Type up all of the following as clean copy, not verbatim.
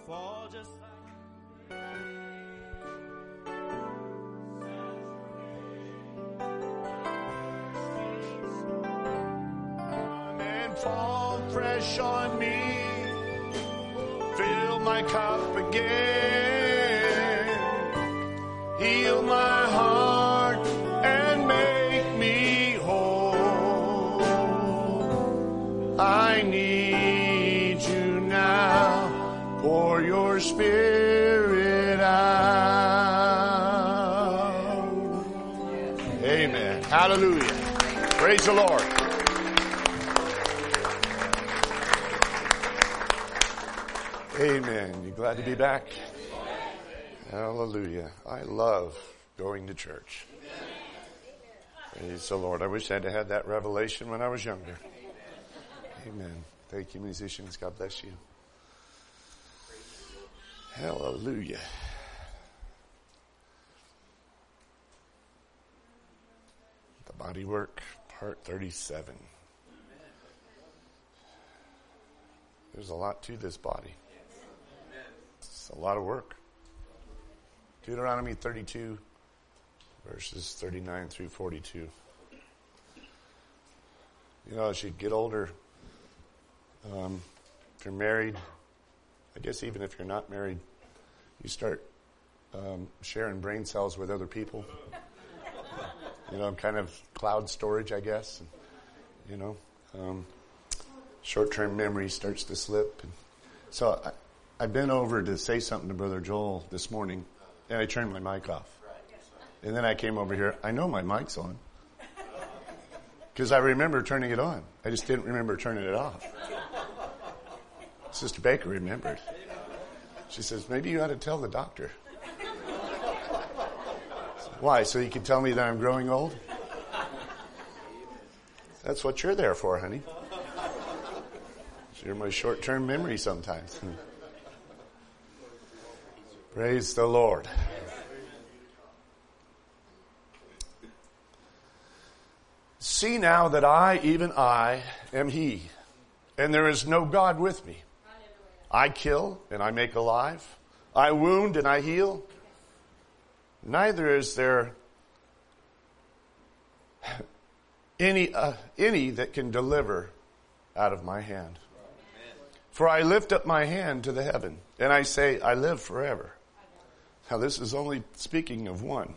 fall just like and fall fresh on me, fill my cup again, heal my heart and make me whole. I need you now, pour your Spirit out. Amen. Hallelujah. Praise the Lord. Amen. You glad to be back? Hallelujah. I love going to church. Praise the Lord. I wish I'd had that revelation when I was younger. Amen. Thank you, musicians. God bless you. Hallelujah. The body work, part 37. There's a lot to this body. It's a lot of work. Deuteronomy 32, verses 39 through 42. You know, as you get older, if you're married, I guess even if you're not married, you start sharing brain cells with other people. You know, kind of cloud storage, I guess. You know, short-term memory starts to slip. And so I've been over to say something to Brother Joel this morning, and I turned my mic off. And then I came over here. I know my mic's on, because I remember turning it on. I just didn't remember turning it off. Sister Baker remembered. She says, maybe you ought to tell the doctor. Why? So you can tell me that I'm growing old? That's what you're there for, honey. You're my short-term memory sometimes. Praise the Lord. See now that I, even I, am He, and there is no God with me. I kill and I make alive. I wound and I heal. Neither is there any that can deliver out of my hand. For I lift up my hand to the heaven, and I say, I live forever. Now this is only speaking of one.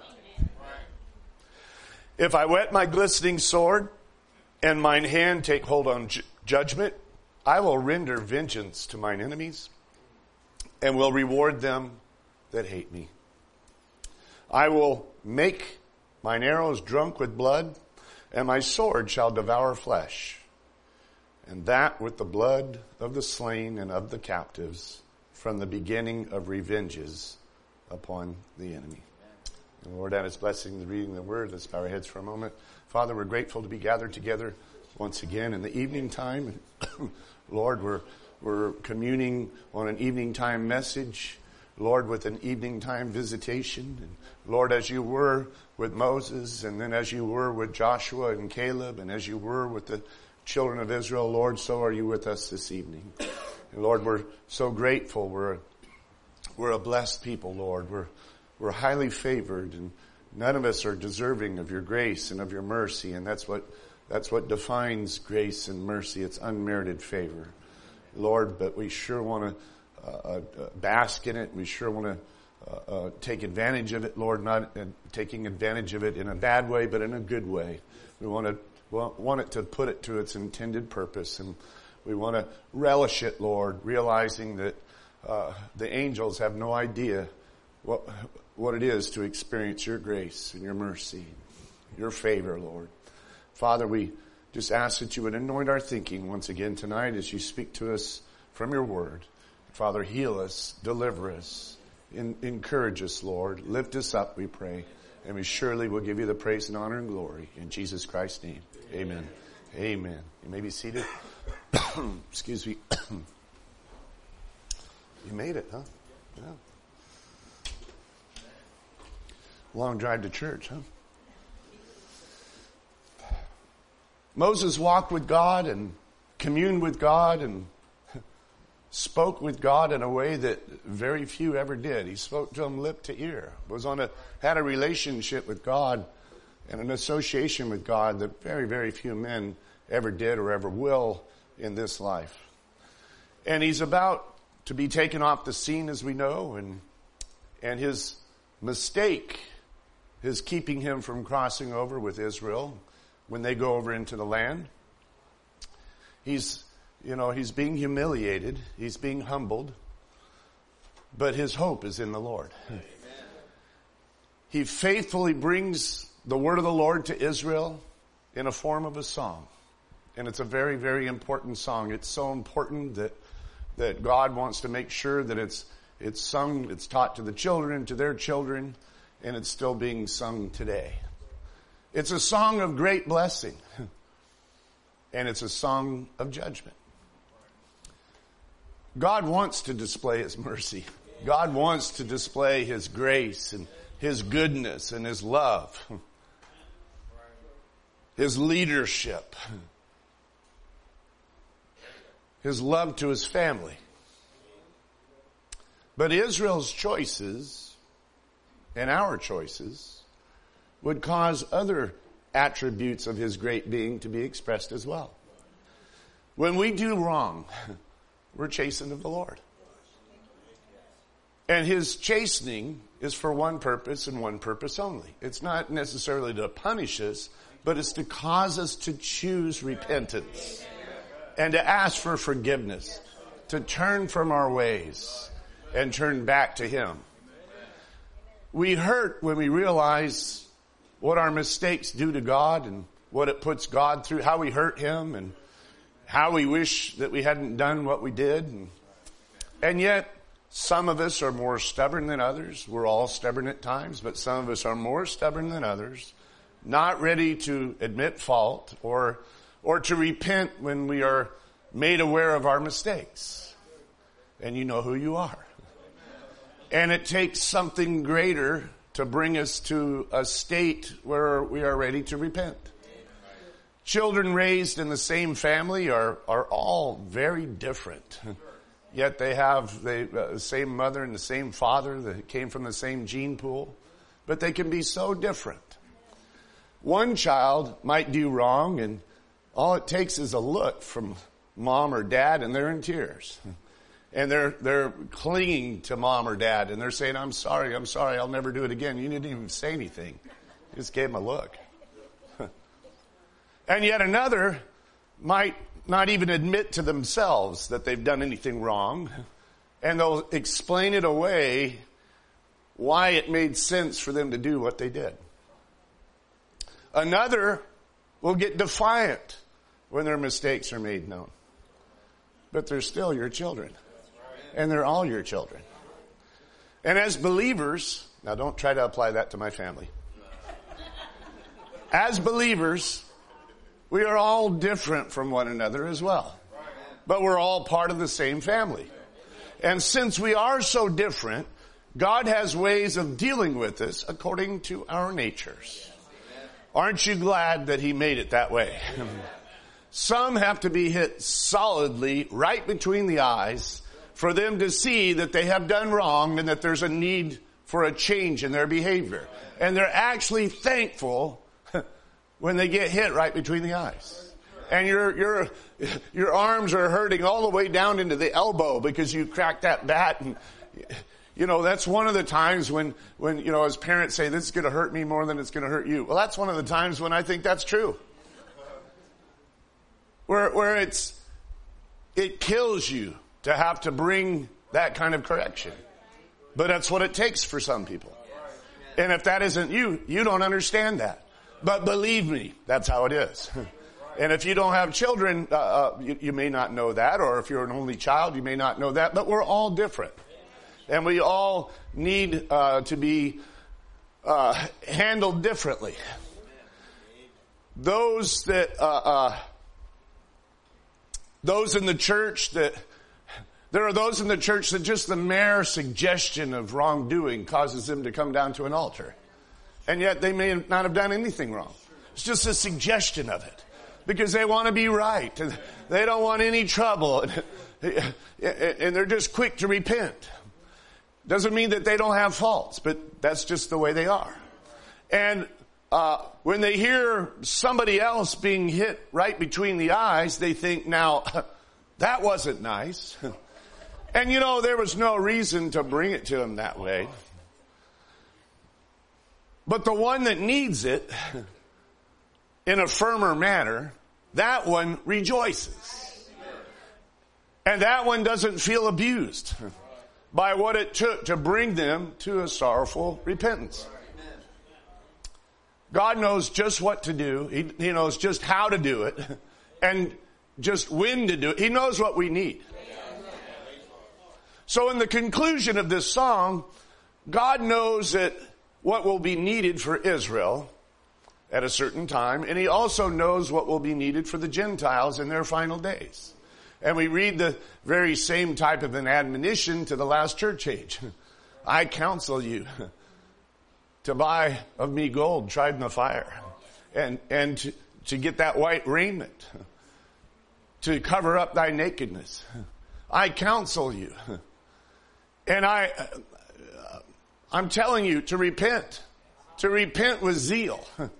If I whet my glistening sword, and mine hand take hold on judgment, I will render vengeance to mine enemies, and will reward them that hate me. I will make mine arrows drunk with blood, and my sword shall devour flesh, and that with the blood of the slain and of the captives, from the beginning of revenges upon the enemy. And Lord, add His blessing to reading the word. Let's bow our heads for a moment. Father, we're grateful to be gathered together once again in the evening time. Lord, we're communing on an evening time message. Lord, with an evening time visitation. And Lord, as you were with Moses, and then as you were with Joshua and Caleb, and as you were with the children of Israel, Lord, so are you with us this evening. And Lord, we're so grateful. We're a blessed people, Lord. We're highly favored, and none of us are deserving of your grace and of your mercy, and that's what defines grace and mercy. It's unmerited favor, Lord, but we sure want to bask in it. We sure want to take advantage of it, Lord, not taking advantage of it in a bad way, but in a good way. We want it to put it to its intended purpose, and we want to relish it, Lord, realizing that the angels have no idea what it is to experience your grace and your mercy, your favor, Lord. Father, we just ask that you would anoint our thinking once again tonight as you speak to us from your word. Father, heal us, deliver us, encourage us, Lord. Lift us up, we pray, and we surely will give you the praise and honor and glory. In Jesus Christ's name, amen. Amen. You may be seated. Excuse me. You made it, huh? Yeah. Long drive to church, huh? Moses walked with God and communed with God and spoke with God in a way that very few ever did. He spoke to him lip to ear, had a relationship with God and an association with God that very, very few men ever did or ever will in this life. And he's about to be taken off the scene, as we know, and his mistake is keeping him from crossing over with Israel when they go over into the land. He's being humiliated. He's being humbled. But his hope is in the Lord. Amen. He faithfully brings the word of the Lord to Israel in a form of a song. And it's a very, very important song. It's so important that God wants to make sure that it's sung, it's taught to the children, to their children, and it's still being sung today. It's a song of great blessing. And it's a song of judgment. God wants to display his mercy. God wants to display his grace and his goodness and his love. His leadership. His love to his family. But Israel's choices and our choices would cause other attributes of his great being to be expressed as well. When we do wrong, we're chastened of the Lord. And his chastening is for one purpose and one purpose only. It's not necessarily to punish us, but it's to cause us to choose repentance and to ask for forgiveness, to turn from our ways and turn back to him. We hurt when we realize what our mistakes do to God and what it puts God through, how we hurt him and how we wish that we hadn't done what we did. And yet, some of us are more stubborn than others. We're all stubborn at times, but some of us are more stubborn than others, not ready to admit fault or to repent when we are made aware of our mistakes. And you know who you are. And it takes something greater to bring us to a state where we are ready to repent. Children raised in the same family are all very different. Yet they have the same mother and the same father that came from the same gene pool. But they can be so different. One child might do wrong and all it takes is a look from mom or dad and they're in tears. And they're clinging to mom or dad and they're saying, I'm sorry, I'll never do it again. You didn't even say anything. You just gave them a look. And yet another might not even admit to themselves that they've done anything wrong. And they'll explain it away why it made sense for them to do what they did. Another will get defiant when their mistakes are made known. But they're still your children. And they're all your children. And as believers, now don't try to apply that to my family. As believers, we are all different from one another as well. But we're all part of the same family. And since we are so different, God has ways of dealing with us according to our natures. Aren't you glad that he made it that way? Some have to be hit solidly right between the eyes for them to see that they have done wrong and that there's a need for a change in their behavior. And they're actually thankful when they get hit right between the eyes. And your arms are hurting all the way down into the elbow because you cracked that bat. And, that's one of the times when as parents say, this is going to hurt me more than it's going to hurt you. Well, that's one of the times when I think that's true. Where it kills you to have to bring that kind of correction. But that's what it takes for some people. And if that isn't you, you don't understand that. But believe me, that's how it is. And if you don't have children, you may not know that. Or if you're an only child, you may not know that. But we're all different. And we all need to be handled differently. Those in the church there are those in the church that just the mere suggestion of wrongdoing causes them to come down to an altar. And yet they may not have done anything wrong. It's just a suggestion of it. Because they want to be right. They don't want any trouble. and they're just quick to repent. Doesn't mean that they don't have faults, but that's just the way they are. And when they hear somebody else being hit right between the eyes, they think, now, that wasn't nice. And there was no reason to bring it to them that way. But the one that needs it in a firmer manner, that one rejoices. And that one doesn't feel abused by what it took to bring them to a sorrowful repentance. God knows just what to do. He knows just how to do it and just when to do it. He knows what we need. So in the conclusion of this song, God knows that what will be needed for Israel at a certain time, and he also knows what will be needed for the Gentiles in their final days. And we read the very same type of an admonition to the last church age. I counsel you to buy of me gold tried in the fire, and to get that white raiment, to cover up thy nakedness. I counsel you. And I'm telling you to repent with zeal.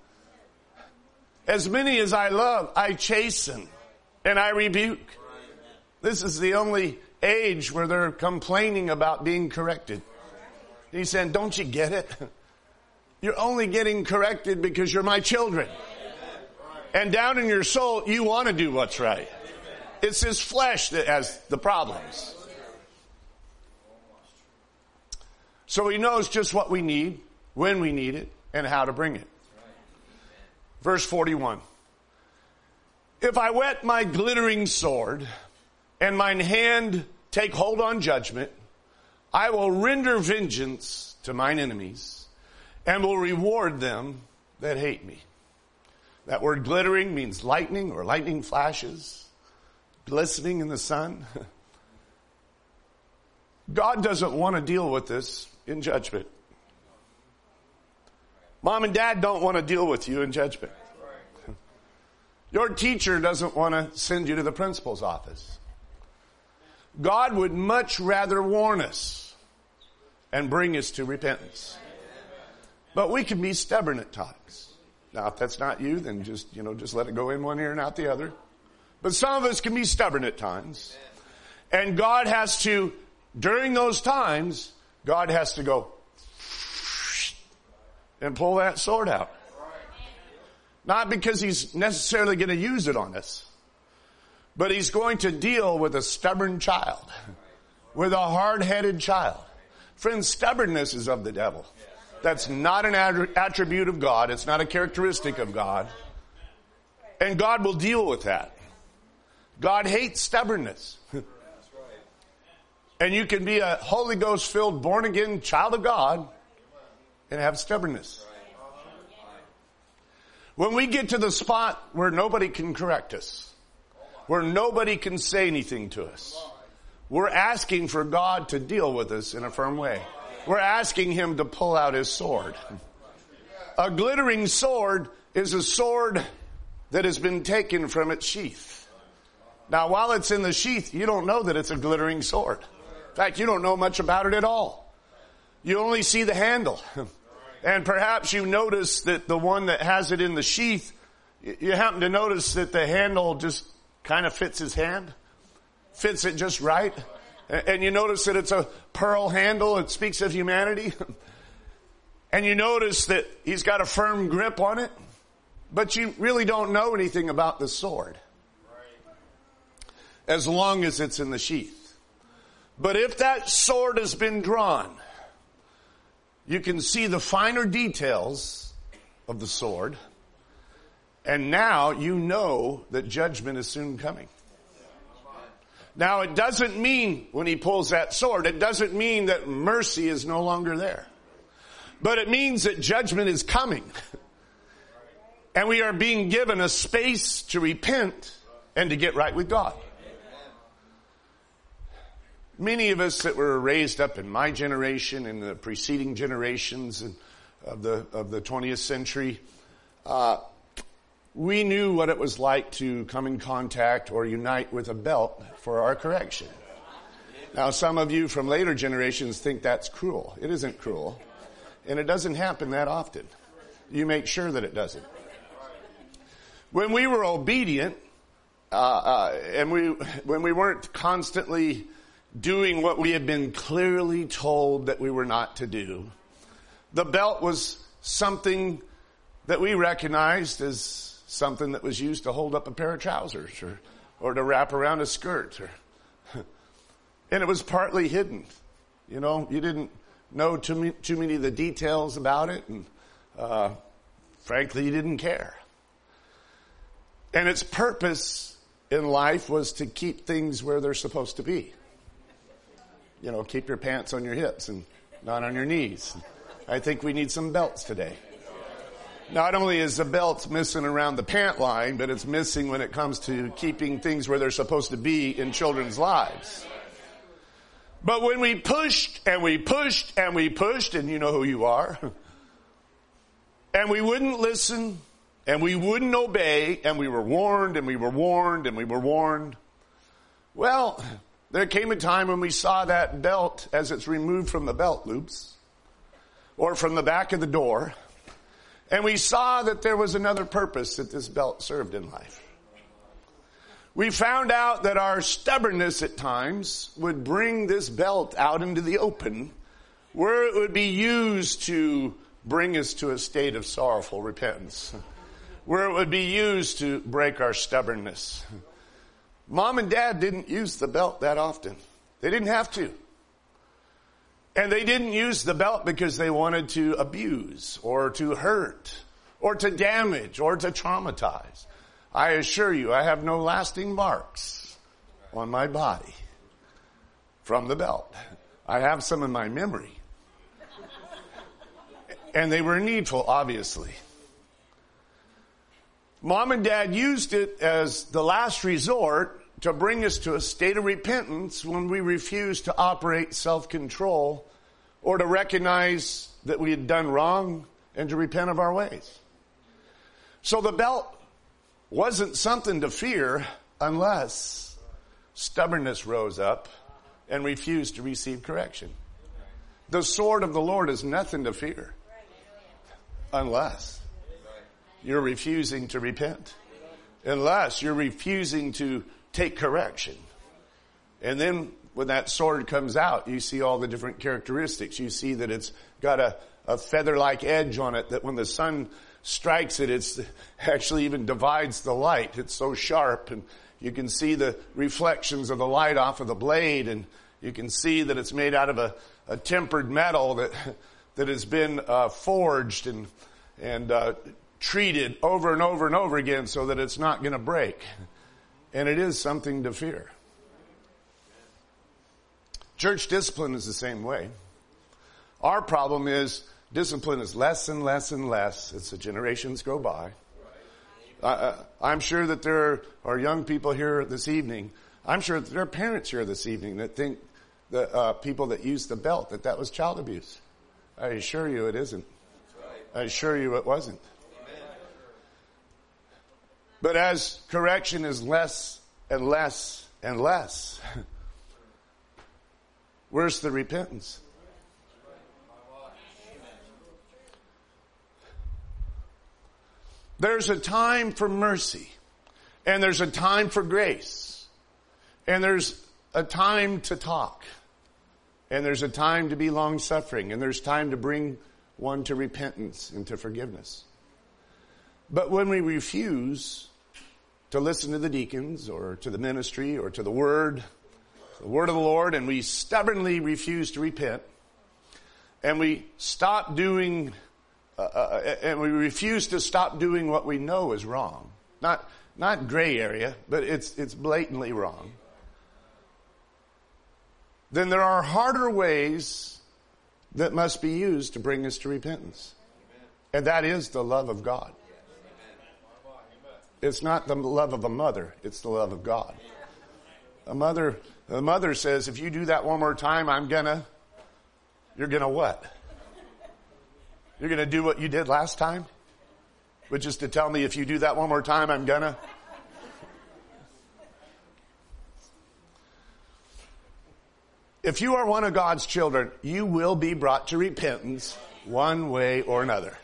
As many as I love, I chasten and I rebuke. This is the only age where they're complaining about being corrected. He's saying, don't you get it? You're only getting corrected because you're my children. And down in your soul, you want to do what's right. It's this flesh that has the problems. So he knows just what we need, when we need it, and how to bring it. Verse 41. If I whet my glittering sword, and mine hand take hold on judgment, I will render vengeance to mine enemies, and will reward them that hate me. That word glittering means lightning or lightning flashes, glistening in the sun. God doesn't want to deal with this in judgment. Mom and dad don't want to deal with you in judgment. Your teacher doesn't want to send you to the principal's office. God would much rather warn us and bring us to repentance. But we can be stubborn at times. Now, if that's not you, then just let it go in one ear and out the other. But some of us can be stubborn at times. And God has to, during those times, God has to go and pull that sword out. Not because he's necessarily going to use it on us, but he's going to deal with a stubborn child, with a hard-headed child. Friends, stubbornness is of the devil. That's not an attribute of God. It's not a characteristic of God. And God will deal with that. God hates stubbornness. And you can be a Holy Ghost-filled, born-again child of God and have stubbornness. When we get to the spot where nobody can correct us, where nobody can say anything to us, we're asking for God to deal with us in a firm way. We're asking him to pull out his sword. A glittering sword is a sword that has been taken from its sheath. Now, while it's in the sheath, you don't know that it's a glittering sword. In fact, you don't know much about it at all. You only see the handle. And perhaps you notice that the one that has it in the sheath, you happen to notice that the handle just kind of fits his hand. Fits it just right. And you notice that it's a pearl handle. It speaks of humanity. And you notice that he's got a firm grip on it. But you really don't know anything about the sword, as long as it's in the sheath. But if that sword has been drawn, you can see the finer details of the sword. And now you know that judgment is soon coming. Now, it doesn't mean when he pulls that sword, it doesn't mean that mercy is no longer there. But it means that judgment is coming. And we are being given a space to repent and to get right with God. Many of us that were raised up in my generation and the preceding generations of the 20th century, we knew what it was like to come in contact or unite with a belt for our correction. Now, some of you from later generations think that's cruel. It isn't cruel. And it doesn't happen that often. You make sure that it doesn't. When we were obedient, when we weren't constantly doing what we had been clearly told that we were not to do, the belt was something that we recognized as something that was used to hold up a pair of trousers or to wrap around a skirt. And it was partly hidden. You know, you didn't know too many of the details about it, and frankly, you didn't care. And its purpose in life was to keep things where they're supposed to be. You know, keep your pants on your hips and not on your knees. I think we need some belts today. Not only is the belt missing around the pant line, but it's missing when it comes to keeping things where they're supposed to be in children's lives. But when we pushed and we pushed and we pushed, and you know who you are, and we wouldn't listen and we wouldn't obey, and we were warned and we were warned and we were warned, well, there came a time when we saw that belt as it's removed from the belt loops or from the back of the door, and we saw that there was another purpose that this belt served in life. We found out that our stubbornness at times would bring this belt out into the open, where it would be used to bring us to a state of sorrowful repentance, where it would be used to break our stubbornness. Mom and Dad didn't use the belt that often. They didn't have to. And they didn't use the belt because they wanted to abuse or to hurt or to damage or to traumatize. I assure you, I have no lasting marks on my body from the belt. I have some in my memory. And they were needful, obviously. Mom and Dad used it as the last resort to bring us to a state of repentance when we refused to operate self-control or to recognize that we had done wrong and to repent of our ways. So the belt wasn't something to fear unless stubbornness rose up and refused to receive correction. The sword of the Lord is nothing to fear unless you're refusing to repent, unless you're refusing to take correction. And then when that sword comes out, you see all the different characteristics. You see that it's got a feather-like edge on it, that when the sun strikes it, it's actually even divides the light. It's so sharp, and you can see the reflections of the light off of the blade, and you can see that it's made out of a tempered metal that has been forged and treated over and over and over again so that it's not going to break. And it is something to fear. Church discipline is the same way. Our problem is discipline is less and less and less as the generations go by. I'm sure that there are young people here this evening. I'm sure that there are parents here this evening that think that people that use the belt, that was child abuse. I assure you it isn't. I assure you it wasn't. But as correction is less and less and less, where's the repentance? There's a time for mercy, and there's a time for grace, and there's a time to talk, and there's a time to be long-suffering, and there's time to bring one to repentance and to forgiveness. But when we refuse to listen to the deacons or to the ministry or to the word of the Lord, and we stubbornly refuse to repent, and we stop doing and we refuse to stop doing what we know is wrong. Not gray area, but it's blatantly wrong. Then there are harder ways that must be used to bring us to repentance. And that is the love of God. It's not the love of a mother, it's the love of God. The mother says, if you do that one more time, you're gonna what? You're going to do what you did last time? which is to tell me if you do that one more time, I'm gonna. If you are one of God's children, you will be brought to repentance one way or another.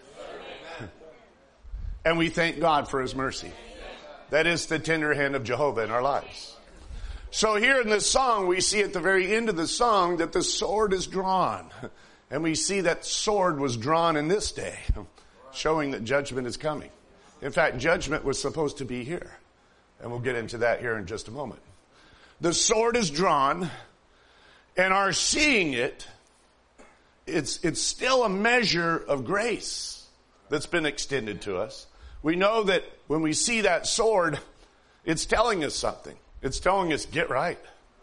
And we thank God for His mercy. That is the tender hand of Jehovah in our lives. So here in this song, we see at the very end of the song that the sword is drawn. And we see that sword was drawn in this day, showing that judgment is coming. In fact, judgment was supposed to be here. And we'll get into that here in just a moment. The sword is drawn, and our seeing it, it's still a measure of grace that's been extended to us. We know that when we see that sword, it's telling us something. It's telling us, get right.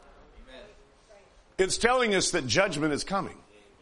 It's telling us that judgment is coming.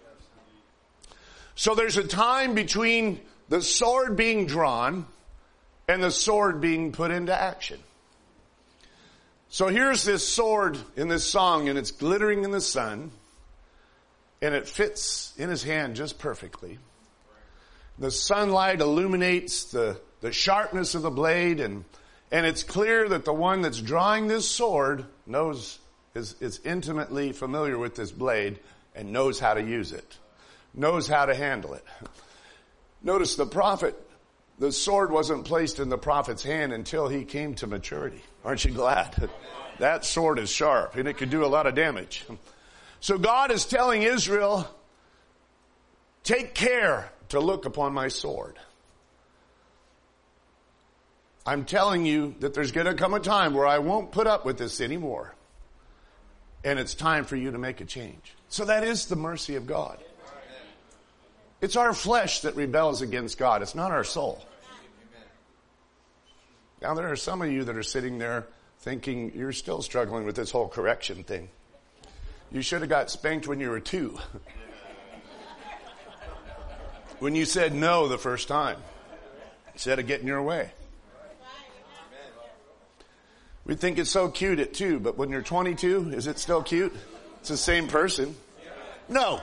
So there's a time between the sword being drawn and the sword being put into action. So here's this sword in this song, and it's glittering in the sun, and it fits in his hand just perfectly. The sunlight illuminates the sharpness of the blade, and it's clear that the one that's drawing this sword is intimately familiar with this blade and knows how to use it, knows how to handle it. Notice the sword wasn't placed in the prophet's hand until he came to maturity. Aren't you glad? That sword is sharp and it could do a lot of damage. So God is telling Israel, take care to look upon my sword. I'm telling you that there's going to come a time where I won't put up with this anymore. And it's time for you to make a change. So that is the mercy of God. It's our flesh that rebels against God. It's not our soul. Now there are some of you that are sitting there thinking you're still struggling with this whole correction thing. You should have got spanked when you were 2. When you said no the first time, instead of getting your way. We think it's so cute at 2, but when you're 22, is it still cute? It's the same person. No.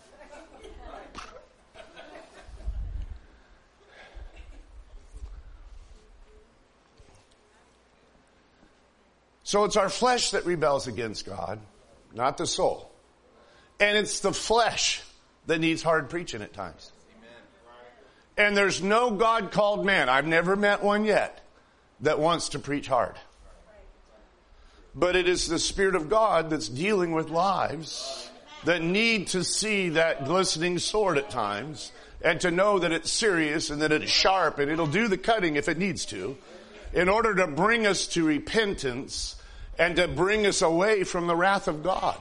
So it's our flesh that rebels against God, not the soul. And it's the flesh that needs hard preaching at times. And there's no God-called man, I've never met one yet, that wants to preach hard. But it is the Spirit of God that's dealing with lives that need to see that glistening sword at times and to know that it's serious and that it's sharp and it'll do the cutting if it needs to in order to bring us to repentance and to bring us away from the wrath of God.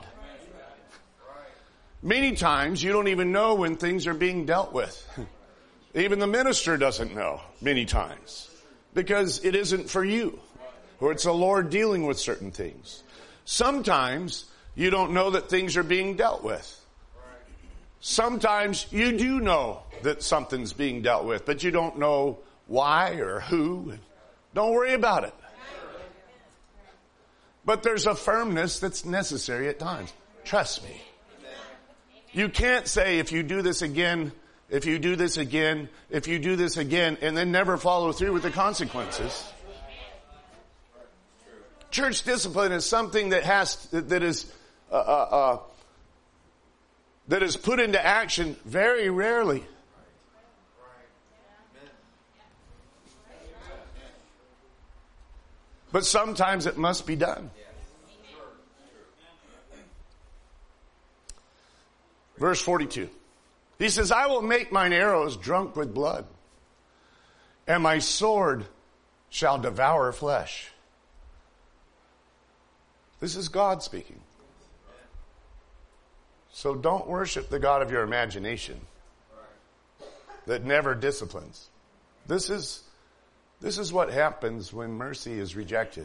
Many times you don't even know when things are being dealt with. Even the minister doesn't know many times because it isn't for you. Or it's the Lord dealing with certain things. Sometimes you don't know that things are being dealt with. Sometimes you do know that something's being dealt with, but you don't know why or who. Don't worry about it. But there's a firmness that's necessary at times. Trust me. You can't say if you do this again, if you do this again, if you do this again, and then never follow through with the consequences. Church discipline is something that is put into action very rarely. But sometimes it must be done. Verse 42. He says, I will make mine arrows drunk with blood, and my sword shall devour flesh. This is God speaking. So don't worship the God of your imagination that never disciplines. This is what happens when mercy is rejected.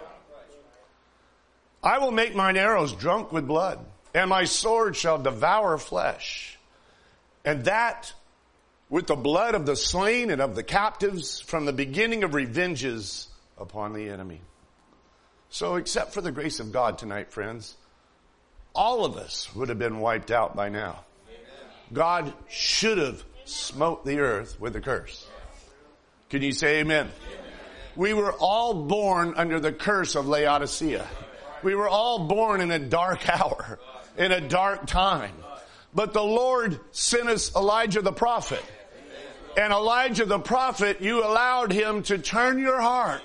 I will make mine arrows drunk with blood, and my sword shall devour flesh. And that with the blood of the slain and of the captives from the beginning of revenges upon the enemy. So except for the grace of God tonight, friends, all of us would have been wiped out by now. God should have smote the earth with a curse. Can you say amen? We were all born under the curse of Laodicea. We were all born in a dark hour, in a dark time. But the Lord sent us Elijah the prophet. And Elijah the prophet, you allowed him to turn your heart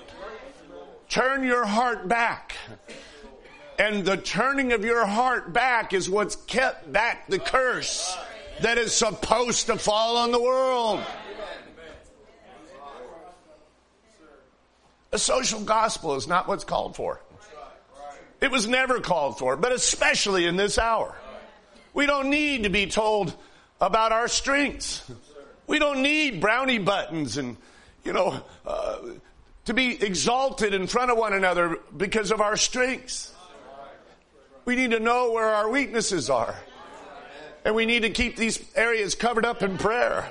back. And the turning of your heart back is what's kept back the curse that is supposed to fall on the world. A social gospel is not what's called for. It was never called for, but especially in this hour. We don't need to be told about our strengths. We don't need brownie buttons and, to be exalted in front of one another because of our strengths. We need to know where our weaknesses are. And we need to keep these areas covered up in prayer.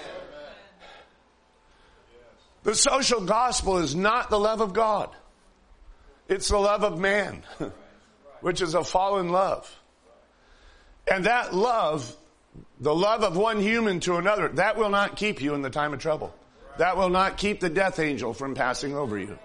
The social gospel is not the love of God. It's the love of man, which is a fallen love. And that love, the love of one human to another, that will not keep you in the time of trouble. That will not keep the death angel from passing over you.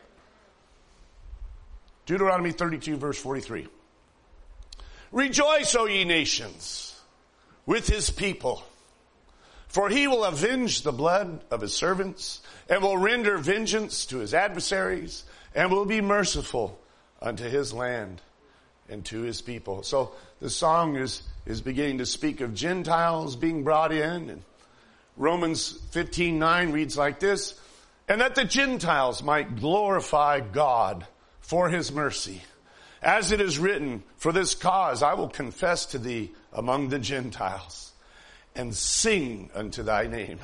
Deuteronomy 32 verse 43. Rejoice, O ye nations, with his people. For he will avenge the blood of his servants, and will render vengeance to his adversaries, and will be merciful unto his land and to his people. So the song is beginning to speak of Gentiles being brought in. And Romans 15:9 reads like this, and that the Gentiles might glorify God for his mercy. As it is written, for this cause I will confess to thee among the Gentiles, and sing unto thy name.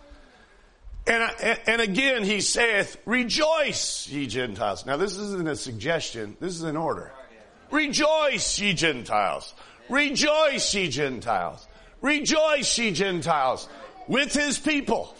And again he saith, rejoice, ye Gentiles. Now this isn't a suggestion, this is an order. Rejoice, ye Gentiles. Rejoice, ye Gentiles. Rejoice, ye Gentiles, with his people.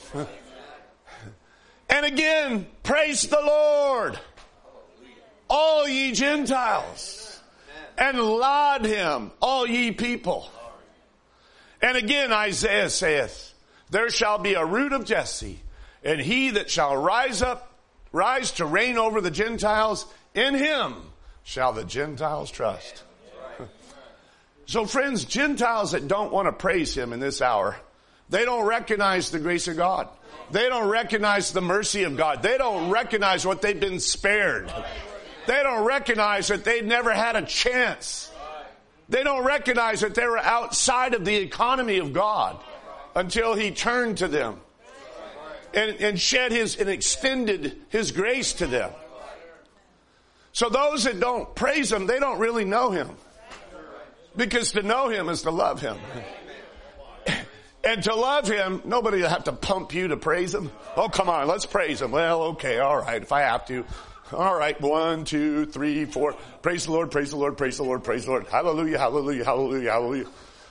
And again, praise the Lord, all ye Gentiles, and laud him, all ye people. And again Isaiah saith, there shall be a root of Jesse, and he that shall rise to reign over the Gentiles, in him shall the Gentiles trust. So friends, Gentiles that don't want to praise him in this hour, they don't recognize the grace of God. They don't recognize the mercy of God. They don't recognize what they've been spared. They don't recognize that they've never had a chance. They don't recognize that they were outside of the economy of God until he turned to them and shed and extended his grace to them. So those that don't praise him, they don't really know him. Because to know him is to love him. And to love him, nobody will have to pump you to praise him. Oh, come on, let's praise him. Well, okay, all right, if I have to. All right, 1, 2, 3, 4. Praise the Lord, praise the Lord, praise the Lord, praise the Lord. Hallelujah, hallelujah, hallelujah, hallelujah.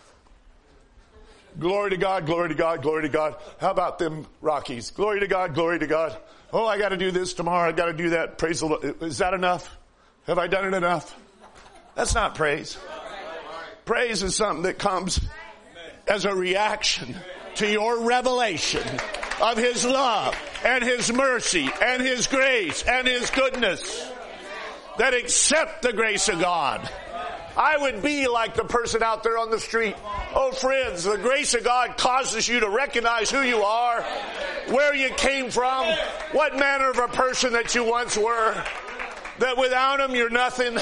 Glory to God, glory to God, glory to God. How about them Rockies? Glory to God, glory to God. Oh, I got to do this tomorrow. I got to do that. Praise the Lord. Is that enough? Have I done it enough? That's not praise. Praise is something that comes as a reaction to your revelation of his love and his mercy and his grace and his goodness. That accept the grace of God. I would be like the person out there on the street. Oh friends, the grace of God causes you to recognize who you are, where you came from, what manner of a person that you once were, that without him you're nothing.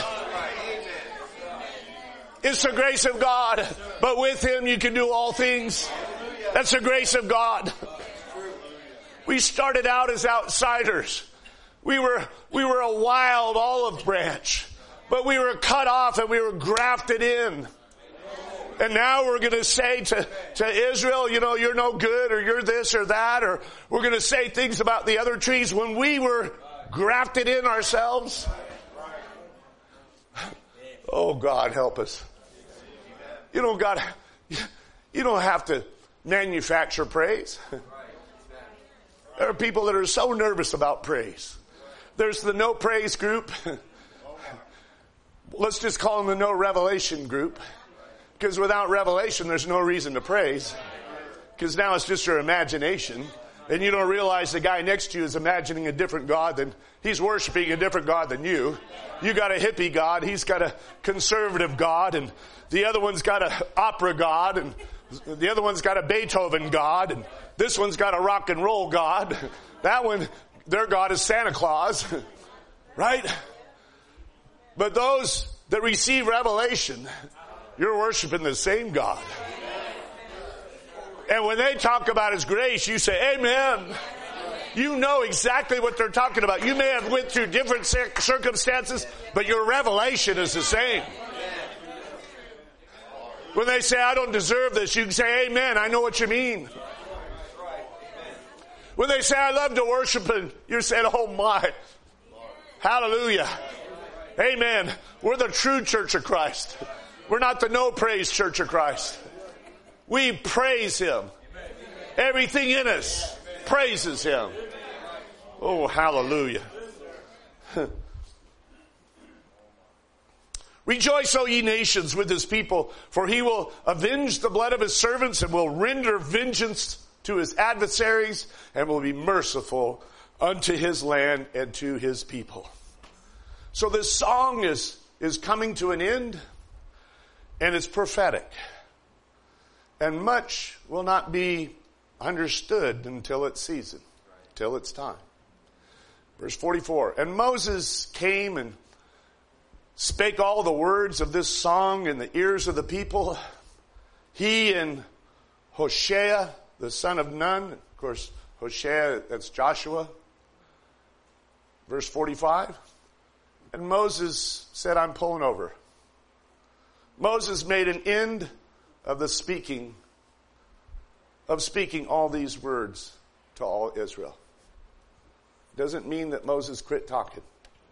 It's the grace of God, but with him you can do all things. That's the grace of God. We started out as outsiders. We were a wild olive branch, but we were cut off and we were grafted in. And now we're going to say to Israel, you're no good, or you're this or that, or we're going to say things about the other trees when we were grafted in ourselves. Oh, God, help us. God, you don't have to manufacture praise. There are people that are so nervous about praise. There's the no praise group. Let's just call them the no revelation group. Because without revelation, there's no reason to praise. Because now it's just your imagination. And you don't realize the guy next to you is imagining a different God than, he's worshiping a different God than you. You got a hippie God, he's got a conservative God, and the other one's got an opera God, and the other one's got a Beethoven God, and this one's got a rock and roll God. That one, their God is Santa Claus. Right? But those that receive revelation, you're worshiping the same God. And when they talk about His grace, you say, amen. You know exactly what they're talking about. You may have went through different circumstances, but your revelation is the same. When they say, I don't deserve this, you can say, amen, I know what you mean. When they say, I love to worship, and you're saying, oh my, hallelujah. Amen. We're the true church of Christ. We're not the no praise church of Christ. We praise Him. Everything in us praises Him. Oh, hallelujah. Rejoice, O ye nations, with His people, for He will avenge the blood of His servants and will render vengeance to His adversaries and will be merciful unto His land and to His people. So this song is coming to an end, and it's prophetic. And much will not be understood until its season, till it's time. Verse 44, and Moses came and spake all the words of this song in the ears of the people. He and Hoshea, the son of Nun, of course, Hoshea, that's Joshua. Verse 45, and Moses said, I'm pulling over. Moses made an end of the speaking all these words to all Israel. Doesn't mean that Moses quit talking.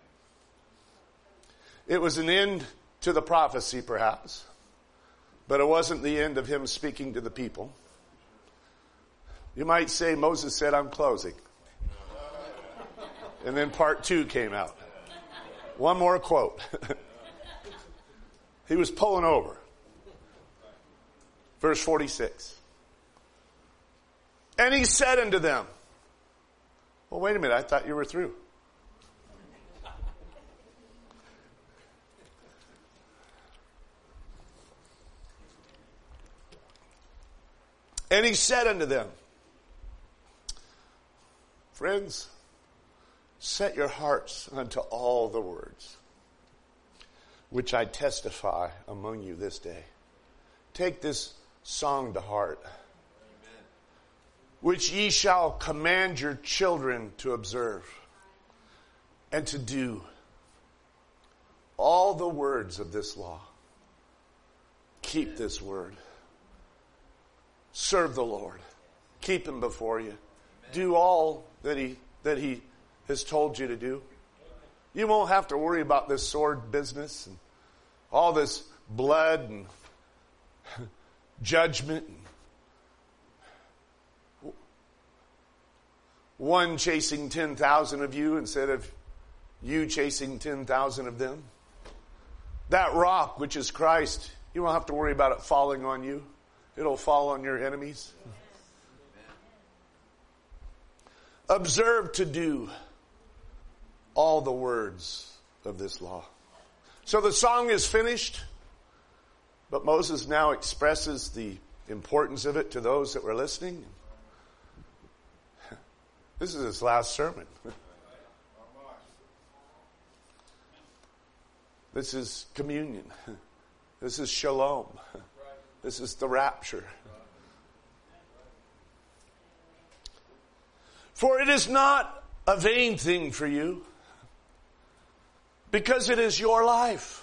It was an end to the prophecy, perhaps, but it wasn't the end of him speaking to the people. You might say Moses said, I'm closing. And then part 2 came out. One more quote. He was pulling over. Verse 46. And he said unto them, well, wait a minute, I thought you were through. And he said unto them, friends, set your hearts unto all the words which I testify among you this day. Take this song to heart, which ye shall command your children to observe and to do all the words of this law. Keep this word. Serve the Lord. Keep Him before you. Do all that He has told you to do. You won't have to worry about this sword business and all this blood and judgment. One chasing 10,000 of you instead of you chasing 10,000 of them. That rock, which is Christ, you won't have to worry about it falling on you. It'll fall on your enemies. Observe to do all the words of this law. So the song is finished, but Moses now expresses the importance of it to those that were listening. This is his last sermon. This is communion. This is shalom. This is the rapture. For it is not a vain thing for you, because it is your life.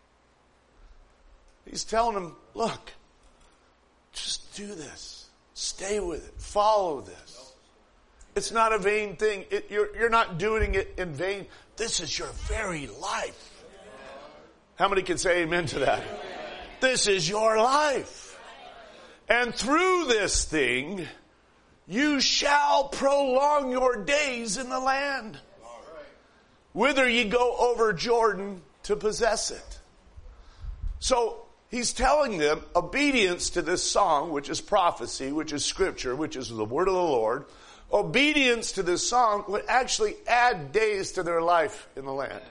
He's telling them, look, just do this. Stay with it. Follow this. It's not a vain thing. You're not doing it in vain. This is your very life. How many can say amen to that? This is your life. And through this thing, you shall prolong your days in the land, whither ye go over Jordan to possess it. So he's telling them obedience to this song, which is prophecy, which is scripture, which is the word of the Lord, Obedience to this song would actually add days to their life in the land.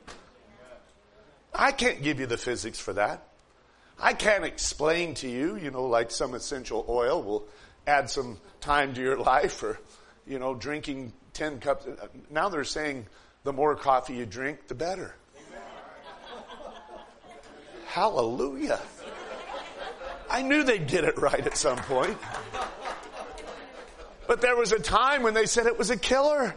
I can't give you the physics for that. I can't explain to you, like some essential oil will add some time to your life, or, drinking 10 cups. Now they're saying the more coffee you drink, the better. Hallelujah. I knew they'd get it right at some point. But there was a time when they said it was a killer.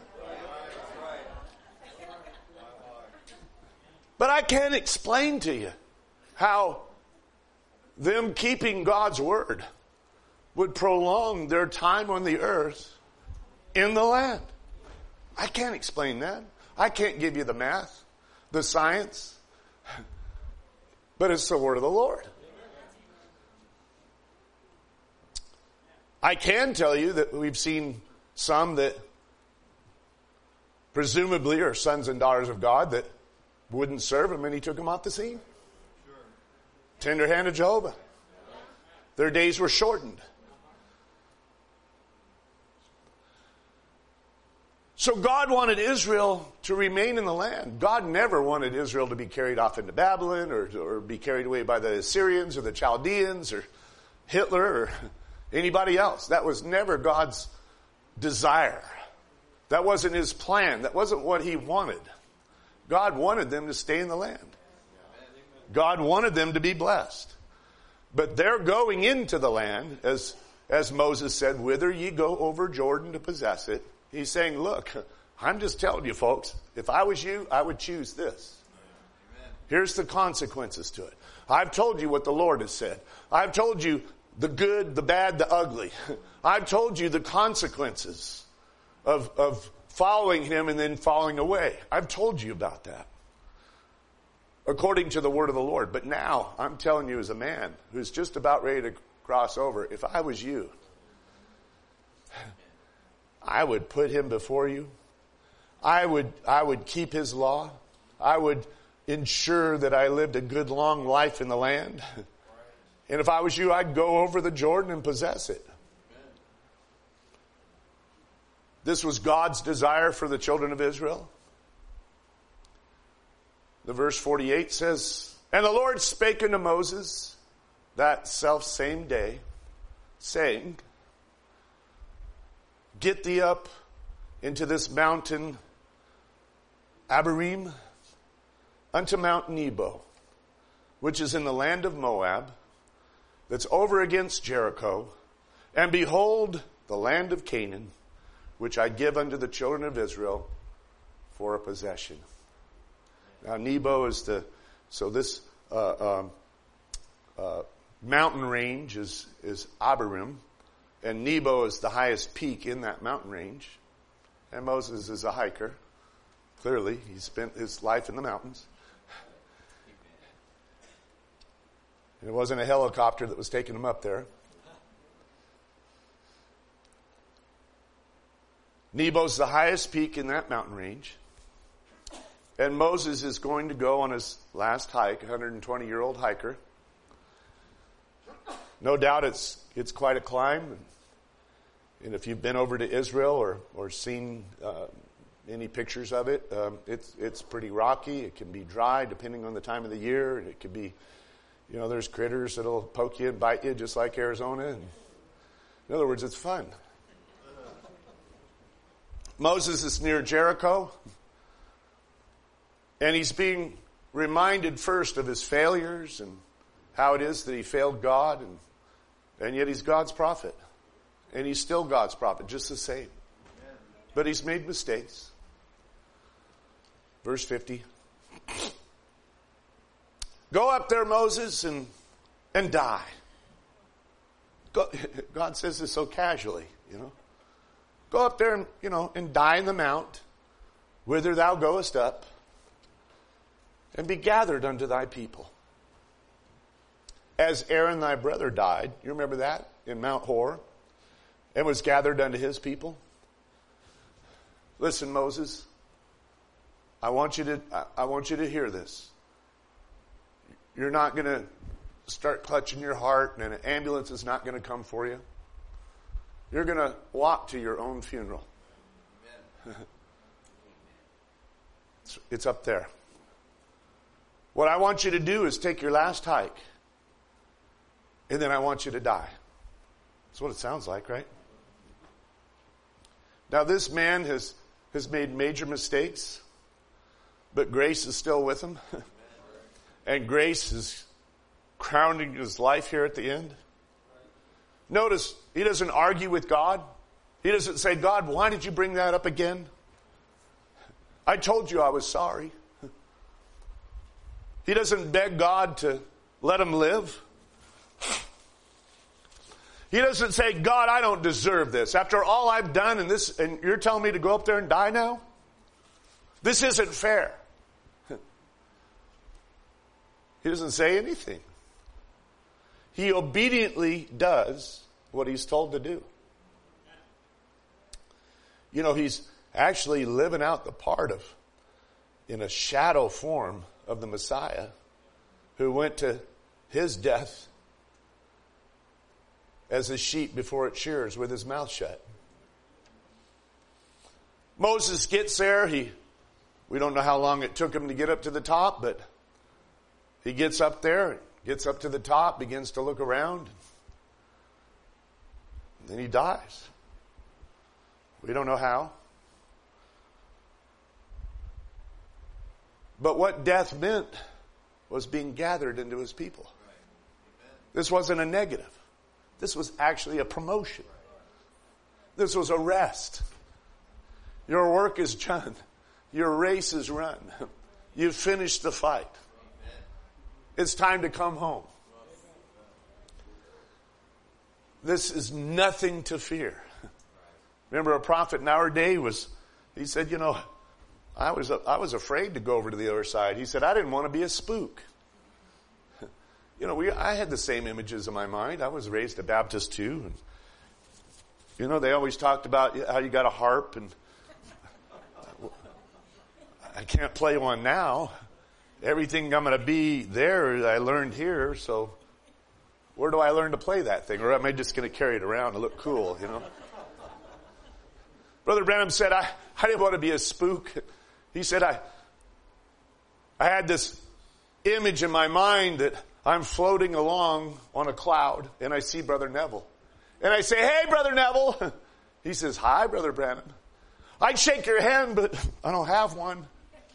But I can't explain to you how them keeping God's word would prolong their time on the earth in the land. I can't explain that. I can't give you the math, the science, but it's the word of the Lord. I can tell you that we've seen some that presumably are sons and daughters of God that wouldn't serve him, and he took them off the scene. Tender hand of Jehovah. Their days were shortened. So God wanted Israel to remain in the land. God never wanted Israel to be carried off into Babylon or be carried away by the Assyrians or the Chaldeans or Hitler or anybody else. That was never God's desire. That wasn't his plan. That wasn't what he wanted. God wanted them to stay in the land. God wanted them to be blessed. But they're going into the land, as Moses said, whither ye go over Jordan to possess it. He's saying, look, I'm just telling you folks, if I was you, I would choose this. Here's the consequences to it. I've told you what the Lord has said. I've told you the good, the bad, the ugly. I've told you the consequences of following him and then falling away. I've told you about that, according to the word of the Lord. But now I'm telling you as a man who's just about ready to cross over, if I was you, I would put him before you. I would keep his law. I would ensure that I lived a good long life in the land. And if I was you, I'd go over the Jordan and possess it. This was God's desire for the children of Israel. The verse 48 says, And the Lord spake unto Moses that selfsame day, saying, Get thee up into this mountain Abarim, unto Mount Nebo, which is in the land of Moab, that's over against Jericho, and behold the land of Canaan, which I give unto the children of Israel for a possession. Now Nebo is this mountain range is Abarim, and Nebo is the highest peak in that mountain range. And Moses is a hiker. Clearly, he spent his life in the mountains. And it wasn't a helicopter that was taking him up there. Nebo's the highest peak in that mountain range. And Moses is going to go on his last hike, a 120-year-old hiker. No doubt it's quite a climb. And if you've been over to Israel or seen any pictures of it, it's pretty rocky. It can be dry depending on the time of the year. It could be, there's critters that'll poke you and bite you just like Arizona. And in other words, it's fun. Moses is near Jericho, and he's being reminded first of his failures and how it is that he failed God, and yet he's God's prophet. And he's still God's prophet, just the same. But he's made mistakes. Verse 50. Go up there, Moses, and die. God says this so casually, Go up there and, and die in the mount, whither thou goest up, and be gathered unto thy people. As Aaron thy brother died, you remember that, in Mount Hor, and was gathered unto his people. Listen, Moses, I want you to hear this. You're not going to start clutching your heart, and an ambulance is not going to come for you. You're going to walk to your own funeral. It's up there. What I want you to do is take your last hike, and then I want you to die. That's what it sounds like, right? Now, this man has made major mistakes, but grace is still with him. And grace is crowning his life here at the end. Notice, he doesn't argue with God. He doesn't say, God, why did you bring that up again? I told you I was sorry. He doesn't beg God to let him live. He doesn't say, God, I don't deserve this. After all I've done and you're telling me to go up there and die now? This isn't fair. He doesn't say anything. He obediently does what he's told to do. You know, he's actually living out the part of, in a shadow form of the Messiah who went to his death as a sheep before its shears with his mouth shut. Moses gets there. We don't know how long it took him to get up to the top, but he gets up there, gets up to the top, begins to look around. And then he dies. We don't know how. But what death meant was being gathered into his people. This wasn't a negative. This was actually a promotion. This was a rest. Your work is done. Your race is run. You've finished the fight. It's time to come home. This is nothing to fear. Remember, a prophet in our day he said, you know, I was afraid to go over to the other side. He said, I didn't want to be a spook. You know, I had the same images in my mind. I was raised a Baptist too. And, you know, they always talked about how you got a harp, and I can't play one now. Everything I'm going to be there, I learned here, so where do I learn to play that thing? Or am I just going to carry it around and look cool, you know? Brother Branham said, I didn't want to be a spook. He said, I had this image in my mind that I'm floating along on a cloud, and I see Brother Neville. And I say, hey, Brother Neville. He says, hi, Brother Branham. I'd shake your hand, but I don't have one.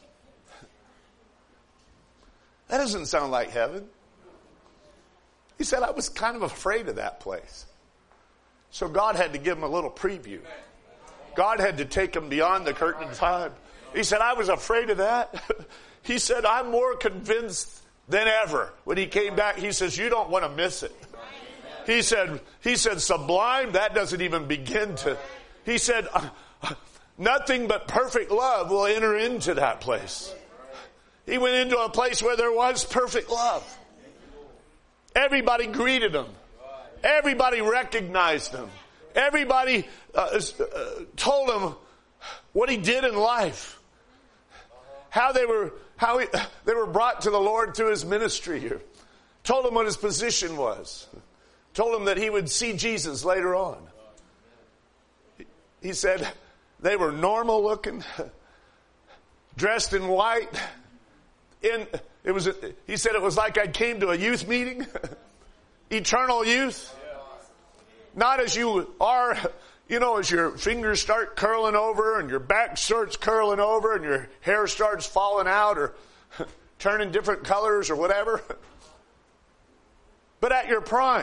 That doesn't sound like heaven. He said, I was kind of afraid of that place. So God had to give him a little preview. God had to take him beyond the curtain of time. He said, I was afraid of that. He said, I'm more convinced than ever. When he came back, he says, you don't want to miss it. He said, sublime, that doesn't even begin to. He said, nothing but perfect love will enter into that place. He went into a place where there was perfect love. Everybody greeted him. Everybody recognized him. Everybody told him what he did in life. How they were brought to the Lord through his ministry. Told him what his position was. Told him that he would see Jesus later on. He said they were normal looking, dressed in white. He said it was like I came to a youth meeting. Eternal youth. Not as you are, you know, as your fingers start curling over and your back starts curling over and your hair starts falling out or turning different colors or whatever. But at your prime.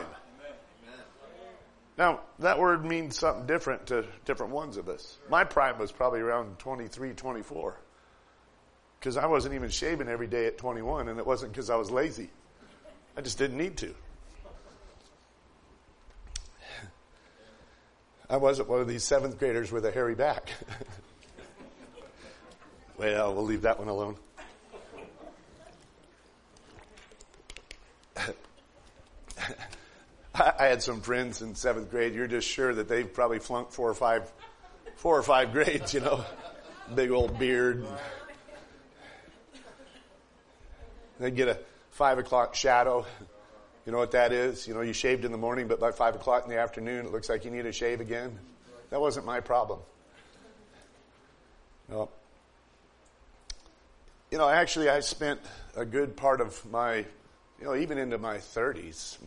Now, that word means something different to different ones of us. My prime was probably around 23, 24. Because I wasn't even shaving every day at 21, and it wasn't because I was lazy. I just didn't need to. I wasn't one of these 7th graders with a hairy back. Well, we'll leave that one alone. I had some friends in 7th grade. You're just sure that they've probably flunked 4 or 5 grades, you know. Big old beard. They'd get a 5 o'clock shadow You know what that is? You know, you shaved in the morning, but by 5 o'clock in the afternoon, it looks like you need a shave again. That wasn't my problem. No. You know, actually, I spent a good part of my, even into my 30s,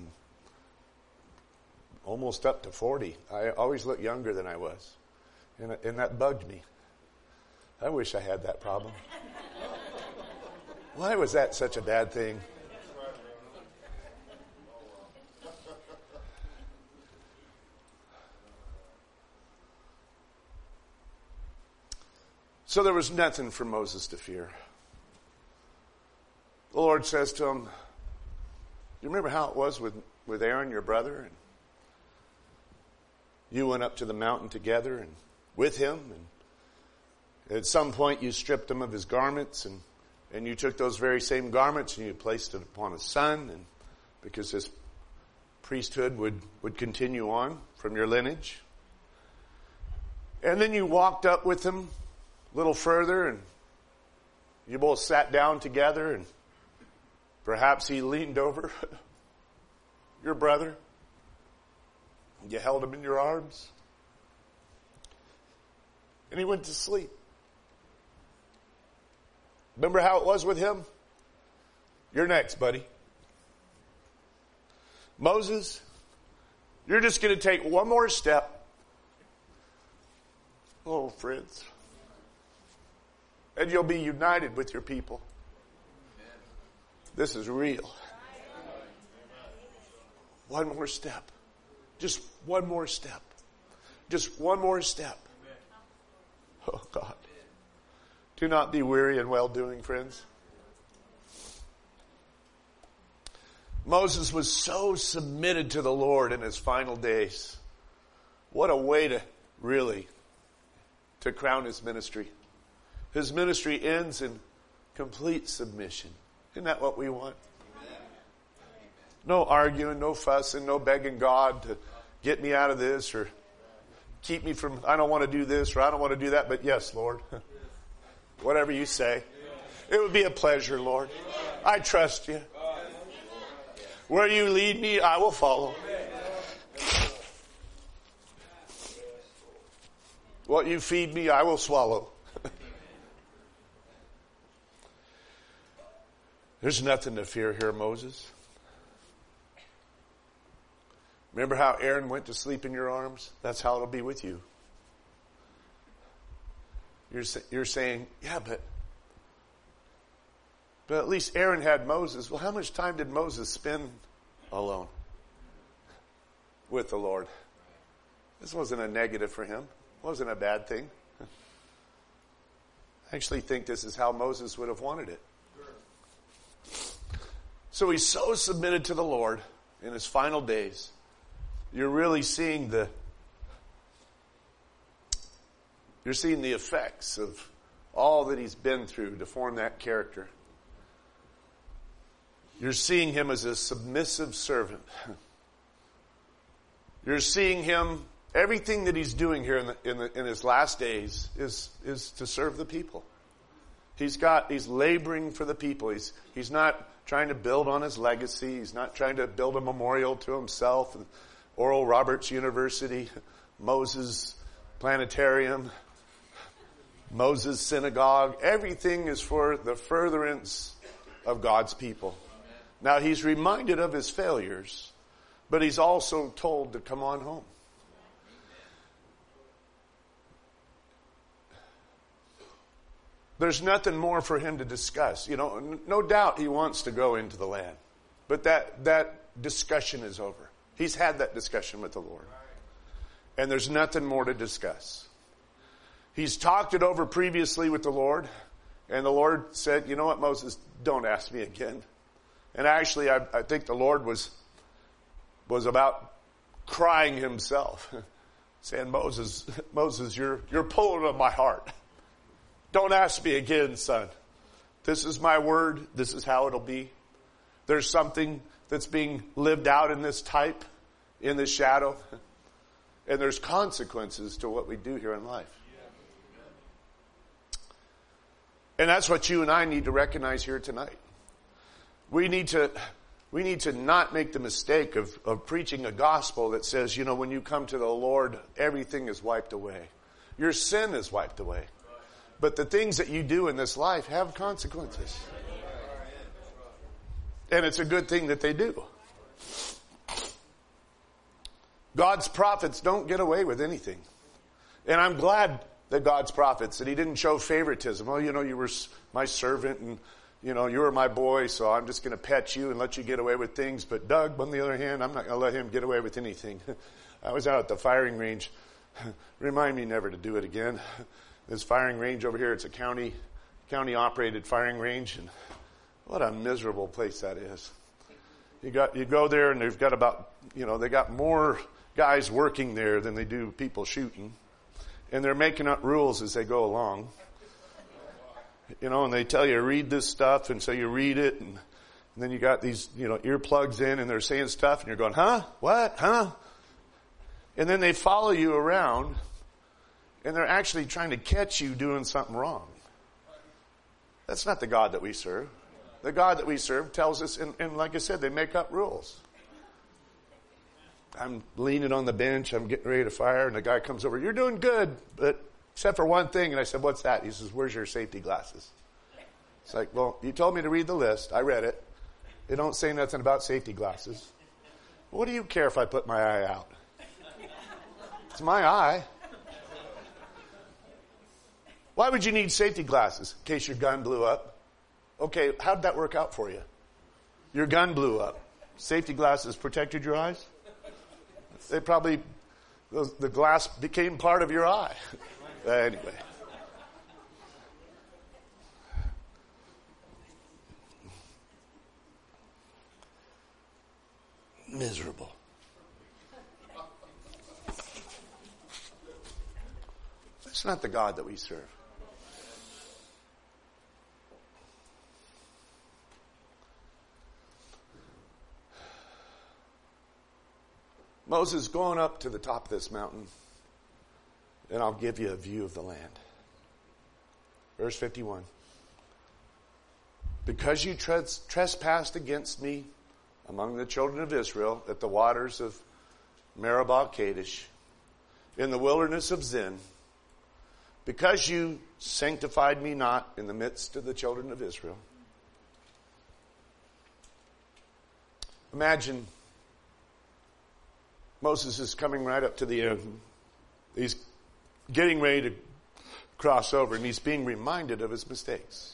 almost up to 40. I always looked younger than I was. And that bugged me. I wish I had that problem. Why was that such a bad thing? So there was nothing for Moses to fear. The Lord says to him, you remember how it was with Aaron, your brother? And you went up to the mountain together and with him. And at some point you stripped him of his garments and you took those very same garments and you placed it upon his son. And because his priesthood would continue on from your lineage. And then you walked up with him a little further and you both sat down together and perhaps he leaned over your brother. You held him in your arms. And he went to sleep. Remember how it was with him? You're next, buddy. Moses, you're just going to take one more step. Oh, friends. And you'll be united with your people. This is real. One more step. Just one more step. Just one more step. Oh, God. Do not be weary in well-doing, friends. Moses was so submitted to the Lord in his final days. What a way to crown his ministry. His ministry ends in complete submission. Isn't that what we want? No arguing, no fussing, no begging God to get me out of this or keep me from, I don't want to do this or I don't want to do that, but yes, Lord. Whatever you say. It would be a pleasure, Lord. I trust you. Where you lead me, I will follow. What you feed me, I will swallow. There's nothing to fear here, Moses. Remember how Aaron went to sleep in your arms? That's how it'll be with you. You're saying, yeah, but at least Aaron had Moses. Well, how much time did Moses spend alone with the Lord? This wasn't a negative for him. It wasn't a bad thing. I actually think this is how Moses would have wanted it. So he's so submitted to the Lord in his final days. You're really seeing the effects of all that he's been through to form that character. You're seeing him as a submissive servant. You're seeing him, everything that he's doing here in his last days is to serve the people. He's laboring for the people. He's not trying to build on his legacy. He's not trying to build a memorial to himself. Oral Roberts University, Moses Planetarium, Moses Synagogue. Everything is for the furtherance of God's people. Now he's reminded of his failures, but he's also told to come on home. There's nothing more for him to discuss. No doubt he wants to go into the land. But that discussion is over. He's had that discussion with the Lord. And there's nothing more to discuss. He's talked it over previously with the Lord. And the Lord said, you know what, Moses, don't ask me again. And actually, I think the Lord was about crying himself. Saying, Moses, you're pulling on my heart. Don't ask me again, son. This is my word. This is how it'll be. There's something that's being lived out in this type, in this shadow. And there's consequences to what we do here in life. And that's what you and I need to recognize here tonight. We need to We need to not make the mistake of preaching a gospel that says, when you come to the Lord, everything is wiped away. Your sin is wiped away. But the things that you do in this life have consequences. And it's a good thing that they do. God's prophets don't get away with anything. And I'm glad that God's prophets, that he didn't show favoritism. Oh, you were my servant and, you were my boy, so I'm just going to pet you and let you get away with things. But Doug, on the other hand, I'm not going to let him get away with anything. I was out at the firing range. Remind me never to do it again. This firing range over here, it's a county operated firing range, and what a miserable place that is. You go there and they've got about, they got more guys working there than they do people shooting. And they're making up rules as they go along. And they tell you, read this stuff, and so you read it, and then you got these, earplugs in, and they're saying stuff, and you're going, huh? What? Huh? And then they follow you around, and they're actually trying to catch you doing something wrong. That's not the God that we serve. The God that we serve tells us, and like I said, they make up rules. I'm leaning on the bench, I'm getting ready to fire, and the guy comes over, you're doing good, but except for one thing. And I said, what's that? He says, where's your safety glasses? It's like, well, you told me to read the list. I read it. They don't say nothing about safety glasses. What do you care if I put my eye out? It's my eye. Why would you need safety glasses? In case your gun blew up. Okay, how'd that work out for you? Your gun blew up. Safety glasses protected your eyes? They probably, the glass became part of your eye. Anyway. Miserable. That's not the God that we serve. Moses going up to the top of this mountain, and I'll give you a view of the land. Verse 51. Because you trespassed against me among the children of Israel at the waters of Meribah Kadesh, in the wilderness of Zin, because you sanctified me not in the midst of the children of Israel. Imagine Moses is coming right up to the end. He's getting ready to cross over, and he's being reminded of his mistakes.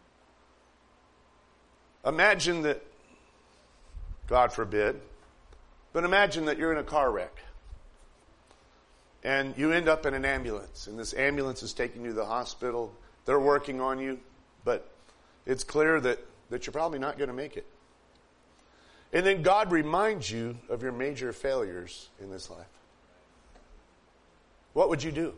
Imagine that, God forbid, but imagine that you're in a car wreck. And you end up in an ambulance, and this ambulance is taking you to the hospital. They're working on you, but it's clear that you're probably not going to make it. And then God reminds you of your major failures in this life. What would you do?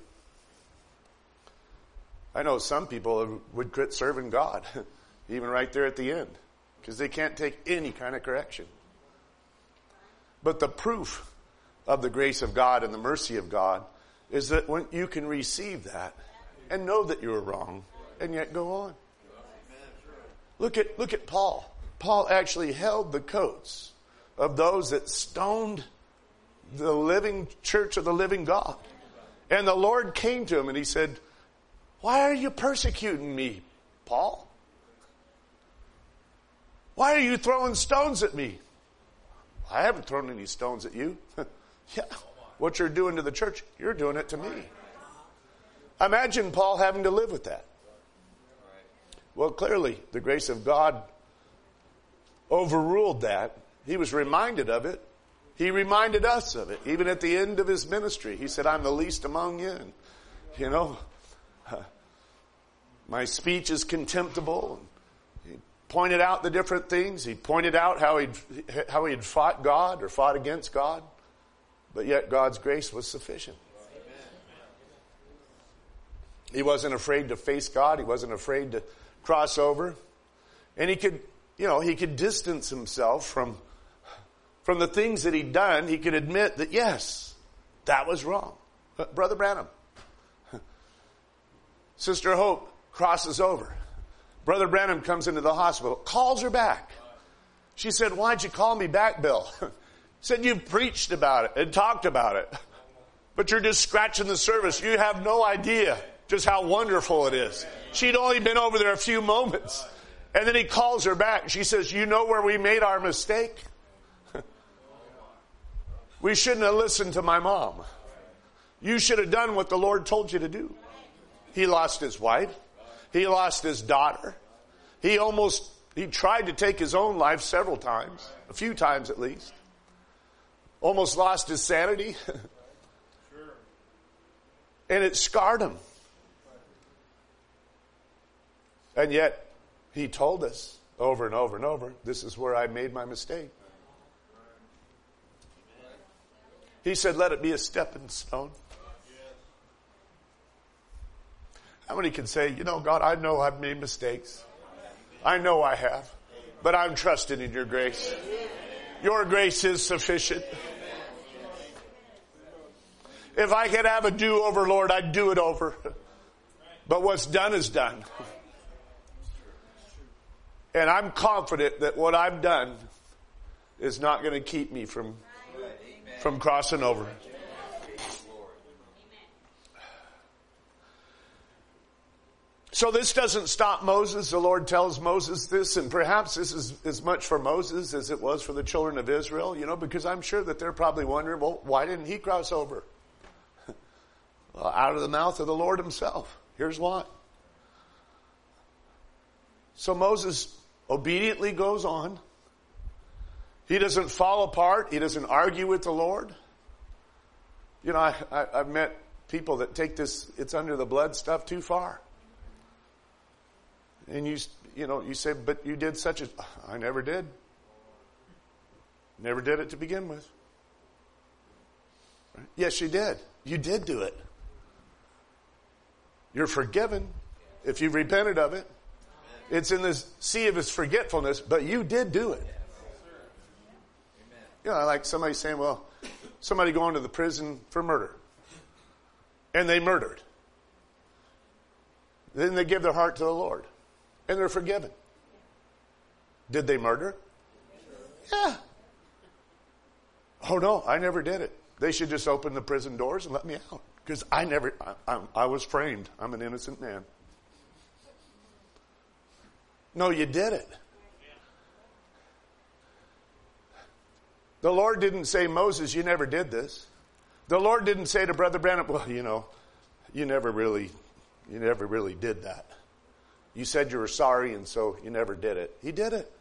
I know some people would quit serving God, even right there at the end, because they can't take any kind of correction. But the proof of the grace of God and the mercy of God is that when you can receive that and know that you were wrong and yet go on. Look at Paul. Paul actually held the coats of those that stoned the living church of the living God. And the Lord came to him and he said, why are you persecuting me, Paul? Why are you throwing stones at me? I haven't thrown any stones at you. Yeah, what you're doing to the church, you're doing it to me. Imagine Paul having to live with that. Well, clearly, the grace of God overruled that. He was reminded of it. He reminded us of it. Even at the end of his ministry, he said, I'm the least among you. And, my speech is contemptible. He pointed out the different things. He pointed out how he'd fought God or fought against God. But yet God's grace was sufficient. He wasn't afraid to face God. He wasn't afraid to cross over. And he could distance himself from the things that he'd done. He could admit that, yes, that was wrong. Brother Branham. Sister Hope crosses over. Brother Branham comes into the hospital, calls her back. She said, why'd you call me back, Bill? Said, you've preached about it and talked about it, but you're just scratching the surface. You have no idea just how wonderful it is. She'd only been over there a few moments. And then he calls her back. She says, you know where we made our mistake? We shouldn't have listened to my mom. You should have done what the Lord told you to do. He lost his wife. He lost his daughter. He tried to take his own life several times, a few times at least. Almost lost his sanity. And it scarred him. And yet, he told us over and over and over, this is where I made my mistake. He said, let it be a stepping stone. How many can say, you know, God, I know I've made mistakes. I know I have. But I'm trusting in your grace. Your grace is sufficient. If I could have a do-over, Lord, I'd do it over. But what's done is done. And I'm confident that what I've done is not going to keep me from crossing over. So this doesn't stop Moses. The Lord tells Moses this, and perhaps this is as much for Moses as it was for the children of Israel, you know, because I'm sure that they're probably wondering, well, why didn't he cross over? Well, out of the mouth of the Lord himself. Here's why. So Moses obediently goes on. He doesn't fall apart. He doesn't argue with the Lord. You know, I've met people that take this, it's under the blood stuff too far. And you say, but you did such a, I never did. Never did it to begin with. Yes, you did. You did do it. You're forgiven if you've repented of it. It's in the sea of his forgetfulness, but you did do it. You know, like somebody saying, well, somebody going to the prison for murder. And they murdered. Then they give their heart to the Lord. And they're forgiven. Did they murder? Yeah. Oh no, I never did it. They should just open the prison doors and let me out. Because I was framed. I'm an innocent man. No, you did it. The Lord didn't say, Moses, you never did this. The Lord didn't say to Brother Branham, well, you know, you never really did that. You said you were sorry, and so you never did it. He did it.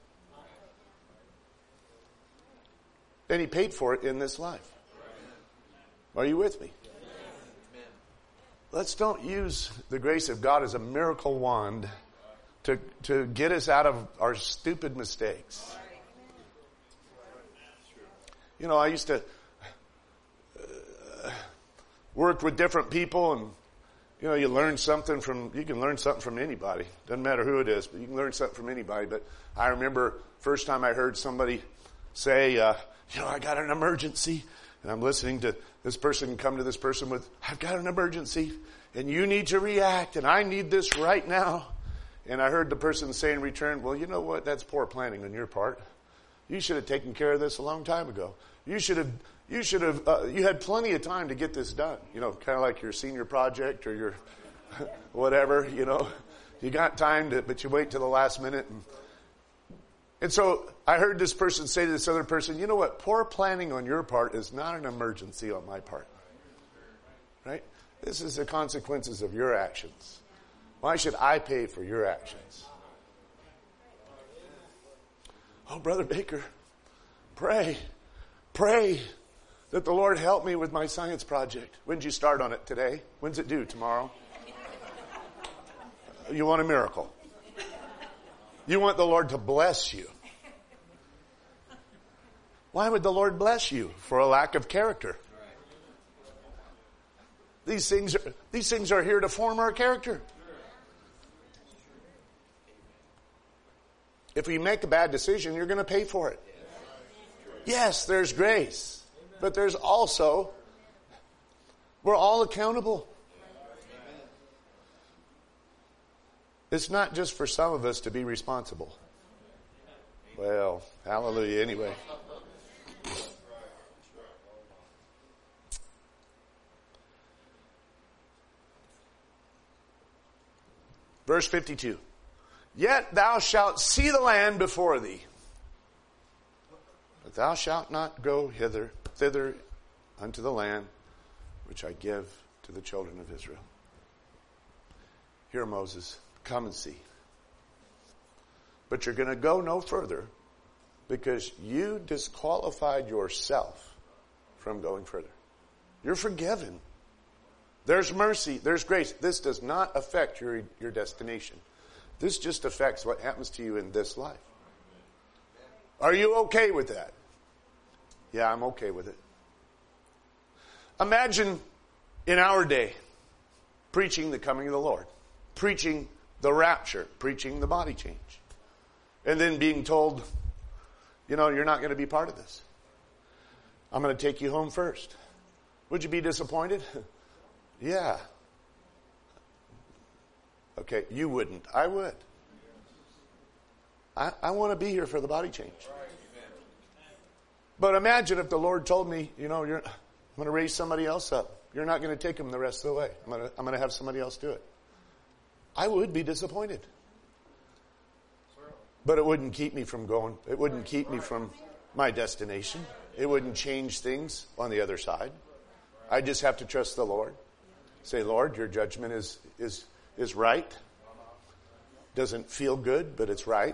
And he paid for it in this life. Are you with me? Let's don't use the grace of God as a miracle wand to get us out of our stupid mistakes. You know, I used to work with different people, and you know, you can learn something from anybody. Doesn't matter who it is, but you can learn something from anybody. But I remember first time I heard somebody say, you know, I got an emergency, and I'm listening to this person come to this person with, I've got an emergency, and you need to react, and I need this right now. And I heard the person say in return, well, you know what? That's poor planning on your part. You should have taken care of this a long time ago. You had plenty of time to get this done. You know, kind of like your senior project or your whatever, you know. You got time but you wait till the last minute. And so I heard this person say to this other person, you know what? Poor planning on your part is not an emergency on my part. Right? This is the consequences of your actions. Why should I pay for your actions? Oh, Brother Baker, pray that the Lord help me with my science project. When did you start on it? Today? When's it due? Tomorrow? You want a miracle. You want the Lord to bless you. Why would the Lord bless you? For a lack of character. These things are here to form our character. If you make a bad decision, you're going to pay for it. Yes, there's grace. But there's also, we're all accountable. It's not just for some of us to be responsible. Well, hallelujah anyway. Verse 52. Yet thou shalt see the land before thee, but thou shalt not go thither unto the land which I give to the children of Israel. Here, Moses, come and see. But you're going to go no further because you disqualified yourself from going further. You're forgiven. There's mercy. There's grace. This does not affect your destination. This just affects what happens to you in this life. Are you okay with that? Yeah, I'm okay with it. Imagine in our day preaching the coming of the Lord, preaching the rapture, preaching the body change, and then being told, you're not going to be part of this. I'm going to take you home first. Would you be disappointed? Yeah. Okay, you wouldn't. I would. I want to be here for the body change. But imagine if the Lord told me, I'm going to raise somebody else up. You're not going to take them the rest of the way. I'm going to have somebody else do it. I would be disappointed. But it wouldn't keep me from going. It wouldn't keep me from my destination. It wouldn't change things on the other side. I just have to trust the Lord. Say, Lord, your judgment is right. Doesn't feel good, but it's right.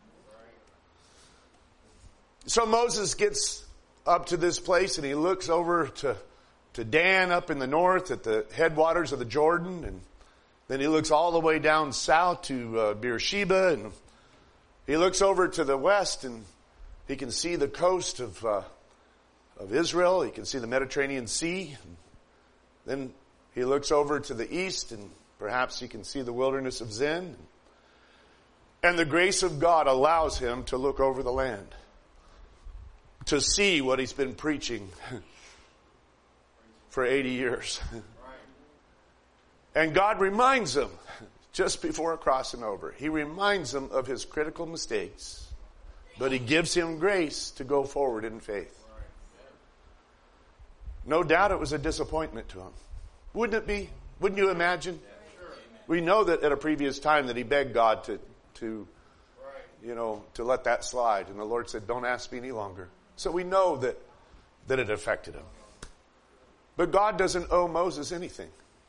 So Moses gets up to this place and he looks over to Dan up in the north at the headwaters of the Jordan, and then he looks all the way down south to Beersheba, and he looks over to the west and he can see the coast of Israel. He can see the Mediterranean Sea. Then he looks over to the east and perhaps he can see the wilderness of Zin. And the grace of God allows him to look over the land, to see what he's been preaching for 80 years. And God reminds him, just before crossing over, he reminds him of his critical mistakes, but he gives him grace to go forward in faith. No doubt it was a disappointment to him. Wouldn't it be? Wouldn't you imagine? We know that at a previous time that he begged God to let that slide. And the Lord said, don't ask me any longer. So we know that it affected him. But God doesn't owe Moses anything.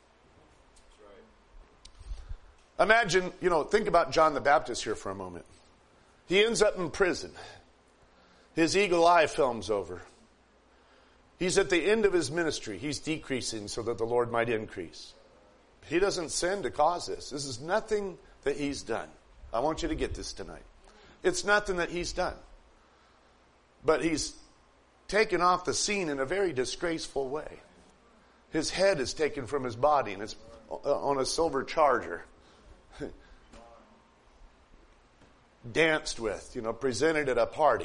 Imagine, think about John the Baptist here for a moment. He ends up in prison. His eagle eye films over. He's at the end of his ministry. He's decreasing so that the Lord might increase. He doesn't sin to cause this. This is nothing that he's done. I want you to get this tonight. It's nothing that he's done. But he's taken off the scene in a very disgraceful way. His head is taken from his body and it's on a silver charger. Danced with, presented at a party.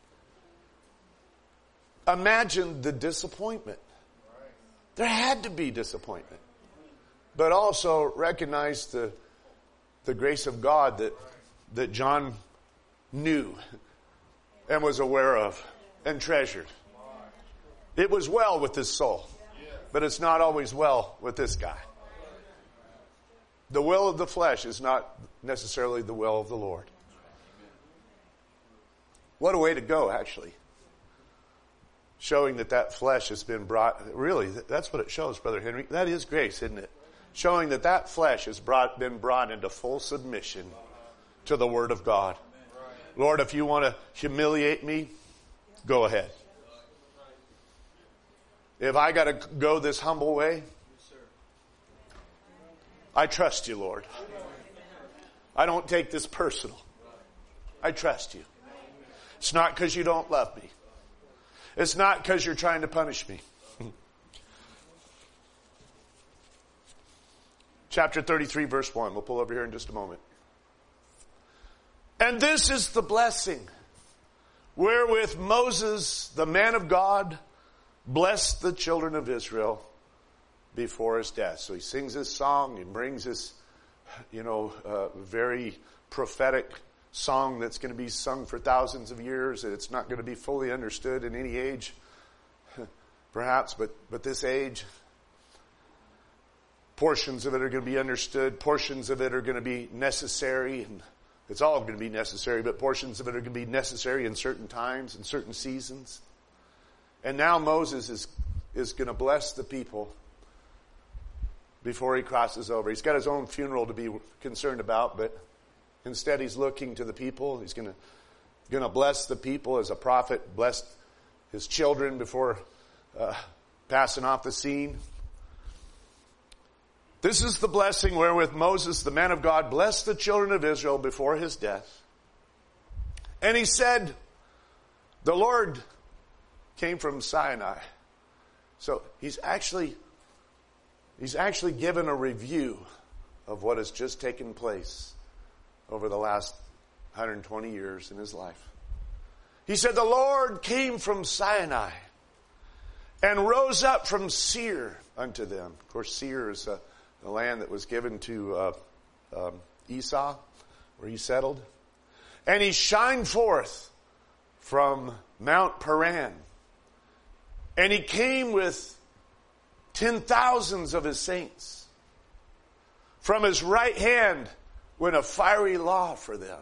Imagine the disappointment. There had to be disappointment. But also recognize the grace of God that John knew and was aware of and treasured. It was well with his soul, but it's not always well with this guy. The will of the flesh is not necessarily the will of the Lord. What a way to go, actually. Showing that flesh has been brought, really, that's what it shows, Brother Henry. That is grace, isn't it? Showing that flesh has been brought into full submission to the Word of God. Lord, if you want to humiliate me, go ahead. If I got to go this humble way, I trust you, Lord. I don't take this personal. I trust you. It's not because you don't love me. It's not because you're trying to punish me. Chapter 33, verse 1. We'll pull over here in just a moment. And this is the blessing wherewith Moses, the man of God, blessed the children of Israel before his death. So he sings this song. He brings this, very prophetic song that's going to be sung for thousands of years. It's not going to be fully understood in any age, perhaps, but this age, portions of it are going to be understood. Portions of it are going to be necessary, and it's all going to be necessary, but portions of it are going to be necessary in certain times and certain seasons. And now Moses is going to bless the people before he crosses over. He's got his own funeral to be concerned about, but instead he's looking to the people. He's going to bless the people as a prophet blessed his children before passing off the scene. This is the blessing wherewith Moses, the man of God, blessed the children of Israel before his death. And he said, the Lord came from Sinai. So he's actually given a review of what has just taken place over the last 120 years in his life. He said, the Lord came from Sinai and rose up from Seir unto them. Of course, Seir is the land that was given to Esau, where he settled. And he shined forth from Mount Paran. And he came with 10,000s of his saints. From his right hand went a fiery law for them.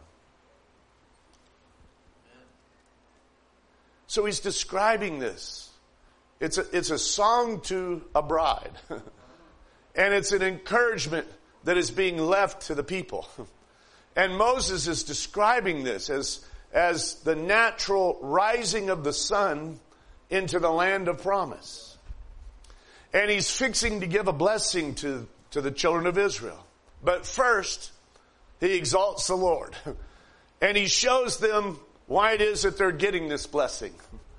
So he's describing this. It's a song to a bride. And it's an encouragement that is being left to the people. And Moses is describing this as the natural rising of the sun into the land of promise. And he's fixing to give a blessing to the children of Israel. But first, he exalts the Lord. And he shows them why it is that they're getting this blessing.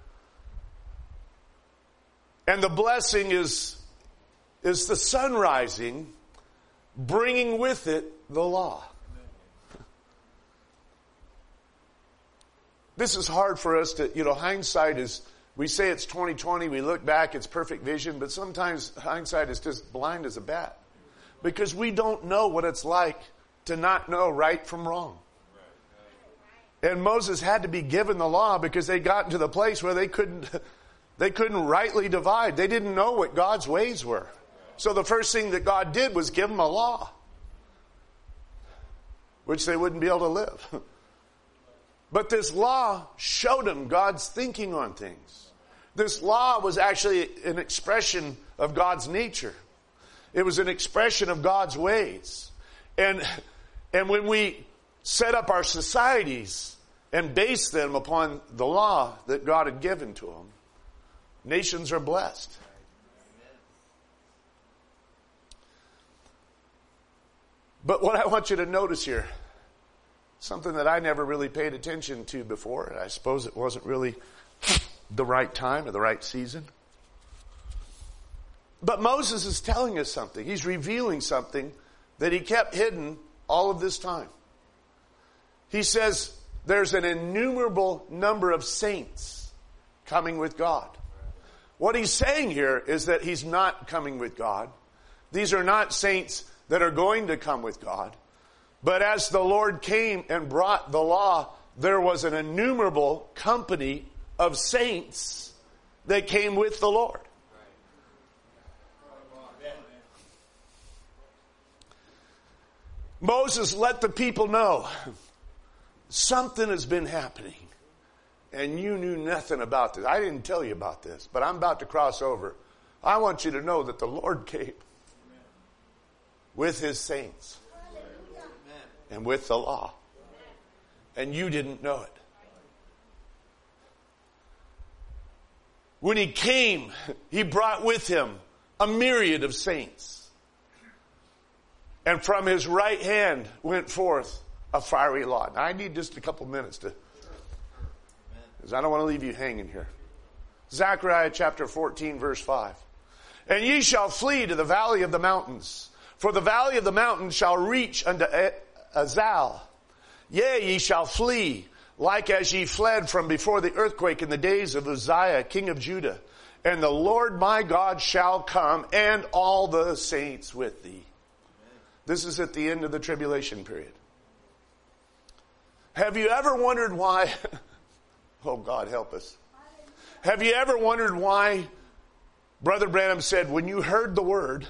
And the blessing is the sun rising, bringing with it the law. This is hard for us to, hindsight is, we say it's 2020, we look back, it's perfect vision, but sometimes hindsight is just blind as a bat. Because we don't know what it's like to not know right from wrong. And Moses had to be given the law because they got to the place where they couldn't rightly divide. They didn't know what God's ways were. So the first thing that God did was give them a law, which they wouldn't be able to live. But this law showed them God's thinking on things. This law was actually an expression of God's nature. It was an expression of God's ways. And when we set up our societies and base them upon the law that God had given to them, nations are blessed. But what I want you to notice here, something that I never really paid attention to before, I suppose it wasn't really the right time or the right season. But Moses is telling us something. He's revealing something that he kept hidden all of this time. He says there's an innumerable number of saints coming with God. What he's saying here is that he's not coming with God. These are not saints that are going to come with God. But as the Lord came and brought the law, there was an innumerable company of saints that came with the Lord. Moses let the people know something has been happening and you knew nothing about this. I didn't tell you about this, but I'm about to cross over. I want you to know that the Lord came with his saints and with the law, and you didn't know it. When he came, he brought with him a myriad of saints. And from his right hand went forth a fiery law. Now I need just a couple minutes because I don't want to leave you hanging here. Zechariah chapter 14 verse 5. And ye shall flee to the valley of the mountains, for the valley of the mountains shall reach unto Azal. Yea, ye shall flee, like as ye fled from before the earthquake in the days of Uzziah, king of Judah. And the Lord my God shall come, and all the saints with thee. This is at the end of the tribulation period. Have you ever wondered why? Oh, God, help us. Have you ever wondered why Brother Branham said, when you heard the word,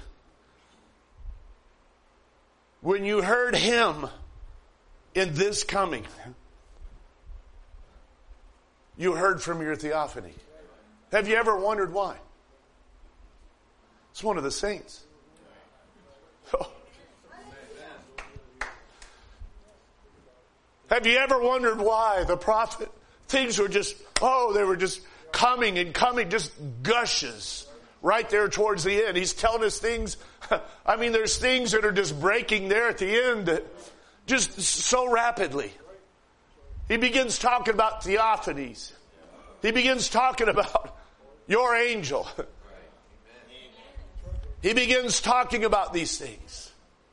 when you heard him in this coming, you heard from your theophany? Have you ever wondered why? It's one of the saints. Oh. Have you ever wondered why the prophet, things were just, they were just coming and coming, just gushes right there towards the end. He's telling us things. I mean, there's things that are just breaking there at the end just so rapidly. He begins talking about theophanies. He begins talking about your angel. He begins talking about these things.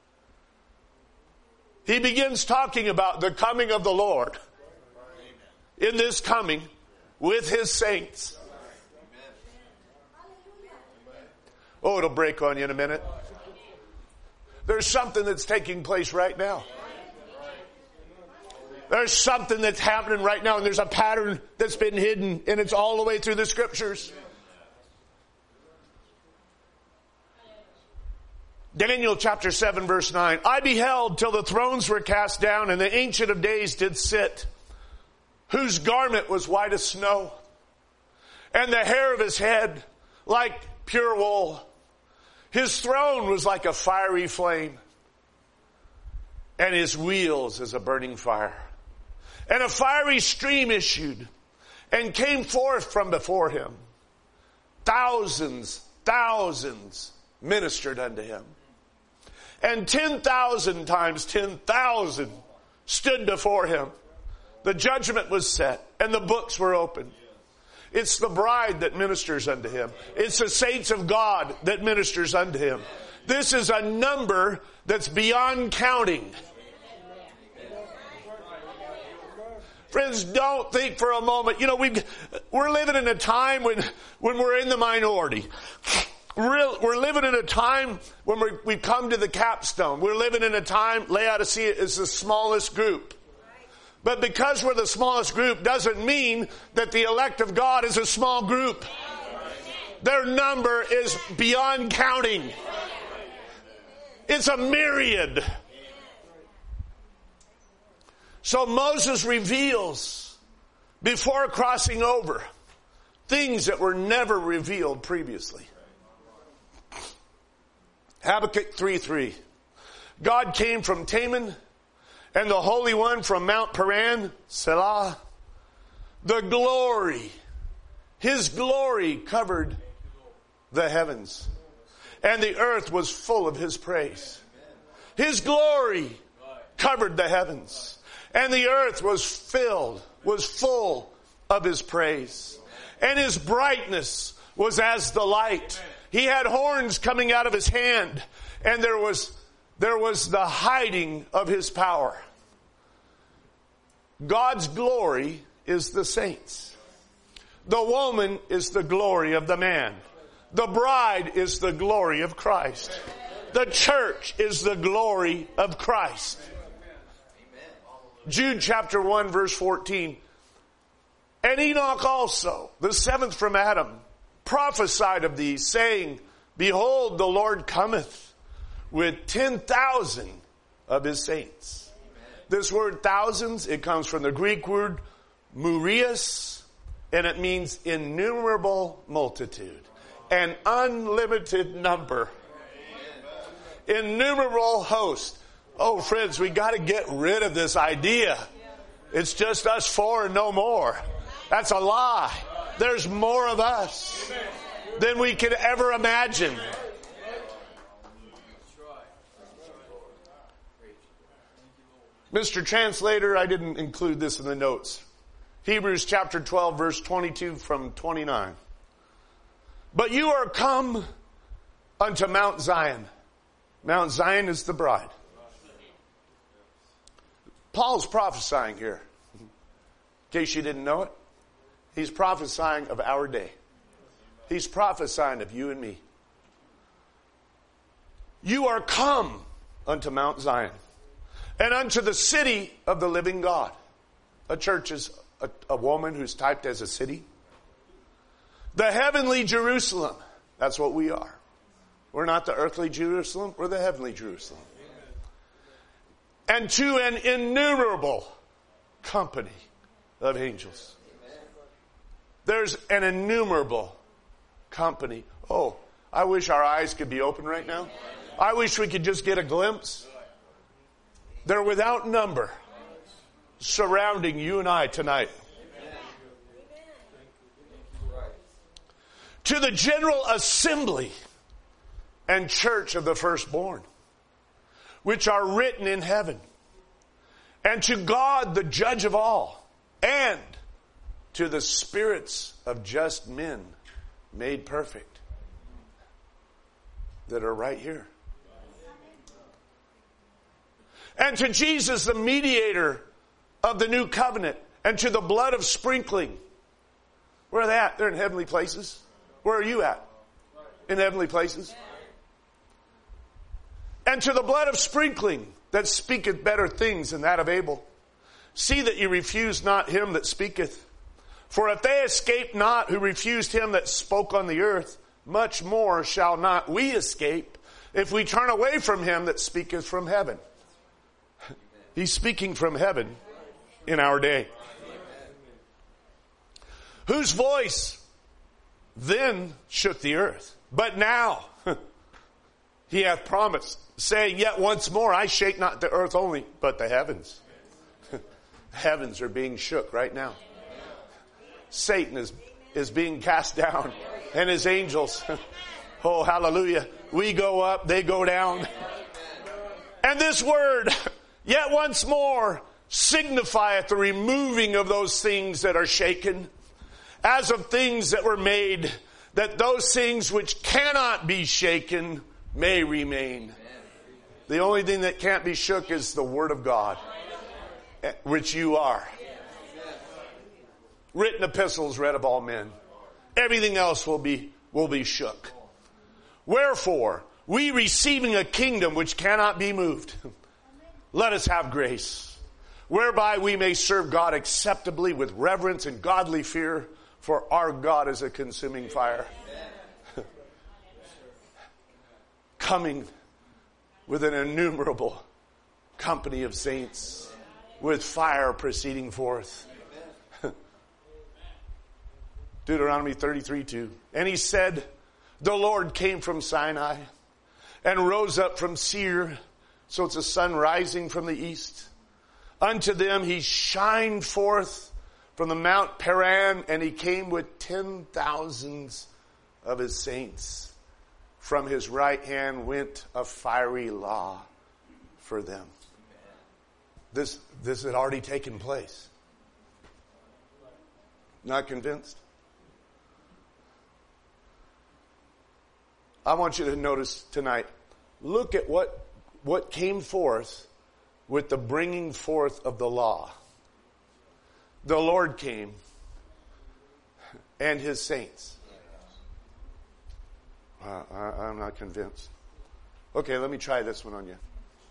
He begins talking about the coming of the Lord in this coming with his saints. Oh, it'll break on you in a minute. There's something that's taking place right now. There's something that's happening right now, and there's a pattern that's been hidden, and it's all the way through the scriptures. Daniel chapter 7 verse 9. I beheld till the thrones were cast down, and the Ancient of Days did sit, whose garment was white as snow, and the hair of his head like pure wool. His throne was like a fiery flame, and his wheels as a burning fire. And a fiery stream issued and came forth from before him. Thousands ministered unto him. And 10,000 times 10,000 stood before him. The judgment was set and the books were opened. It's the bride that ministers unto him. It's the saints of God that ministers unto him. This is a number that's beyond counting. Friends, don't think for a moment. We're living in a time when we're in the minority. We're living in a time when we've come to the capstone. We're living in a time, Laodicea is the smallest group. But because we're the smallest group doesn't mean that the elect of God is a small group. Their number is beyond counting. It's a myriad. So Moses reveals, before crossing over, things that were never revealed previously. Habakkuk 3:3. God came from Teman, and the Holy One from Mount Paran, Selah. The glory, his glory covered the heavens, and the earth was full of his praise. His glory covered the heavens, and the earth was full of his praise. And his brightness was as the light. He had horns coming out of his hand, and there was the hiding of his power. God's glory is the saints. The woman is the glory of the man. The bride is the glory of Christ. The church is the glory of Christ. Jude chapter 1 verse 14. And Enoch also, the seventh from Adam, prophesied of these, saying, Behold, the Lord cometh with 10,000 of his saints. This word thousands, it comes from the Greek word murias, and it means innumerable multitude, an unlimited number, innumerable host. Oh, friends, we got to get rid of this idea. It's just us four and no more. That's a lie. There's more of us than we could ever imagine. Mr. Translator, I didn't include this in the notes. Hebrews chapter 12, verse 22 from 29. But you are come unto Mount Zion. Mount Zion is the bride. Paul's prophesying here. In case you didn't know it, he's prophesying of our day. He's prophesying of you and me. You are come unto Mount Zion, and unto the city of the living God. A church is a woman who's typed as a city. The heavenly Jerusalem. That's what we are. We're not the earthly Jerusalem. We're the heavenly Jerusalem. And to an innumerable company of angels. There's an innumerable company. Oh, I wish our eyes could be open right now. I wish we could just get a glimpse. They're without number surrounding you and I tonight. To the general assembly and church of the firstborn, which are written in heaven, and to God the judge of all, and to the spirits of just men made perfect that are right here. And to Jesus, the mediator of the new covenant, and to the blood of sprinkling. Where are they at? They're in heavenly places. Where are you at? In heavenly places. And to the blood of sprinkling that speaketh better things than that of Abel. See that you refuse not him that speaketh. For if they escape not who refused him that spoke on the earth, much more shall not we escape if we turn away from him that speaketh from heaven. He's speaking from heaven in our day. Whose voice then shook the earth. But now he hath promised, saying, yet once more I shake not the earth only, but the heavens. Heavens are being shook right now. Satan is being cast down, and his angels. Oh, hallelujah. We go up, they go down. And this word, yet once more, signifieth the removing of those things that are shaken, as of things that were made, that those things which cannot be shaken may remain. The only thing that can't be shook is the Word of God, which you are. Written epistles read of all men. Everything else will be shook. Wherefore, we receiving a kingdom which cannot be moved, let us have grace, whereby we may serve God acceptably with reverence and godly fear, for our God is a consuming fire. Coming with an innumerable company of saints, with fire proceeding forth. Deuteronomy 33:2. And he said, the Lord came from Sinai and rose up from Seir. So it's the sun rising from the east. Unto them he shined forth from the Mount Paran, and he came with 10,000s of his saints. From his right hand went a fiery law for them. This had already taken place. Not convinced? I want you to notice tonight, look at what came forth with the bringing forth of the law. The Lord came and his saints. I'm not convinced. Okay, let me try this one on you.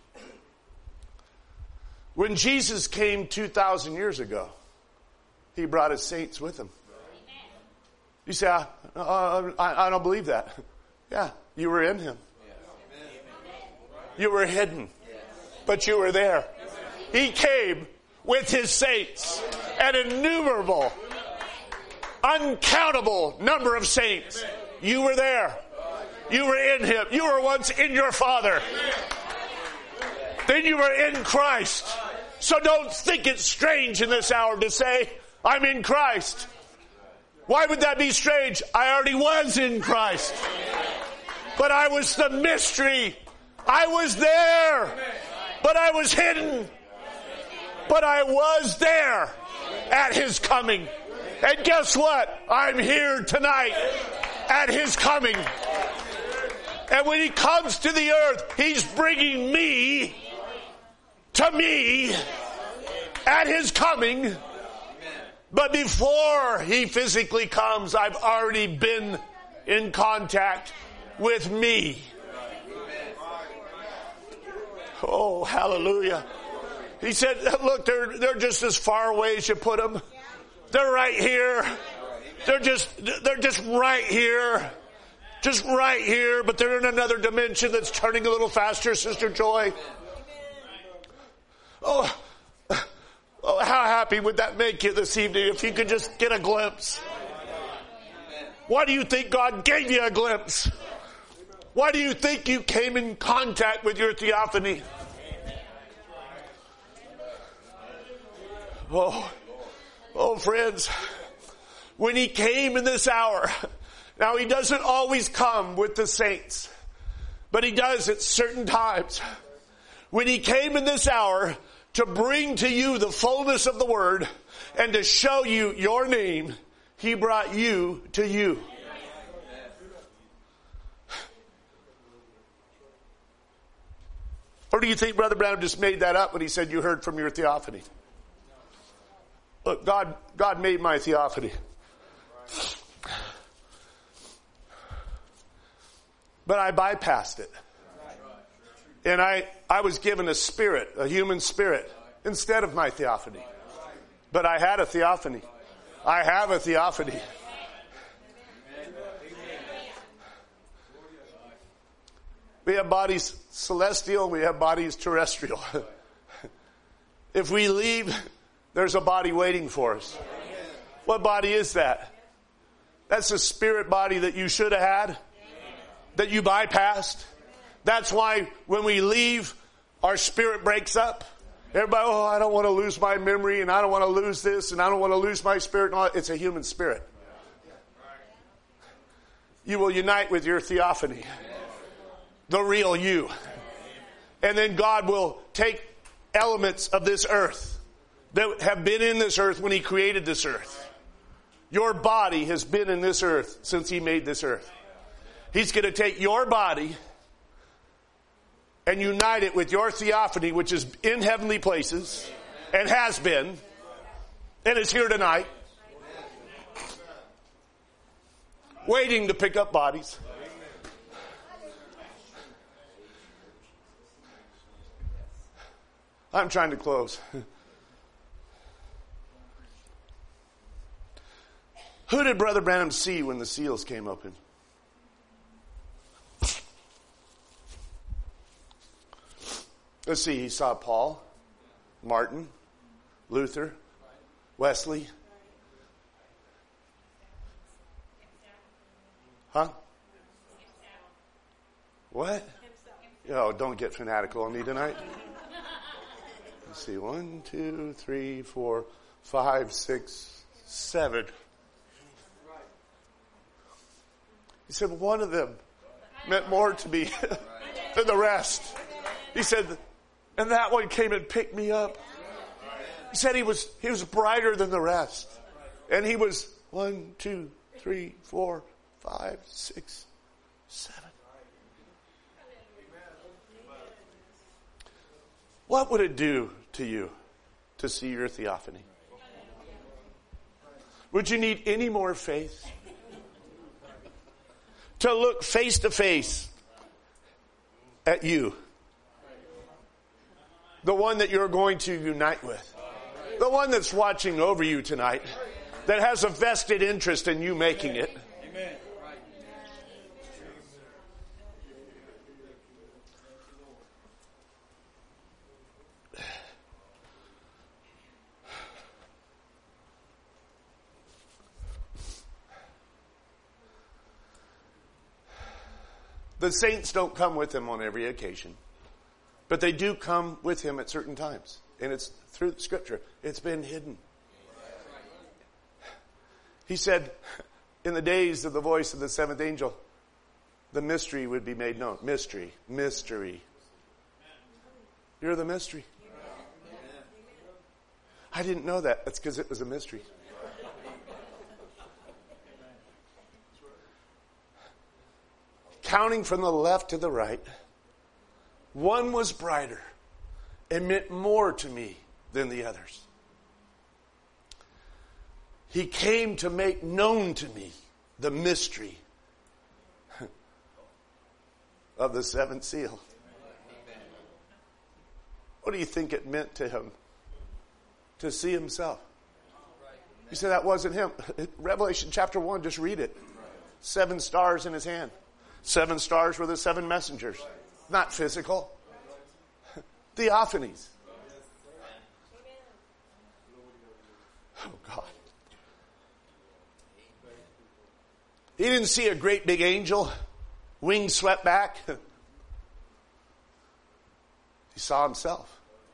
When Jesus came 2,000 years ago, he brought his saints with him. You say, I don't believe that. Yeah, you were in him. You were hidden, but you were there. He came with his saints, an innumerable, uncountable number of saints. You were there. You were in him. You were once in your Father. Then you were in Christ. So don't think it's strange in this hour to say, I'm in Christ. Why would that be strange? I already was in Christ. But I was the mystery. I was there, but I was hidden. But I was there at his coming. And guess what? I'm here tonight at his coming. And when he comes to the earth, he's bringing me to me at his coming. But before he physically comes, I've already been in contact with me. Oh, hallelujah. He said, look, they're just as far away as you put them. They're right here. They're just right here. Just right here, but they're in another dimension that's turning a little faster, Sister Joy. Oh, how happy would that make you this evening if you could just get a glimpse? Why do you think God gave you a glimpse? Why do you think you came in contact with your theophany? Oh, friends, when he came in this hour, now he doesn't always come with the saints, but he does at certain times. When he came in this hour to bring to you the fullness of the word and to show you your name, he brought you to you. Or do you think Brother Branham just made that up when he said you heard from your theophany? Look, God made my theophany. But I bypassed it. And I was given a spirit, a human spirit, instead of my theophany. But I had a theophany. I have a theophany. We have bodies celestial, we have bodies terrestrial. If we leave, there's a body waiting for us. What body is that? That's a spirit body that you should have had, that you bypassed. That's why when we leave, our spirit breaks up. Everybody, I don't want to lose my memory, and I don't want to lose this, and I don't want to lose my spirit. No, it's a human spirit. You will unite with your theophany, the real you. And then God will take elements of this earth that have been in this earth when he created this earth. Your body has been in this earth since he made this earth. He's going to take your body and unite it with your theophany, which is in heavenly places and has been and is here tonight, waiting to pick up bodies. I'm trying to close. Who did Brother Branham see when the seals came open? Let's see, he saw Paul, Martin, Luther, Wesley. Huh? What? Oh, don't get fanatical on me tonight. Let's see, 1, 2, 3, 4, 5, 6, 7. He said one of them meant more to me than the rest. He said, and that one came and picked me up. He said he was brighter than the rest. And he was 1, 2, 3, 4, 5, 6, 7. What would it do to you to see your theophany? Would you need any more faith? To look face to face at you. The one that you're going to unite with. The one that's watching over you tonight. That has a vested interest in you making it. Amen. The saints don't come with him on every occasion. But they do come with him at certain times. And it's through the scripture. It's been hidden. He said, in the days of the voice of the seventh angel, the mystery would be made known. Mystery. You're the mystery. I didn't know that. That's because it was a mystery. Counting from the left to the right, one was brighter and meant more to me than the others. He came to make known to me the mystery of the seventh seal. What do you think it meant to him to see himself? You say that wasn't him. Revelation chapter 1, just read it. 7 stars in his hand. 7 stars were the 7 messengers. Not physical. Theophanies. Oh, God. He didn't see a great big angel, wings swept back. He saw himself.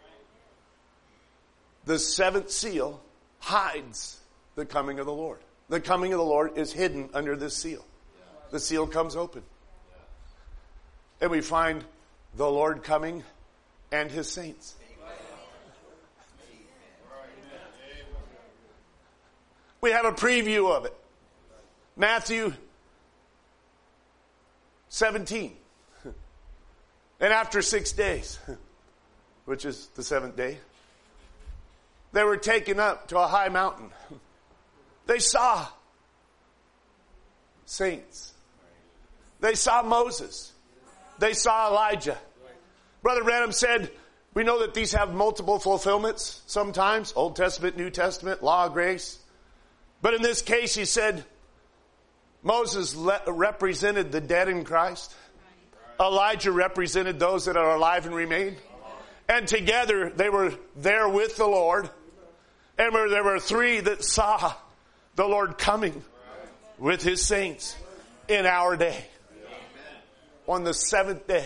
The 7th seal hides the coming of the Lord. The coming of the Lord is hidden under this seal. The seal comes open. And we find the Lord coming and his saints. We have a preview of it. Matthew 17. And after 6 days, which is the 7th day, they were taken up to a high mountain. They saw saints. They saw Moses. They saw Elijah. Brother Branham said, we know that these have multiple fulfillments sometimes. Old Testament, New Testament, law of grace. But in this case, he said, Moses represented the dead in Christ. Elijah represented those that are alive and remain. And together they were there with the Lord. And there were 3 that saw the Lord coming with his saints in our day. On the 7th day.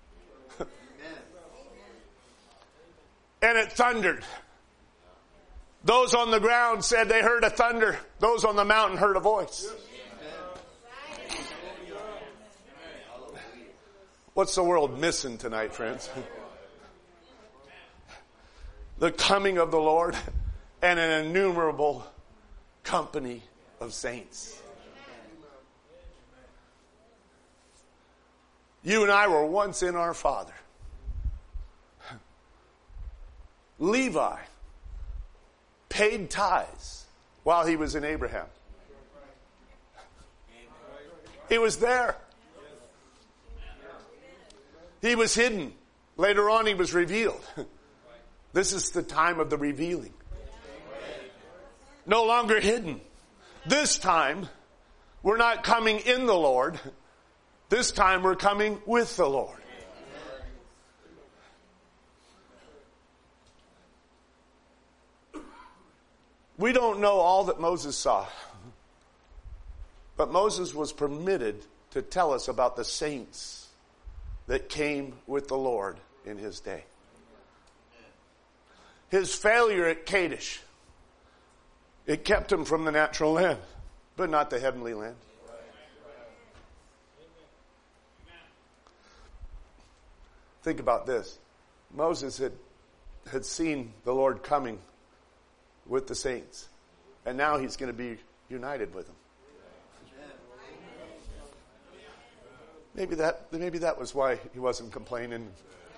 And it thundered. Those on the ground said they heard a thunder. Those on the mountain heard a voice. What's the world missing tonight, friends? The coming of the Lord and an innumerable company of saints. You and I were once in our Father. Levi paid tithes while he was in Abraham. He was there. He was hidden. Later on, he was revealed. This is the time of the revealing. No longer hidden. This time, we're not coming in the Lord. This time, we're coming with the Lord. We don't know all that Moses saw. But Moses was permitted to tell us about the saints that came with the Lord in his day. His failure at Kadesh, it kept him from the natural land, but not the heavenly land. Think about this. Moses had seen the Lord coming with the saints, and now he's going to be united with them. Maybe that was why he wasn't complaining.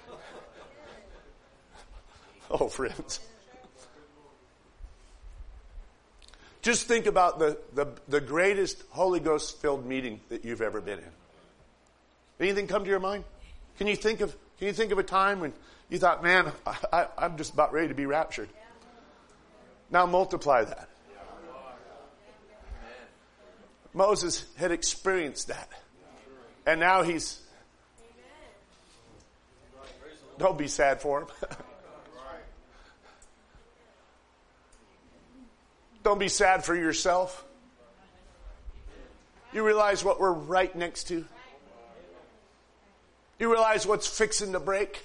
Oh, friends. Just think about the greatest Holy Ghost filled meeting that you've ever been in. Anything come to your mind? Can you think of a time when you thought, man, I'm just about ready to be raptured? Now multiply that. Moses had experienced that. And now he's... Don't be sad for him. Don't be sad for yourself. You realize what we're right next to? You realize what's fixing to break?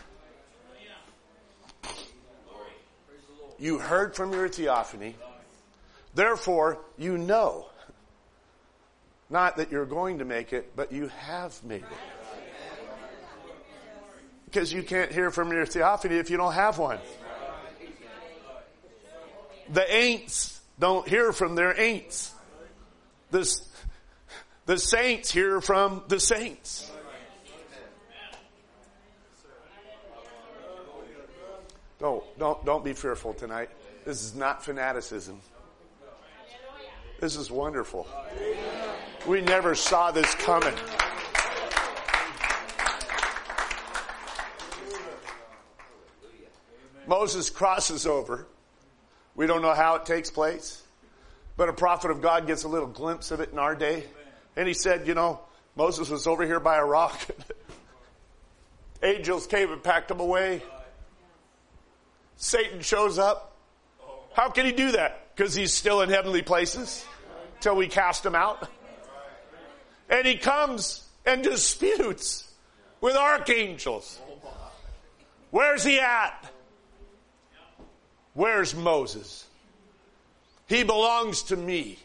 You heard from your theophany. Therefore, you know. Not that you're going to make it, but you have made it. Because you can't hear from your theophany if you don't have one. The ain'ts don't hear from their ain'ts. The saints hear from the saints. Don't be fearful tonight. This is not fanaticism. This is wonderful. We never saw this coming. Moses crosses over. We don't know how it takes place, but a prophet of God gets a little glimpse of it in our day. And he said, Moses was over here by a rock. Angels came and packed him away. Satan shows up. How can he do that? Because he's still in heavenly places till we cast him out. And he comes and disputes with archangels. Where's he at? Where's Moses? He belongs to me.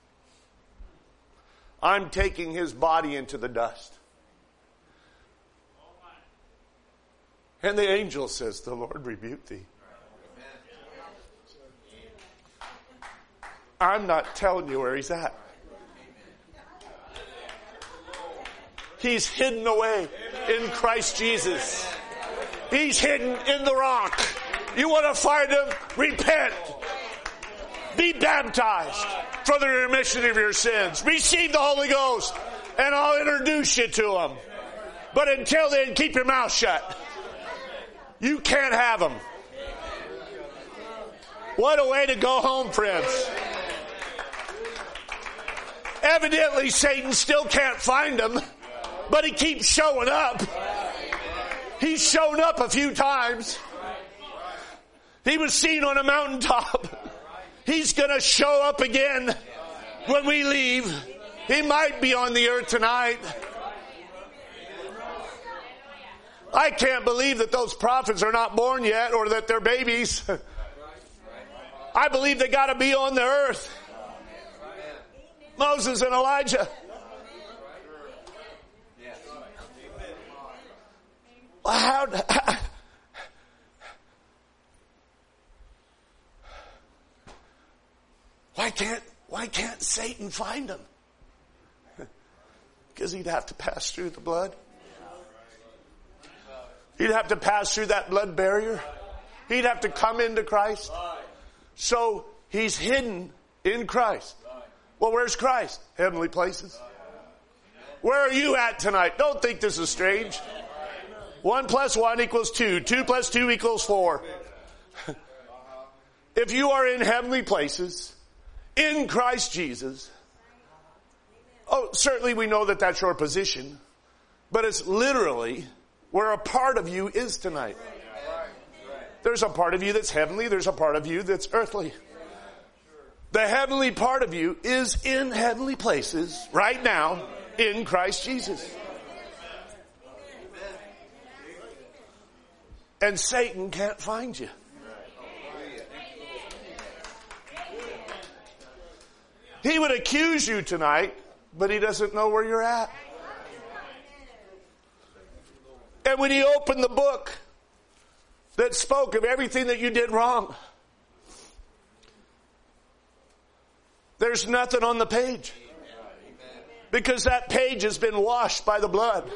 I'm taking his body into the dust. And the angel says, the Lord rebuke thee. I'm not telling you where he's at. He's hidden away in Christ Jesus. He's hidden in the rock. You want to find him? Repent. Be baptized for the remission of your sins. Receive the Holy Ghost, and I'll introduce you to him. But until then, keep your mouth shut. You can't have him. What a way to go home, friends. Evidently, Satan still can't find him, but he keeps showing up. He's shown up a few times. He was seen on a mountaintop. He's going to show up again when we leave. He might be on the earth tonight. I can't believe that those prophets are not born yet or that they're babies. I believe they got to be on the earth. Moses and Elijah. Why can't Satan find him? Because he'd have to pass through the blood. He'd have to pass through that blood barrier. He'd have to come into Christ. So he's hidden in Christ. Well, where's Christ? Heavenly places. Where are you at tonight? Don't think this is strange. 1 + 1 = 2. 2 + 2 = 4. If you are in heavenly places, in Christ Jesus, certainly we know that that's your position, but it's literally where a part of you is tonight. There's a part of you that's heavenly. There's a part of you that's earthly. The heavenly part of you is in heavenly places right now in Christ Jesus. And Satan can't find you. He would accuse you tonight, but he doesn't know where you're at. And when he opened the book that spoke of everything that you did wrong, there's nothing on the page. Because that page has been washed by the blood.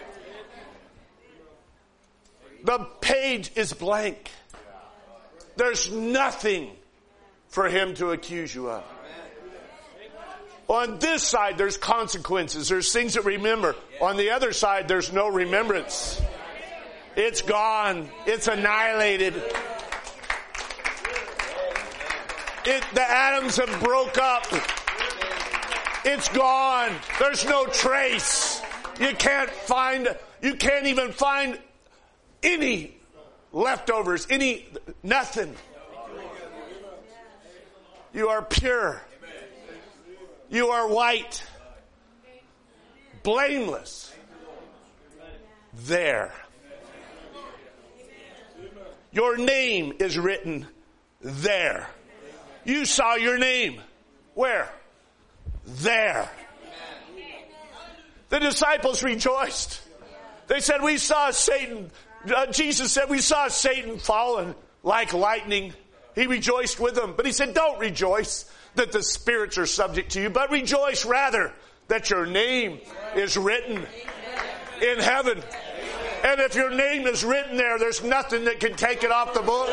The page is blank. There's nothing for him to accuse you of. On this side, there's consequences. There's things to remember. On the other side, there's no remembrance. It's gone. It's annihilated. The atoms have broke up. It's gone. There's no trace. You can't even find any leftovers, nothing. You are pure. You are white. Blameless. There. Your name is written there. You saw your name. Where? There. The disciples rejoiced. They said, we saw Satan. Jesus said, we saw Satan fallen like lightning. He rejoiced with them. But he said, don't rejoice that the spirits are subject to you, but rejoice rather that your name is written in heaven. And if your name is written there, there's nothing that can take it off the book.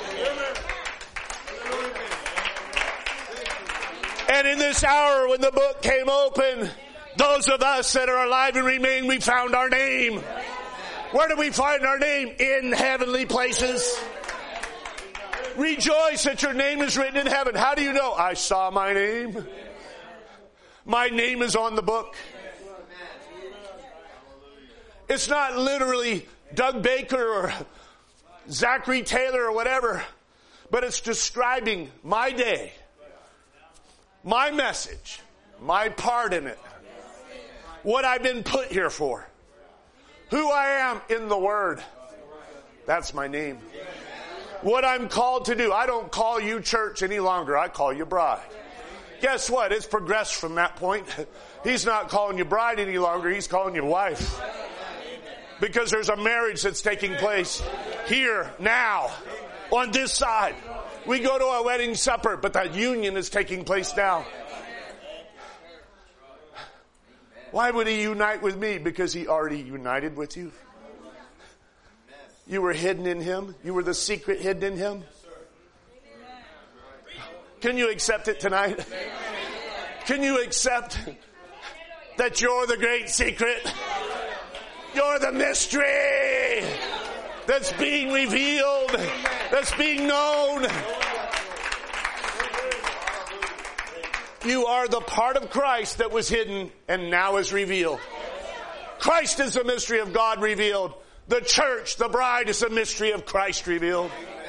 And in this hour when the book came open, those of us that are alive and remain, we found our name. Where did we find our name? In heavenly places. Rejoice that your name is written in heaven. How do you know? I saw my name. My name is on the book. It's not literally Doug Baker or Zachary Taylor or whatever, but it's describing my day, my message, my part in it, what I've been put here for, who I am in the Word. That's my name. What I'm called to do. I don't call you church any longer. I call you bride. Guess what? It's progressed from that point. He's not calling you bride any longer. He's calling you wife. Because there's a marriage that's taking place here, now, on this side. We go to our wedding supper, but that union is taking place now. Why would he unite with me? Because he already united with you. You were hidden in him. You were the secret hidden in him. Can you accept it tonight? Can you accept that you're the great secret? You're the mystery that's being revealed, that's being known. You are the part of Christ that was hidden and now is revealed. Christ is the mystery of God revealed. The church, the bride, is the mystery of Christ revealed.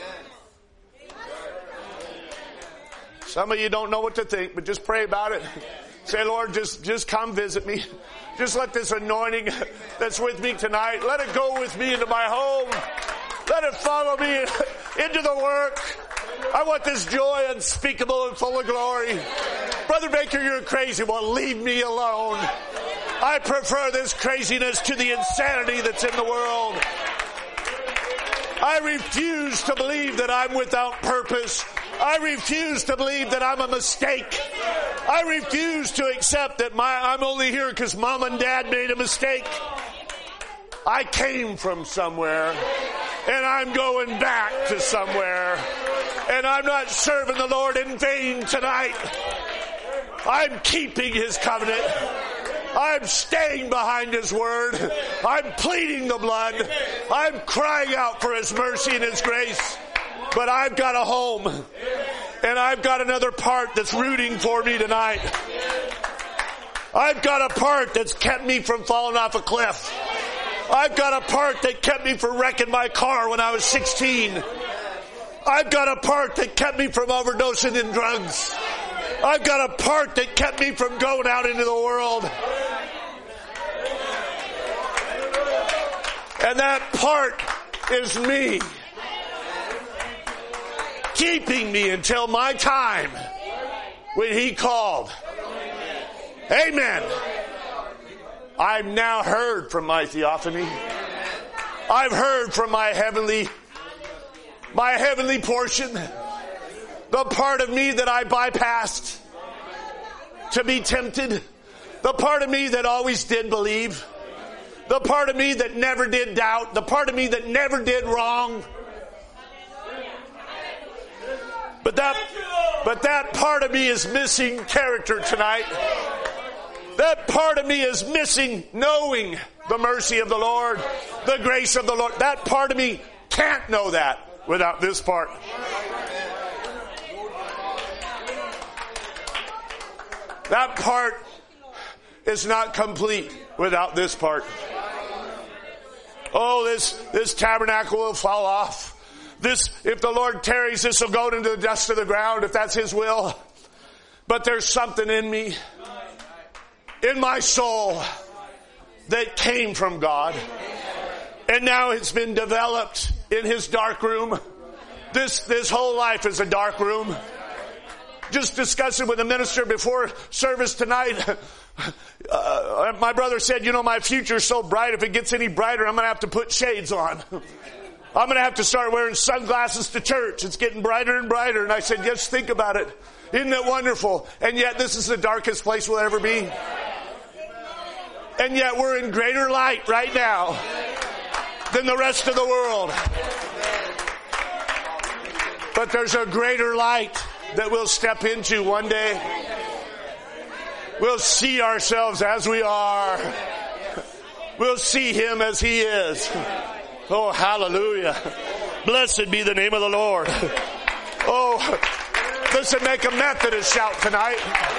Some of you don't know what to think, but just pray about it. Say, Lord, just come visit me. Just let this anointing that's with me tonight, let it go with me into my home. Let it follow me into the work. I want this joy unspeakable and full of glory. Brother Baker, you're crazy. Well, leave me alone. I prefer this craziness to the insanity that's in the world. I refuse to believe that I'm without purpose. I refuse to believe that I'm a mistake. I refuse to accept that I'm only here because mom and dad made a mistake. I came from somewhere, and I'm going back to somewhere. And I'm not serving the Lord in vain tonight. I'm keeping His covenant. I'm staying behind His word. I'm pleading the blood. I'm crying out for His mercy and His grace. But I've got a home. And I've got another part that's rooting for me tonight. I've got a part that's kept me from falling off a cliff. I've got a part that kept me from wrecking my car when I was 16. I've got a part that kept me from overdosing in drugs. I've got a part that kept me from going out into the world. And that part is me. Keeping me until my time when He called. Amen. I've now heard from my theophany. I've heard from my heavenly portion. The part of me that I bypassed to be tempted. The part of me that always did believe. The part of me that never did doubt. The part of me that never did wrong. But that part of me is missing character tonight. That part of me is missing knowing the mercy of the Lord, the grace of the Lord. That part of me can't know that without this part. That part is not complete without this part. Oh, this tabernacle will fall off. If the Lord tarries, this will go into the dust of the ground if that's His will. But there's something in me, in my soul, that came from God. And now it's been developed in His dark room. This whole life is a dark room. Just discussing with the minister before service tonight. My brother said, my future's so bright, if it gets any brighter, I'm going to have to put shades on. I'm going to have to start wearing sunglasses to church. It's getting brighter and brighter. And I said, just think about it. Isn't it wonderful? And yet this is the darkest place we'll ever be. And yet we're in greater light right now than the rest of the world. But there's a greater light that we'll step into one day. We'll see ourselves as we are. We'll see Him as He is. Oh, hallelujah. Blessed be the name of the Lord. Oh, listen, make a Methodist shout tonight.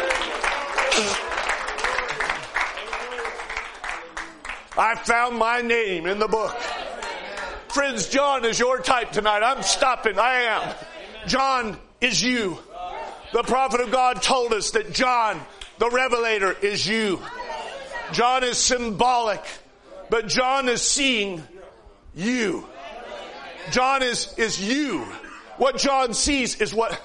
I found my name in the book. Friends, John is your type tonight. I'm stopping. I am. John is you. The prophet of God told us that John, the revelator, is you. John is symbolic, but John is seeing you. John is you. What John sees is what...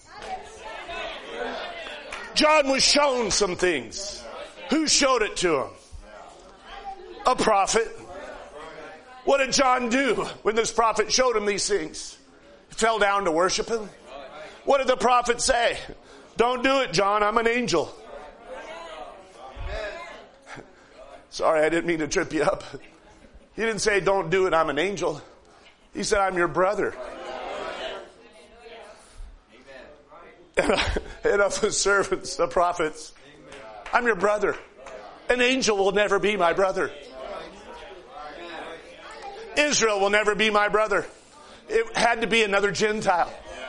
John was shown some things. Who showed it to him? A prophet. What did John do when this prophet showed him these things? He fell down to worship him. What did the prophet say? Don't do it, John. I'm an angel. Sorry, I didn't mean to trip you up. He didn't say, don't do it, I'm an angel. He said, I'm your brother. And of the servants, the prophets, I'm your brother. An angel will never be my brother. Israel will never be my brother. It had to be another Gentile.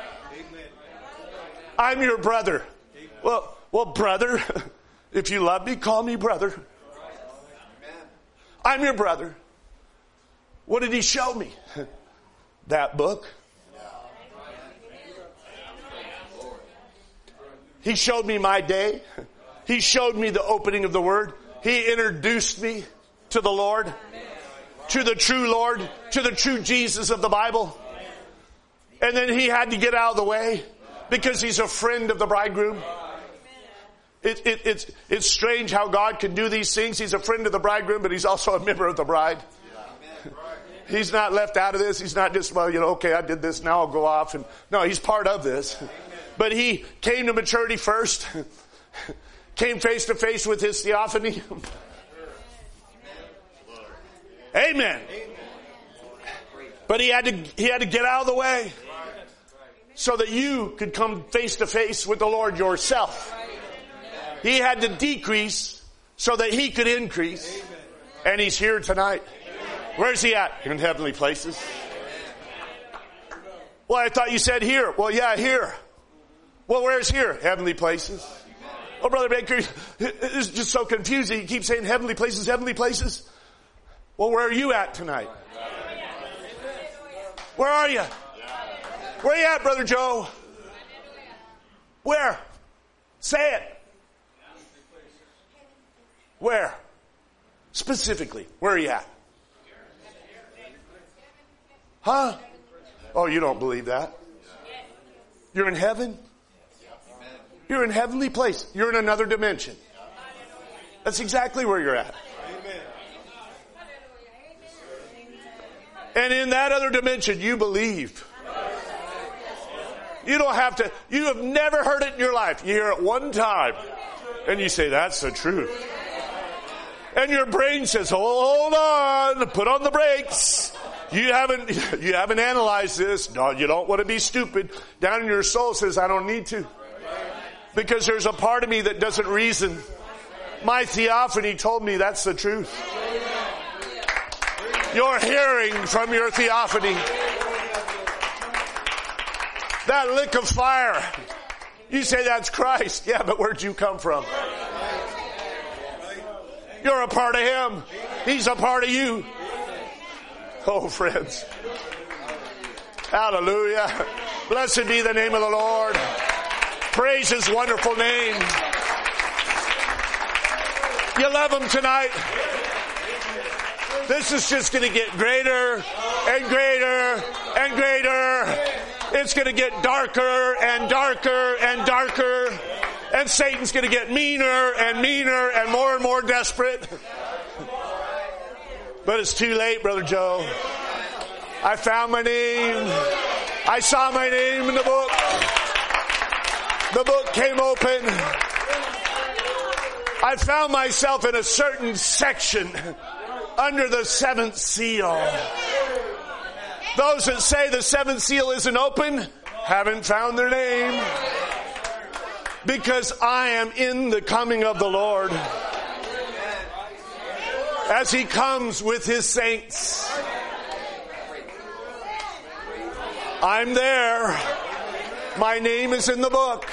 I'm your brother. Well, brother, if you love me, call me brother. I'm your brother. What did he show me? That book. He showed me my day. He showed me the opening of the Word. He introduced me to the Lord, to the true Lord, to the true Jesus of the Bible. And then he had to get out of the way because he's a friend of the bridegroom. It's strange how God can do these things. He's a friend of the bridegroom, but he's also a member of the bride. He's not left out of this. He's not just, well, okay, I did this, now I'll go off. And no, he's part of this. But he came to maturity first, came face to face with his theophany. Amen. But he had to get out of the way so that you could come face to face with the Lord yourself. He had to decrease so that he could increase. And he's here tonight. Where's he at? In heavenly places. Well, I thought you said here. Well, yeah, here. Well, where's here? Heavenly places. Oh, Brother Baker, it's just so confusing. You keep saying heavenly places, heavenly places. Well, where are you at tonight? Where are you? Where are you at, Brother Joe? Where? Say it. Where? Specifically, where are you at? Huh? Oh, you don't believe that? You're in heaven? You're in heavenly place. You're in another dimension. That's exactly where you're at. And in that other dimension, you believe. You don't have to, you have never heard it in your life. You hear it one time and you say, that's the truth. And your brain says, hold on, put on the brakes. You haven't analyzed this. No, you don't want to be stupid. Down in your soul says, I don't need to. Because there's a part of me that doesn't reason. My theophany told me that's the truth. You're hearing from your theophany. That lick of fire. You say that's Christ. Yeah, but where'd you come from? You're a part of him. He's a part of you. Oh, friends. Hallelujah. Blessed be the name of the Lord. Praise his wonderful name. You love him tonight. This is just going to get greater and greater and greater. It's going to get darker and darker and darker. And Satan's going to get meaner and meaner and more desperate. But it's too late, Brother Joe. I found my name. I saw my name in the book. The book came open. I found myself in a certain section under the seventh seal. Those that say the seventh seal isn't open haven't found their name. Because I am in the coming of the Lord. As he comes with his saints. I'm there. My name is in the book.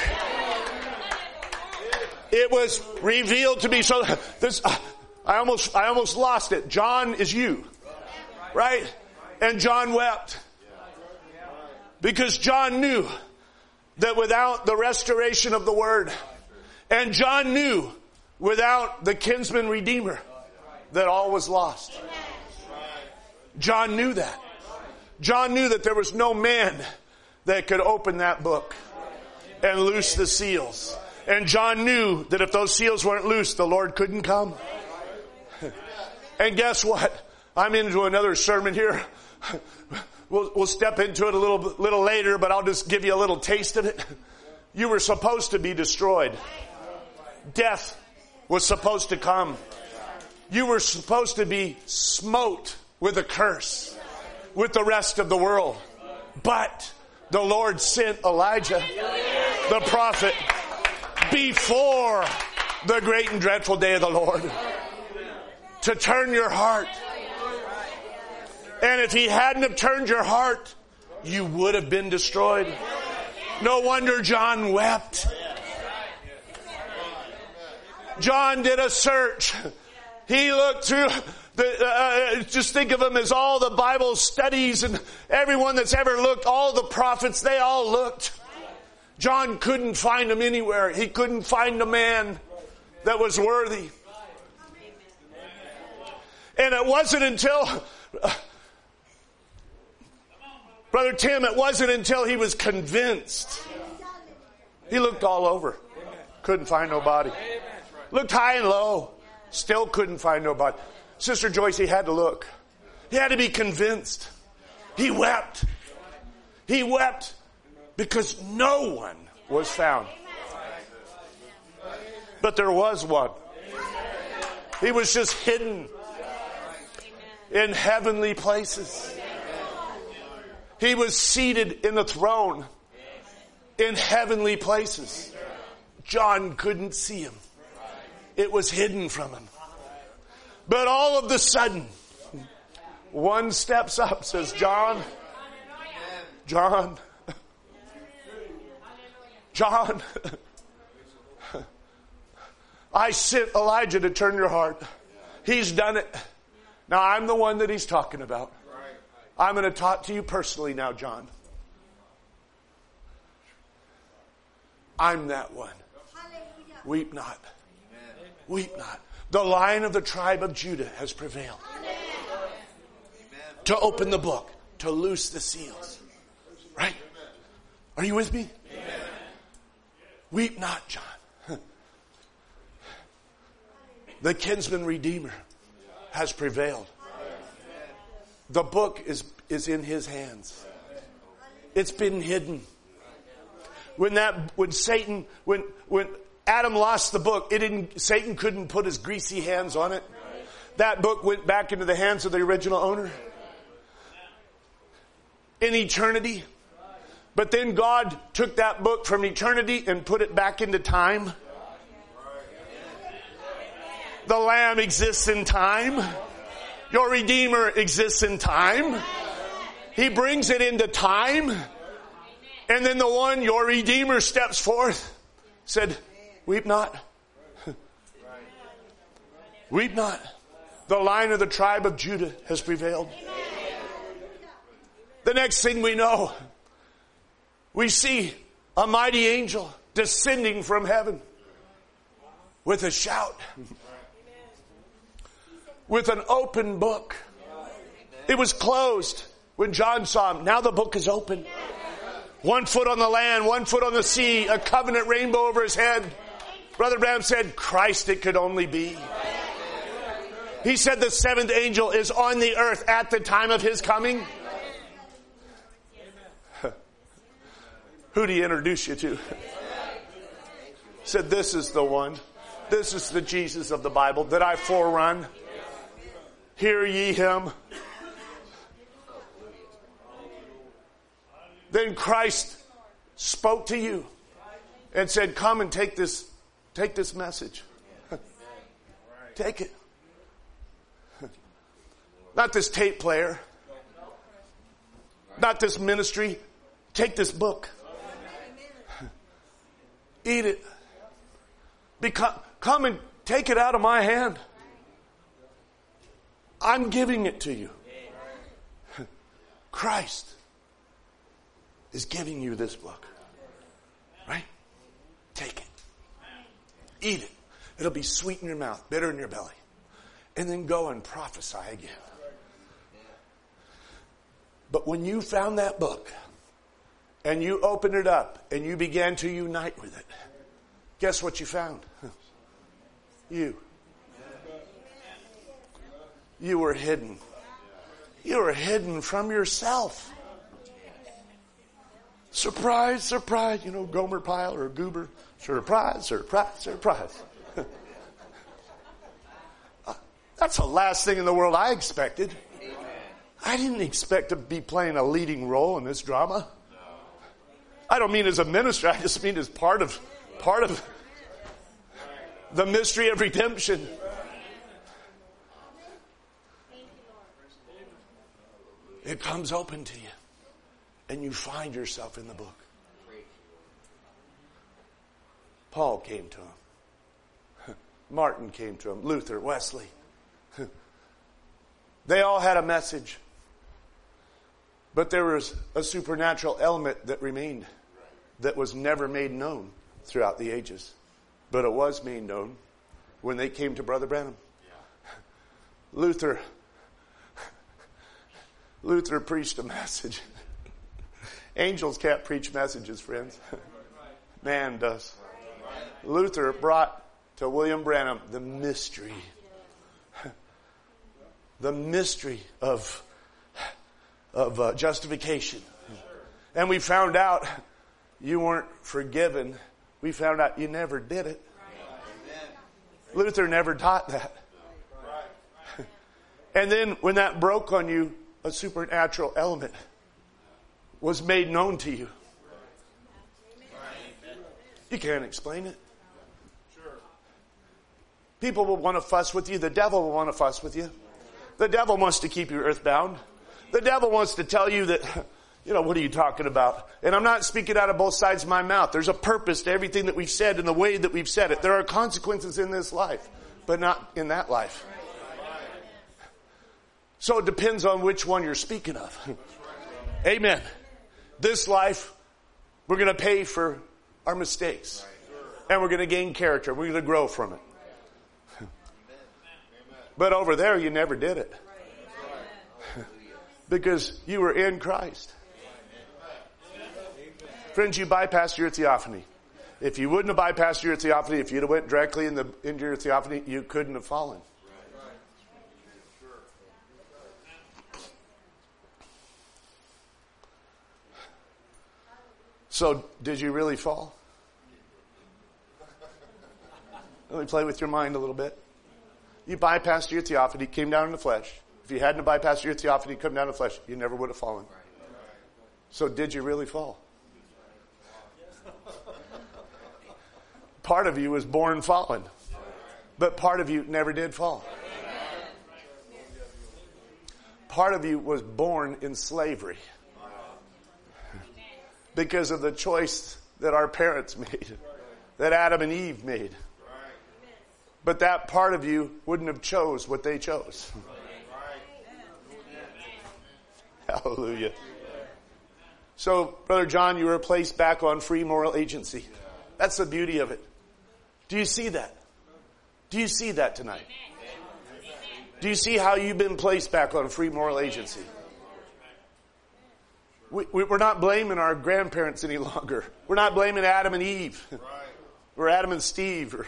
It was revealed to me. So this, I almost lost it. John is you, right? And John wept because John knew that without the restoration of the word, and John knew without the kinsman redeemer, that all was lost. John knew that. John knew that there was no man that could open that book and loose the seals. And John knew that if those seals weren't loose, the Lord couldn't come. And guess what? I'm into another sermon here. We'll step into it a little later, but I'll just give you a little taste of it. You were supposed to be destroyed. Death was supposed to come. You were supposed to be smote with a curse with the rest of the world. But the Lord sent Elijah, the prophet, before the great and dreadful day of the Lord to turn your heart. And if he hadn't have turned your heart, you would have been destroyed. No wonder John wept. John did a search. He looked through just think of him as all the Bible studies and everyone that's ever looked, all the prophets, they all looked. John couldn't find them anywhere. He couldn't find a man that was worthy. And it wasn't until, Brother Tim, it wasn't until he was convinced. He looked all over. Couldn't find nobody. Looked high and low. Still couldn't find nobody. Sister Joyce, he had to look. He had to be convinced. He wept. He wept because no one was found. But there was one. He was just hidden in heavenly places. He was seated in the throne in heavenly places. John couldn't see him. It was hidden from him. But all of the sudden, one steps up, says, John, I sent Elijah to turn your heart. He's done it. Now I'm the one that he's talking about. I'm going to talk to you personally now, John. I'm that one. Weep not. Weep not. The Lion of the tribe of Judah has prevailed. To open the book. To loose the seals. Right? Are you with me? Weep not, John. The kinsman redeemer has prevailed. The book is in his hands. It's been hidden. When Adam lost the book, Satan couldn't put his greasy hands on it. That book went back into the hands of the original owner in eternity. But then God took that book from eternity and put it back into time. The Lamb exists in time. Your Redeemer exists in time. He brings it into time. And then the one, your Redeemer, steps forth, said, weep not. Weep not. The Lion of the tribe of Judah has prevailed. The next thing we know, we see a mighty angel descending from heaven with a shout, with an open book. It was closed when John saw him. Now the book is open. 1 foot on the land, 1 foot on the sea, a covenant rainbow over his head. Brother Branham said, Christ it could only be. He said the seventh angel is on the earth at the time of his coming. Who do you introduce you to? Said, this is the one. This is the Jesus of the Bible that I forerun. Hear ye him. Then Christ spoke to you and said, come and take this message. Take it. Not this tape player. Not this ministry. Take this book. Eat it. Come and take it out of my hand. I'm giving it to you. Christ is giving you this book. Right? Take it. Eat it. It'll be sweet in your mouth, bitter in your belly. And then go and prophesy again. But when you found that book and you opened it up and you began to unite with it, guess what you found? You. You were hidden. You were hidden from yourself. Surprise, surprise. You know, Gomer Pyle or Goober. Surprise, surprise, surprise. That's the last thing in the world I expected. I didn't expect to be playing a leading role in this drama. I don't mean as a minister. I just mean as part of the mystery of redemption. It comes open to you, and you find yourself in the book. Paul came to him. Martin came to him. Luther, Wesley. They all had a message. But there was a supernatural element that remained, that was never made known throughout the ages. But it was made known when they came to Brother Branham. Luther preached a message. Angels can't preach messages, friends. Man does. Luther brought to William Branham the mystery. The mystery of justification. And we found out you weren't forgiven. We found out you never did it. Luther never taught that. And then when that broke on you, a supernatural element was made known to you. You can't explain it. People will want to fuss with you. The devil will want to fuss with you. The devil wants to keep you earthbound. The devil wants to tell you that, what are you talking about? And I'm not speaking out of both sides of my mouth. There's a purpose to everything that we've said and the way that we've said it. There are consequences in this life, but not in that life. So it depends on which one you're speaking of. Amen. This life, we're going to pay for our mistakes. And we're going to gain character. We're going to grow from it. But over there, you never did it. Because you were in Christ. Friends, you bypassed your theophany. If you wouldn't have bypassed your theophany, if you'd have went directly into your theophany, you couldn't have fallen. So, did you really fall? Let me play with your mind a little bit. You bypassed your theophany, came down in the flesh. If you hadn't bypassed your theophany, come down in the flesh, you never would have fallen. So did you really fall? Part of you was born fallen, but part of you never did fall. Part of you was born in slavery because of the choice that our parents made, that Adam and Eve made. But that part of you wouldn't have chose what they chose. Hallelujah. So, Brother John, you were placed back on free moral agency. That's the beauty of it. Do you see that? Do you see that tonight? Do you see how you've been placed back on free moral agency? We're not blaming our grandparents any longer. We're not blaming Adam and Eve. Or Adam and Steve.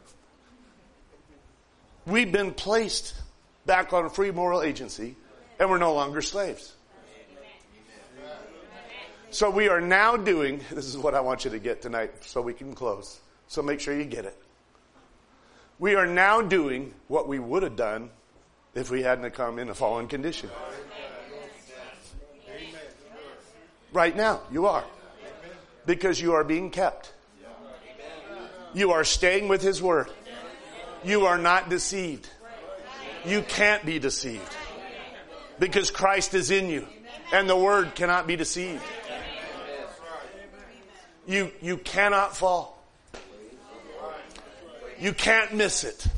We've been placed back on free moral agency, and we're no longer slaves. So we are now doing, this is what I want you to get tonight so we can close. So make sure you get it. We are now doing what we would have done if we hadn't come in a fallen condition. Right now, you are. Because you are being kept. You are staying with His Word. You are not deceived. You can't be deceived. Because Christ is in you. And the Word cannot be deceived. You cannot fall. You can't miss it.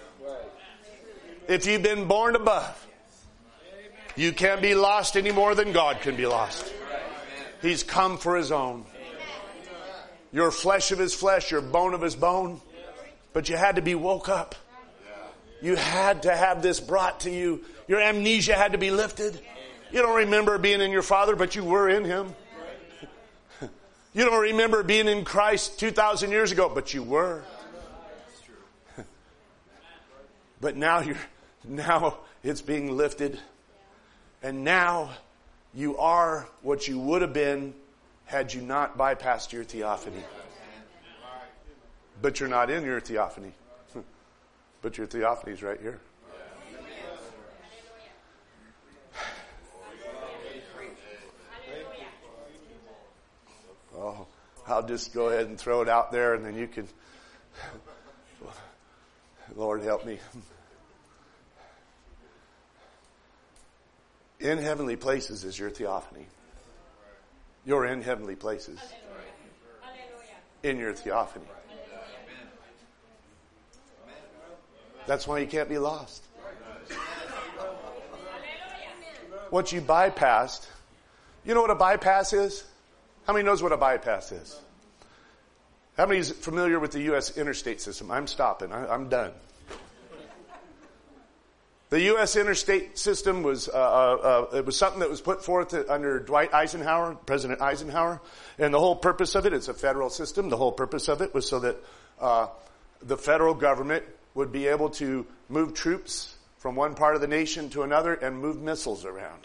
If you've been born above, you can't be lost any more than God can be lost. He's come for His own. You're flesh of His flesh, you're bone of His bone. But you had to be woke up. You had to have this brought to you. Your amnesia had to be lifted. You don't remember being in your Father, but you were in Him. You don't remember being in Christ 2,000 years ago, but you were. But now it's being lifted. And now you are what you would have been had you not bypassed your theophany. But you're not in your theophany. But your theophany is right here. Oh, I'll just go ahead and throw it out there and then you can, Lord help me. In heavenly places is your theophany. You're in heavenly places. In your theophany. That's why you can't be lost. What you bypassed, you know what a bypass is? How many knows what a bypass is? How many is familiar with the U.S. interstate system? I'm stopping. I'm done. The U.S. interstate system was it was something that was put forth under Dwight Eisenhower, President Eisenhower, and the whole purpose of it, it's a federal system. The whole purpose of it was so that the federal government would be able to move troops from one part of the nation to another and move missiles around.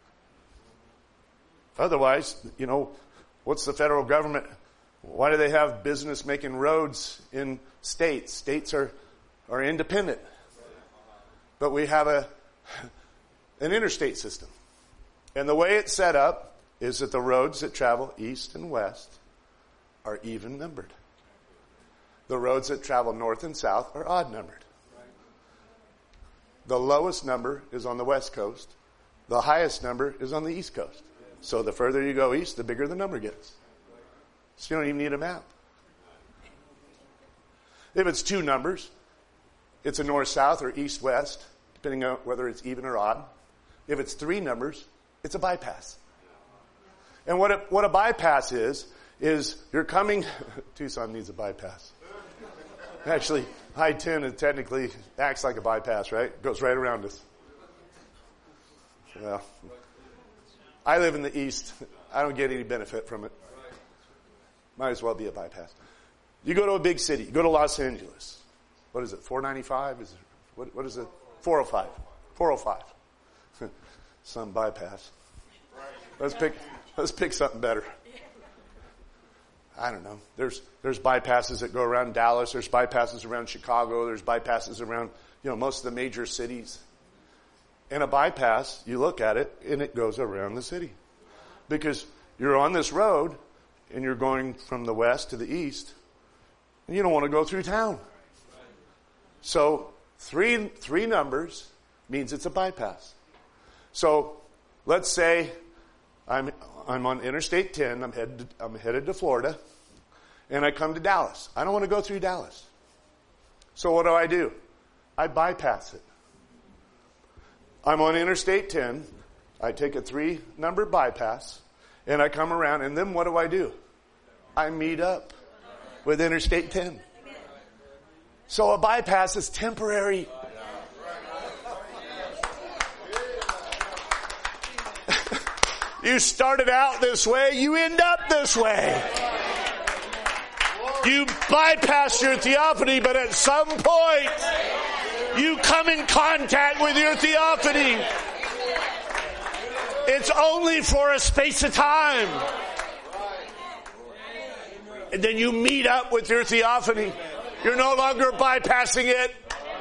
Otherwise, what's the federal government? Why do they have business making roads in states? States are independent. But we have an interstate system. And the way it's set up is that the roads that travel east and west are even numbered. The roads that travel north and south are odd numbered. The lowest number is on the west coast. The highest number is on the east coast. So the further you go east, the bigger the number gets. So you don't even need a map. If it's two numbers, it's a north-south or east-west, depending on whether it's even or odd. If it's three numbers, it's a bypass. And what a bypass is you're coming... Tucson needs a bypass. Actually, I-10 technically acts like a bypass, right? It goes right around us. Well, I live in the east. I don't get any benefit from it. Might as well be a bypass. You go to a big city. You go to Los Angeles. What is it, 495? What is it? 405. 405. Some bypass. Let's pick something better. I don't know. There's bypasses that go around Dallas. There's bypasses around Chicago. There's bypasses around, most of the major cities. And a bypass, you look at it, and it goes around the city. Because you're on this road, and you're going from the west to the east, and you don't want to go through town. So three numbers means it's a bypass. So let's say I'm on Interstate 10. I'm headed to Florida, and I come to Dallas. I don't want to go through Dallas. So what do? I bypass it. I'm on Interstate 10. I take a 3-number bypass, and I come around, and then what do? I meet up with Interstate 10. So a bypass is temporary. You started out this way, you end up this way. You bypass your theophany, but at some point, you come in contact with your theophany. It's only for a space of time. And then you meet up with your theophany. You're no longer bypassing it.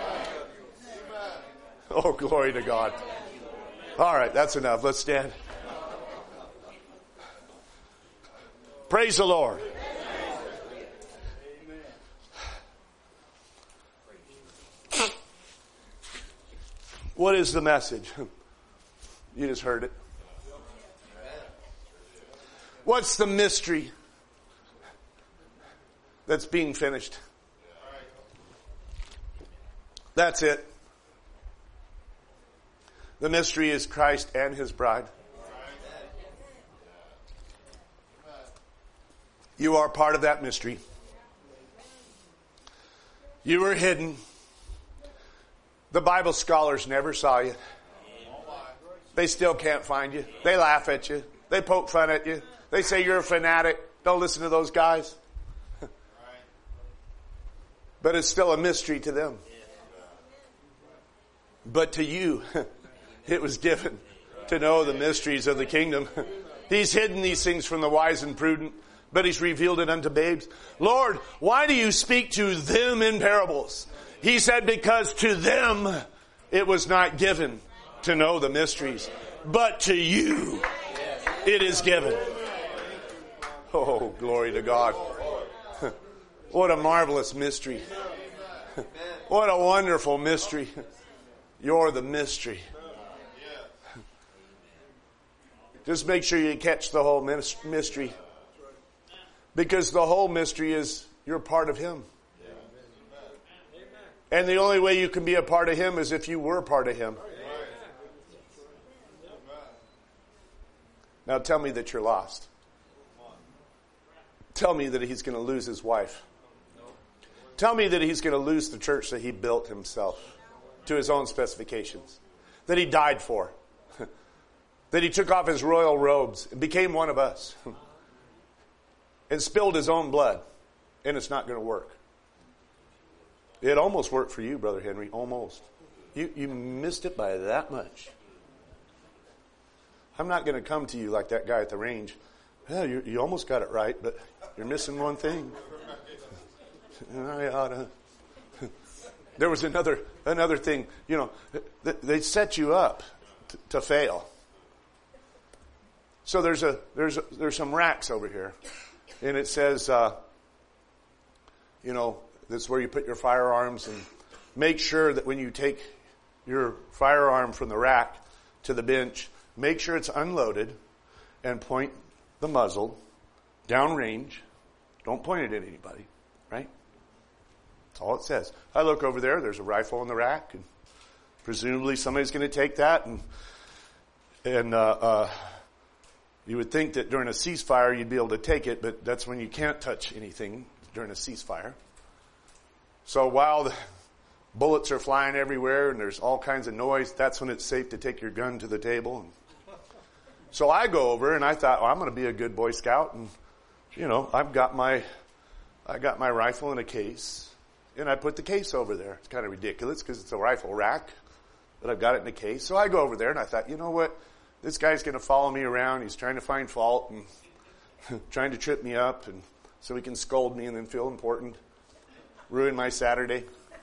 Oh, glory to God. All right, that's enough. Let's stand. Praise the Lord. What is the message? You just heard it. What's the mystery that's being finished? That's it. The mystery is Christ and His bride. You are part of that mystery. You were hidden. The Bible scholars never saw you. They still can't find you. They laugh at you. They poke fun at you. They say you're a fanatic. Don't listen to those guys. But it's still a mystery to them. But to you, it was given to know the mysteries of the kingdom. He's hidden these things from the wise and prudent, but He's revealed it unto babes. Lord, why do you speak to them in parables? He said, because to them it was not given to know the mysteries, but to you it is given. Oh, glory to God. What a marvelous mystery. What a wonderful mystery. You're the mystery. Just make sure you catch the whole mystery. Because the whole mystery is you're part of Him. And the only way you can be a part of Him is if you were part of Him. Now tell me that you're lost. Tell me that he's going to lose his wife. Tell me that he's going to lose the church that he built himself to his own specifications. That he died for. That he took off his royal robes and became one of us. And spilled his own blood. And it's not going to work. It almost worked for you, Brother Henry. Almost. You missed it by that much. I'm not going to come to you like that guy at the range. Yeah, you almost got it right, but you're missing one thing. I ought to. There was another thing. You know, they set you up to fail. So there's some racks over here, and it says, you know, this is where you put your firearms, and make sure that when you take your firearm from the rack to the bench, make sure it's unloaded, and point the muzzle downrange. Don't point it at anybody, right? That's all it says. I look over there. There's a rifle in the rack, and presumably somebody's going to take that, and you would think that during a ceasefire you'd be able to take it, but that's when you can't touch anything during a ceasefire. So while the bullets are flying everywhere and there's all kinds of noise, that's when it's safe to take your gun to the table. And so I go over and I thought, well, I'm going to be a good Boy Scout, and you know, I got my rifle in a case, and I put the case over there. It's kind of ridiculous because it's a rifle rack, but I've got it in a case. So I go over there and I thought, you know what? This guy's going to follow me around. He's trying to find fault and trying to trip me up, and so he can scold me and then feel important. Ruin my Saturday.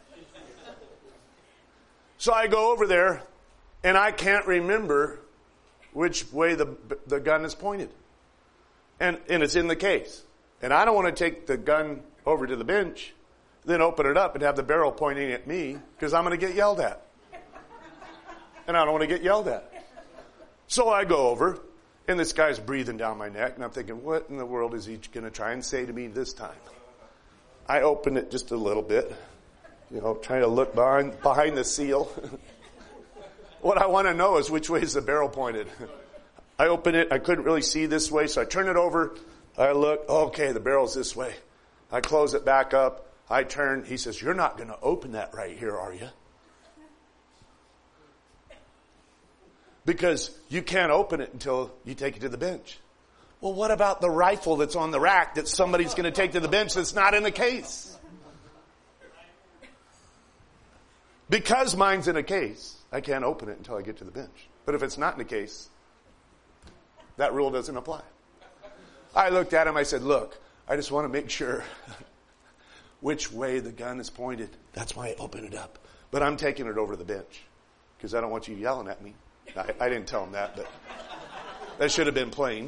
So I go over there, and I can't remember which way the gun is pointed. And it's in the case. And I don't want to take the gun over to the bench, then open it up and have the barrel pointing at me, because I'm going to get yelled at. And I don't want to get yelled at. So I go over, and this guy's breathing down my neck, and I'm thinking, what in the world is he going to try and say to me this time? I open it just a little bit, you know, trying to look behind the seal. What I want to know is which way is the barrel pointed. I open it, I couldn't really see this way, so I turn it over, I look, okay, the barrel's this way. I close it back up, I turn, he says, you're not going to open that right here, are you? Because you can't open it until you take it to the bench. Well, what about the rifle that's on the rack that somebody's going to take to the bench that's not in the case? Because mine's in a case, I can't open it until I get to the bench. But if it's not in the case, that rule doesn't apply. I looked at him, I said, look, I just want to make sure which way the gun is pointed. That's why I opened it up. But I'm taking it over to the bench because I don't want you yelling at me. I didn't tell him that, but that should have been plain.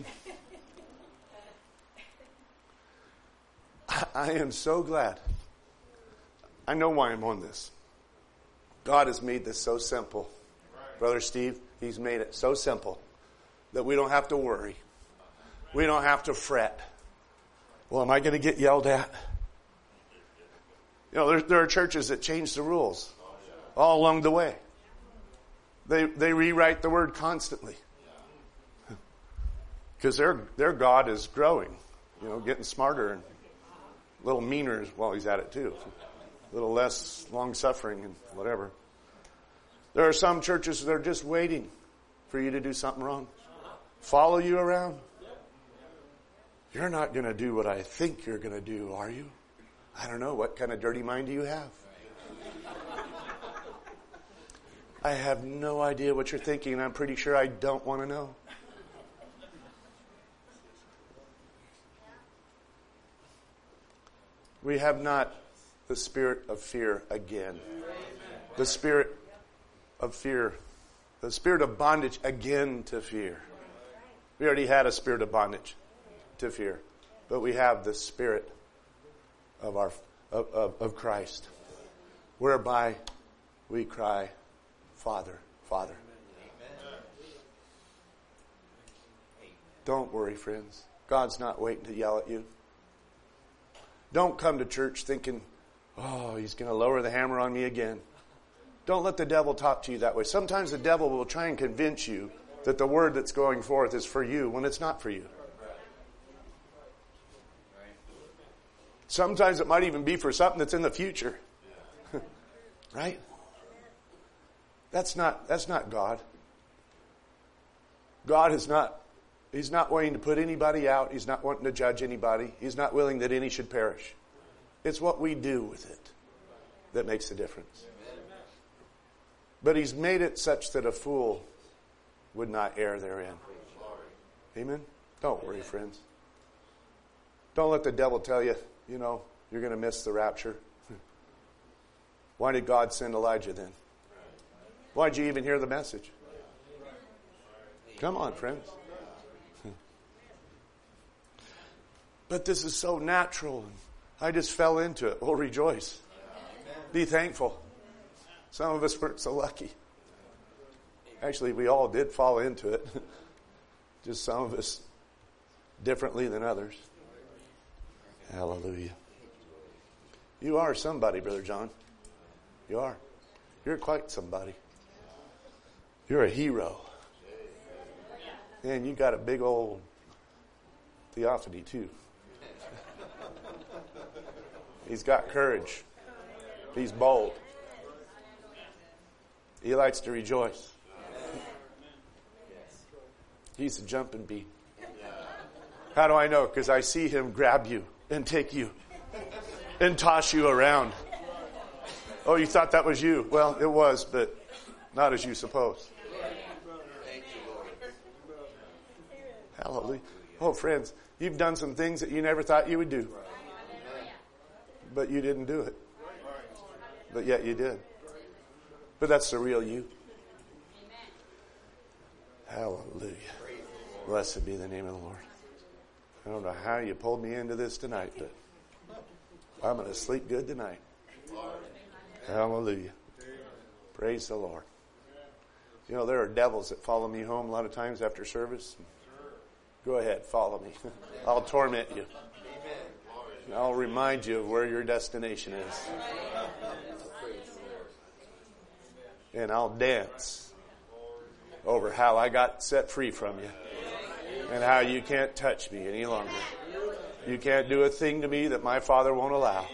I am so glad. I know why I'm on this. God has made this so simple. Brother Steve, He's made it so simple that we don't have to worry. We don't have to fret. Well, am I going to get yelled at? You know, there are churches that change the rules. all along the way. They rewrite the word constantly. Because their God is growing, getting smarter and a little meaner while he's at it too. A little less long-suffering and whatever. There are some churches that are just waiting for you to do something wrong. Follow you around. You're not going to do what I think you're going to do, are you? I don't know. What kind of dirty mind do you have? I have no idea what you're thinking, and I'm pretty sure I don't want to know. We have not the spirit of fear again. The spirit of fear. The spirit of bondage again to fear. We already had a spirit of bondage to fear. But we have the spirit of Christ. Whereby we cry, Father, Father. Don't worry, friends. God's not waiting to yell at you. Don't come to church thinking, oh, he's going to lower the hammer on me again. Don't let the devil talk to you that way. Sometimes the devil will try and convince you that the word that's going forth is for you when it's not for you. Sometimes it might even be for something that's in the future. Right? That's not God. God is not, he's not wanting to put anybody out. He's not wanting to judge anybody. He's not willing that any should perish. It's what we do with it that makes the difference. But he's made it such that a fool would not err therein. Amen? Don't worry, friends. Don't let the devil tell you, you're going to miss the rapture. Why did God send Elijah then? Why did you even hear the message? Come on, friends. But this is so natural. I just fell into it. Well, rejoice. Be thankful. Some of us weren't so lucky. Actually, we all did fall into it. Just some of us differently than others. Hallelujah. You are somebody, Brother John. You are. You're quite somebody. You're a hero. And you got a big old theophany too. He's got courage. He's bold. He likes to rejoice. He's a jumping bee. How do I know? Because I see him grab you and take you and toss you around. Oh, you thought that was you? Well, it was, but not as you suppose. Hallelujah. Oh, friends, you've done some things that you never thought you would do. But you didn't do it. But yet you did. But that's the real you. Hallelujah. Blessed be the name of the Lord. I don't know how you pulled me into this tonight, but I'm going to sleep good tonight. Hallelujah. Praise the Lord. There are devils that follow me home a lot of times after service. Go ahead, follow me. I'll torment you. I'll remind you of where your destination is. And I'll dance over how I got set free from you. And how you can't touch me any longer. You can't do a thing to me that my Father won't allow.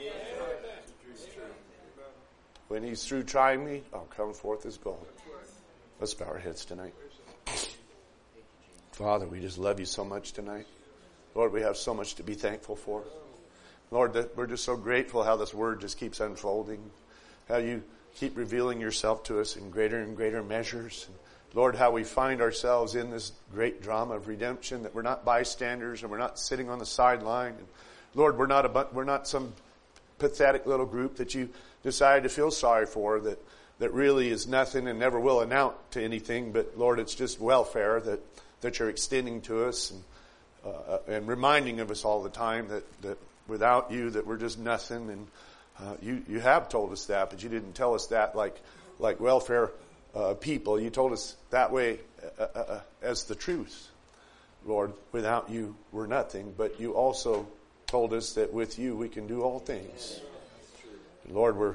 When he's through trying me, I'll come forth as gold. Let's bow our heads tonight. Father, we just love you so much tonight. Lord, we have so much to be thankful for. Lord, that we're just so grateful how this word just keeps unfolding. How you keep revealing yourself to us in greater and greater measures. And Lord, how we find ourselves in this great drama of redemption, that we're not bystanders and we're not sitting on the sideline. And Lord, we're not some pathetic little group that you decided to feel sorry for, that really is nothing and never will amount to anything. But Lord, it's just welfare that you're extending to us and reminding of us all the time that without you that we're just nothing. And you have told us that, but you didn't tell us that like welfare people. You told us that way as the truth. Lord, without you we're nothing, but you also told us that with you we can do all things. And Lord, we're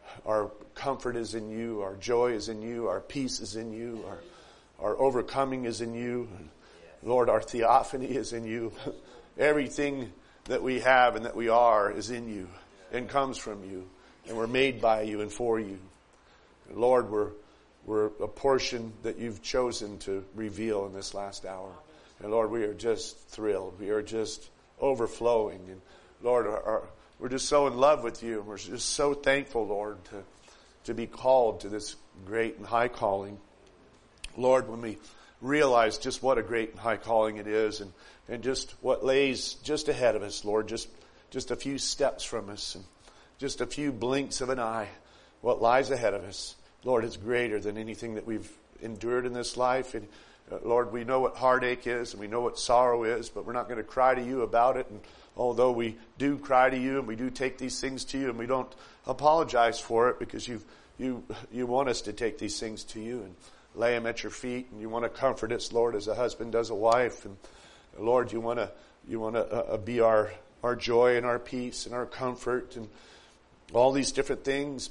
Our comfort is in you. Our joy is in you. Our peace is in you. Our overcoming is in you. Lord, our theophany is in you. Everything that we have and that we are is in you and comes from you. And we're made by you and for you. And Lord, we're a portion that you've chosen to reveal in this last hour. And Lord, we are just thrilled. We are just overflowing. And Lord, we're just so in love with you. And we're just so thankful, Lord, to be called to this great and high calling. Lord, when we realize just what a great and high calling it is and just what lays just ahead of us, Lord, just a few steps from us and just a few blinks of an eye, what lies ahead of us. Lord, it's greater than anything that we've endured in this life. And Lord, we know what heartache is and we know what sorrow is, but we're not going to cry to you about it. And although we do cry to you and we do take these things to you and we don't apologize for it because you want us to take these things to you and lay them at your feet, and you want to comfort us, Lord, as a husband does a wife. And Lord, you want to be our joy and our peace and our comfort and all these different things.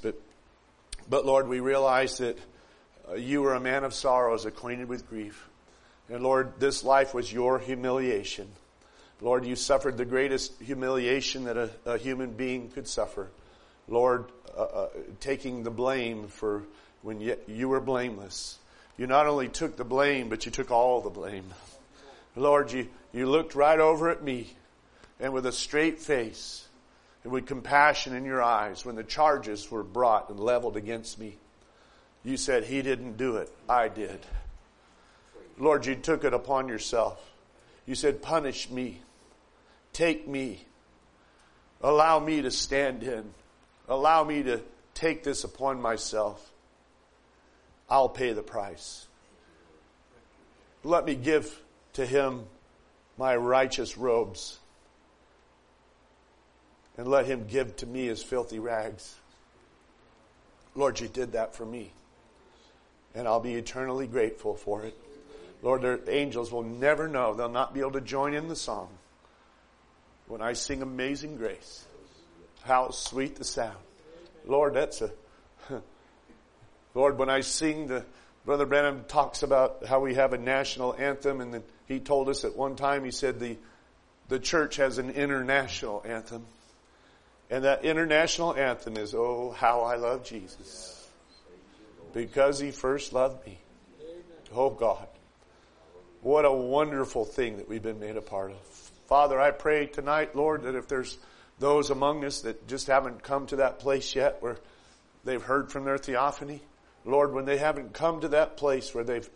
But Lord, we realize that you are a man of sorrows, acquainted with grief. And Lord, this life was your humiliation. Lord, you suffered the greatest humiliation that a human being could suffer. Lord, taking the blame for when you were blameless. You not only took the blame, but you took all the blame. Lord, you looked right over at me, and with a straight face and with compassion in your eyes, when the charges were brought and leveled against me, you said, he didn't do it, I did. Lord, you took it upon yourself. You said, punish me. Take me. Allow me to stand in. Allow me to take this upon myself. I'll pay the price. Let me give to him my righteous robes. And let him give to me his filthy rags. Lord, you did that for me. And I'll be eternally grateful for it. Lord, their angels will never know. They'll not be able to join in the song. When I sing Amazing Grace, how sweet the sound. Lord, Lord, when I sing, Brother Branham talks about how we have a national anthem, and then he told us at one time, he said the church has an international anthem. And that international anthem is, oh, how I love Jesus. Because he first loved me. Oh, God. What a wonderful thing that we've been made a part of. Father, I pray tonight, Lord, that if there's those among us that just haven't come to that place yet where they've heard from their theophany, Lord, when they haven't come to that place where they've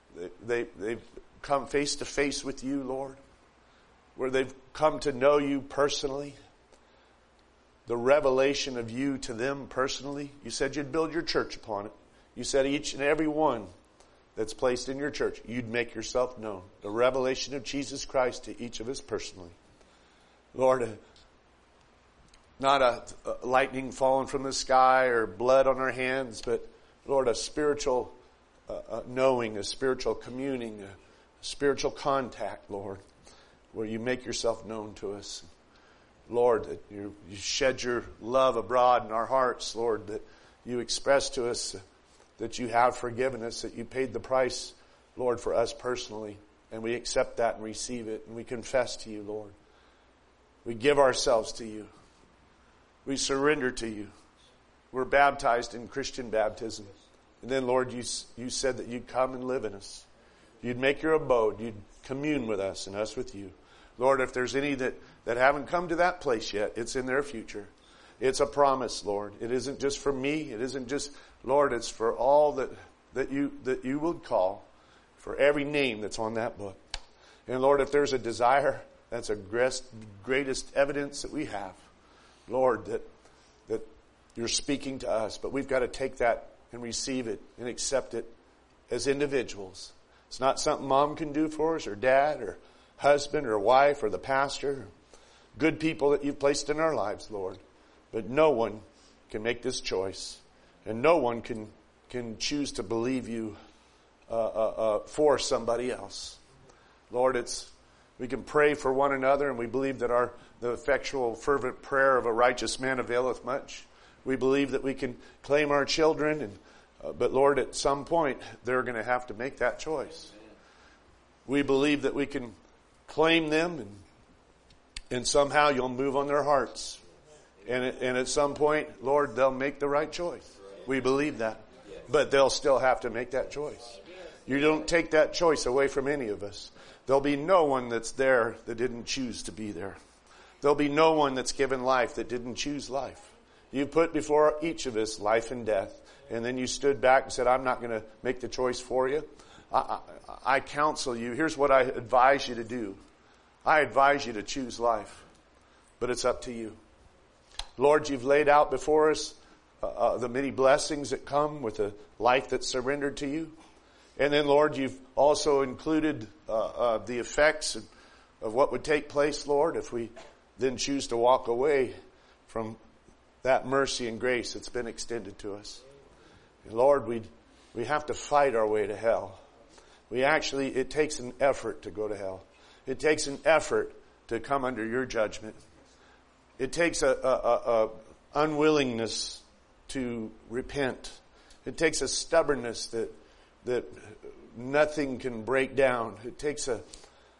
come face to face with you, Lord, where they've come to know you personally, the revelation of you to them personally. You said you'd build your church upon it. You said each and every one that's placed in your church, you'd make yourself known. The revelation of Jesus Christ to each of us personally. Lord, not a lightning falling from the sky or blood on our hands, but Lord, a spiritual knowing, a spiritual communing, a spiritual contact, Lord, where you make yourself known to us. Lord, that you shed your love abroad in our hearts, Lord, that you express to us that you have forgiven us, that you paid the price, Lord, for us personally. And we accept that and receive it. And we confess to you, Lord. We give ourselves to you. We surrender to you. We're baptized in Christian baptism. And then, Lord, you said that you'd come and live in us. You'd make your abode. You'd commune with us and us with you. Lord, if there's any that haven't come to that place yet, it's in their future. It's a promise, Lord. It isn't just for me. It isn't just, Lord, it's for all that you would call, for every name that's on that book. And Lord, if there's a desire, that's a greatest evidence that we have, Lord, that you're speaking to us. But we've got to take that and receive it and accept it as individuals. It's not something mom can do for us, or dad, or husband, or wife, or the pastor. Good people that you've placed in our lives, Lord. But no one can make this choice. And no one can choose to believe you for somebody else. Lord, we can pray for one another, and we believe that the effectual, fervent prayer of a righteous man availeth much. We believe that we can claim our children, but Lord, at some point, they're going to have to make that choice. We believe that we can claim them, and somehow you'll move on their hearts. And at some point, Lord, they'll make the right choice. We believe that. But they'll still have to make that choice. You don't take that choice away from any of us. There'll be no one that's there that didn't choose to be there. There'll be no one that's given life that didn't choose life. You put before each of us life and death. And then you stood back and said, I'm not going to make the choice for you. I counsel you. Here's what I advise you to do. I advise you to choose life. But it's up to you. Lord, you've laid out before us the many blessings that come with a life that's surrendered to you. And then, Lord, you've also included the effects of what would take place, Lord, if we then choose to walk away from that mercy and grace that's been extended to us. And Lord, we have to fight our way to hell. It takes an effort to go to hell. It takes an effort to come under your judgment. It takes a unwillingness to repent. It takes a stubbornness that nothing can break down. It takes it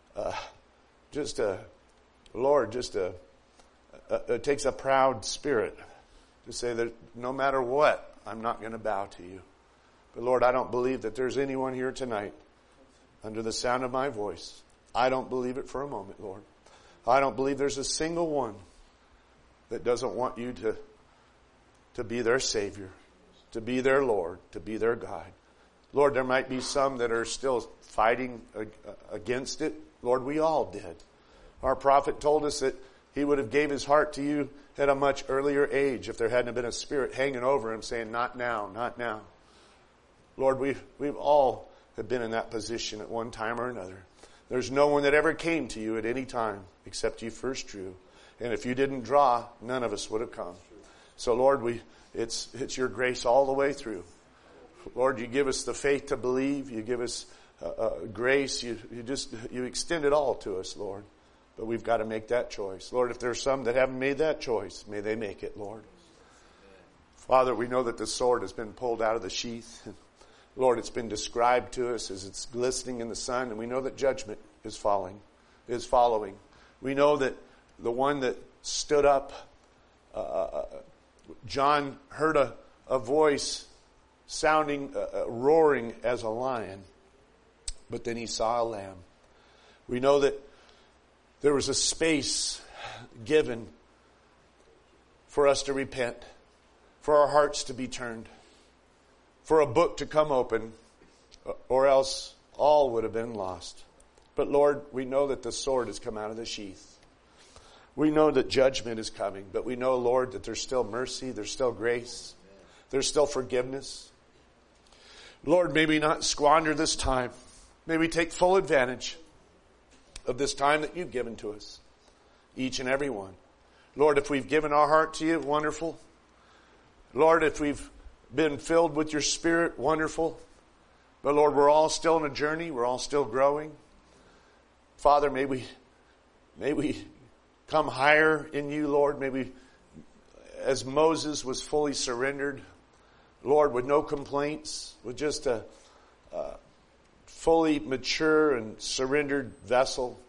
takes a proud spirit to say that no matter what, I'm not going to bow to you. But Lord, I don't believe that there's anyone here tonight under the sound of my voice. I don't believe it for a moment, Lord. I don't believe there's a single one that doesn't want you to be their Savior, to be their Lord, to be their guide. Lord, there might be some that are still fighting against it. Lord, we all did. Our prophet told us that he would have gave his heart to you at a much earlier age if there hadn't been a spirit hanging over him saying, not now, not now. Lord, we've all have been in that position at one time or another. There's no one that ever came to you at any time except you first drew. And if you didn't draw, none of us would have come. So Lord, it's your grace all the way through. Lord, you give us the faith to believe. You give us grace. You extend it all to us, Lord. But we've got to make that choice. Lord, if there's some that haven't made that choice, may they make it, Lord. Father, we know that the sword has been pulled out of the sheath. Lord, it's been described to us as it's glistening in the sun, and we know that judgment is following. We know that the one that stood up, John heard a voice sounding, roaring as a lion, but then he saw a lamb. We know that there was a space given for us to repent, for our hearts to be turned, for a book to come open, or else all would have been lost. But Lord, we know that the sword has come out of the sheath. We know that judgment is coming, but we know, Lord, that there's still mercy, there's still grace, there's still forgiveness. Lord, may we not squander this time. May we take full advantage of this time that you've given to us, each and every one. Lord, if we've given our heart to you, wonderful. Lord, if we've been filled with your Spirit, wonderful. But Lord, we're all still on a journey. We're all still growing. Father, may we come higher in you, Lord. May we, as Moses was fully surrendered, Lord, with no complaints, with just a fully mature and surrendered vessel,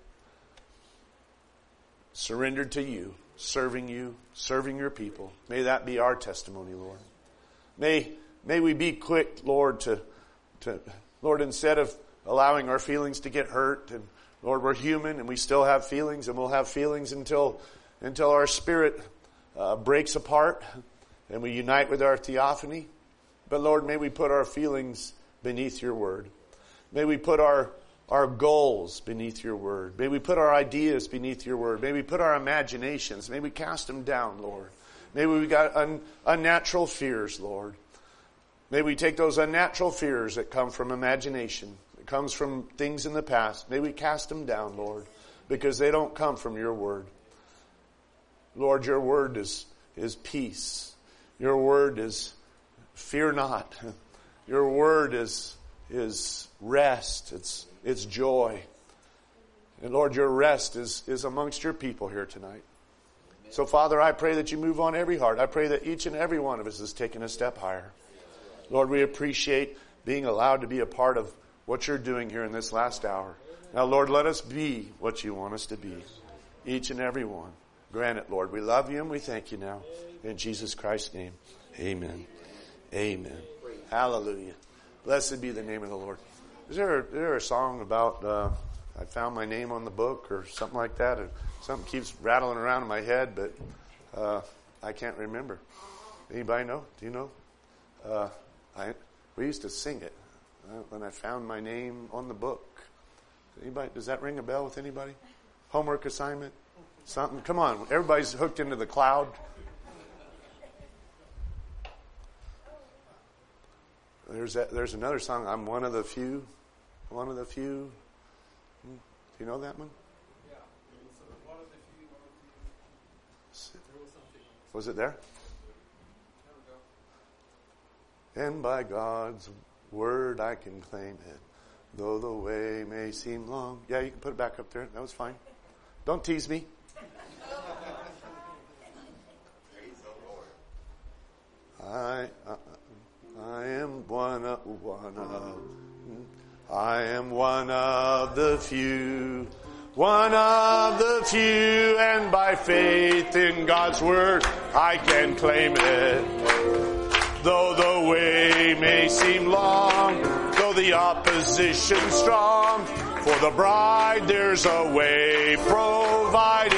surrendered to you, serving your people. May that be our testimony, Lord. May we be quick, Lord, to Lord, instead of allowing our feelings to get hurt, and Lord, we're human and we still have feelings, and we'll have feelings until our spirit breaks apart and we unite with our theophany. But Lord, may we put our feelings beneath your word. May we put our goals beneath your word. May we put our ideas beneath your word. May we put our imaginations. May we cast them down, Lord. Maybe we got unnatural fears, Lord. May we take those unnatural fears that come from imagination, that comes from things in the past. May we cast them down, Lord, because they don't come from your word. Lord, your word is peace. Your word is fear not. Your word is rest. It's joy. And Lord, your rest is amongst your people here tonight. So, Father, I pray that you move on every heart. I pray that each and every one of us is taking a step higher. Lord, we appreciate being allowed to be a part of what you're doing here in this last hour. Now, Lord, let us be what you want us to be. Each and every one. Grant it, Lord. We love you and we thank you now. In Jesus Christ's name, amen. Amen. Hallelujah. Blessed be the name of the Lord. Is there a song about I found my name on the book or something like that? Or something keeps rattling around in my head, but I can't remember. Anybody know? Do you know? We used to sing it when I found my name on the book. Anybody? Does that ring a bell with anybody? Homework assignment? Something? Come on. Everybody's hooked into the cloud. There's another song. I'm one of the few. One of the few. Do you know that one? Yeah. One of the few. Was it there? And by God's word I can claim it, though the way may seem long. Yeah, you can put it back up there. That was fine. Don't tease me. I am one of the few, and by faith in God's word I can claim it. Though the way may seem long, though the opposition strong, for the bride there's a way provided.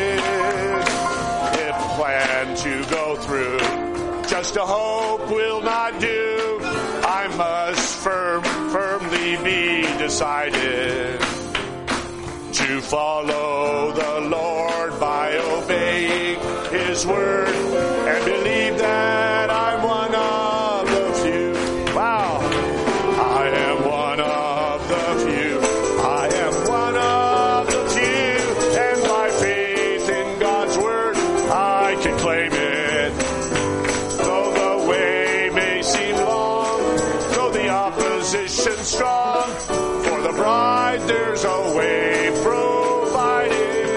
If planned to go through, just a hope will not do. I must firmly be decided to follow the Lord by obeying His word and believe that I'm one of the few. Wow. I am one of the few. I am one of the few. And by faith in God's word, I can claim it. Though the way may seem long, though the opposition strong, for the bride there's a way provided.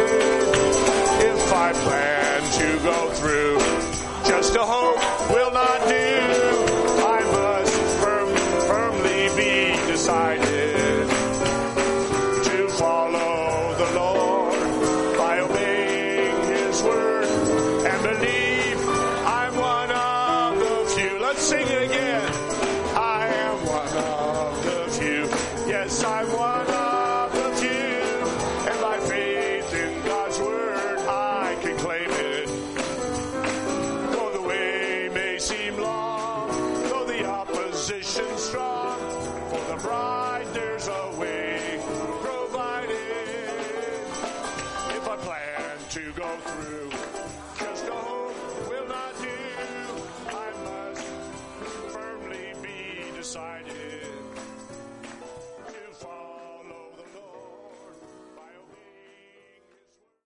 If I plan to go through, just a hope will not do. I must firmly be decided to follow the Lord by obeying His word and believe I'm one of the few. Let's sing it again. I am one of the few. Yes, I'm one of the few. And by faith in God's word, I can claim it. Though the way may seem long, though the opposition strong, for the bride there's a way provided. If I plan to go through,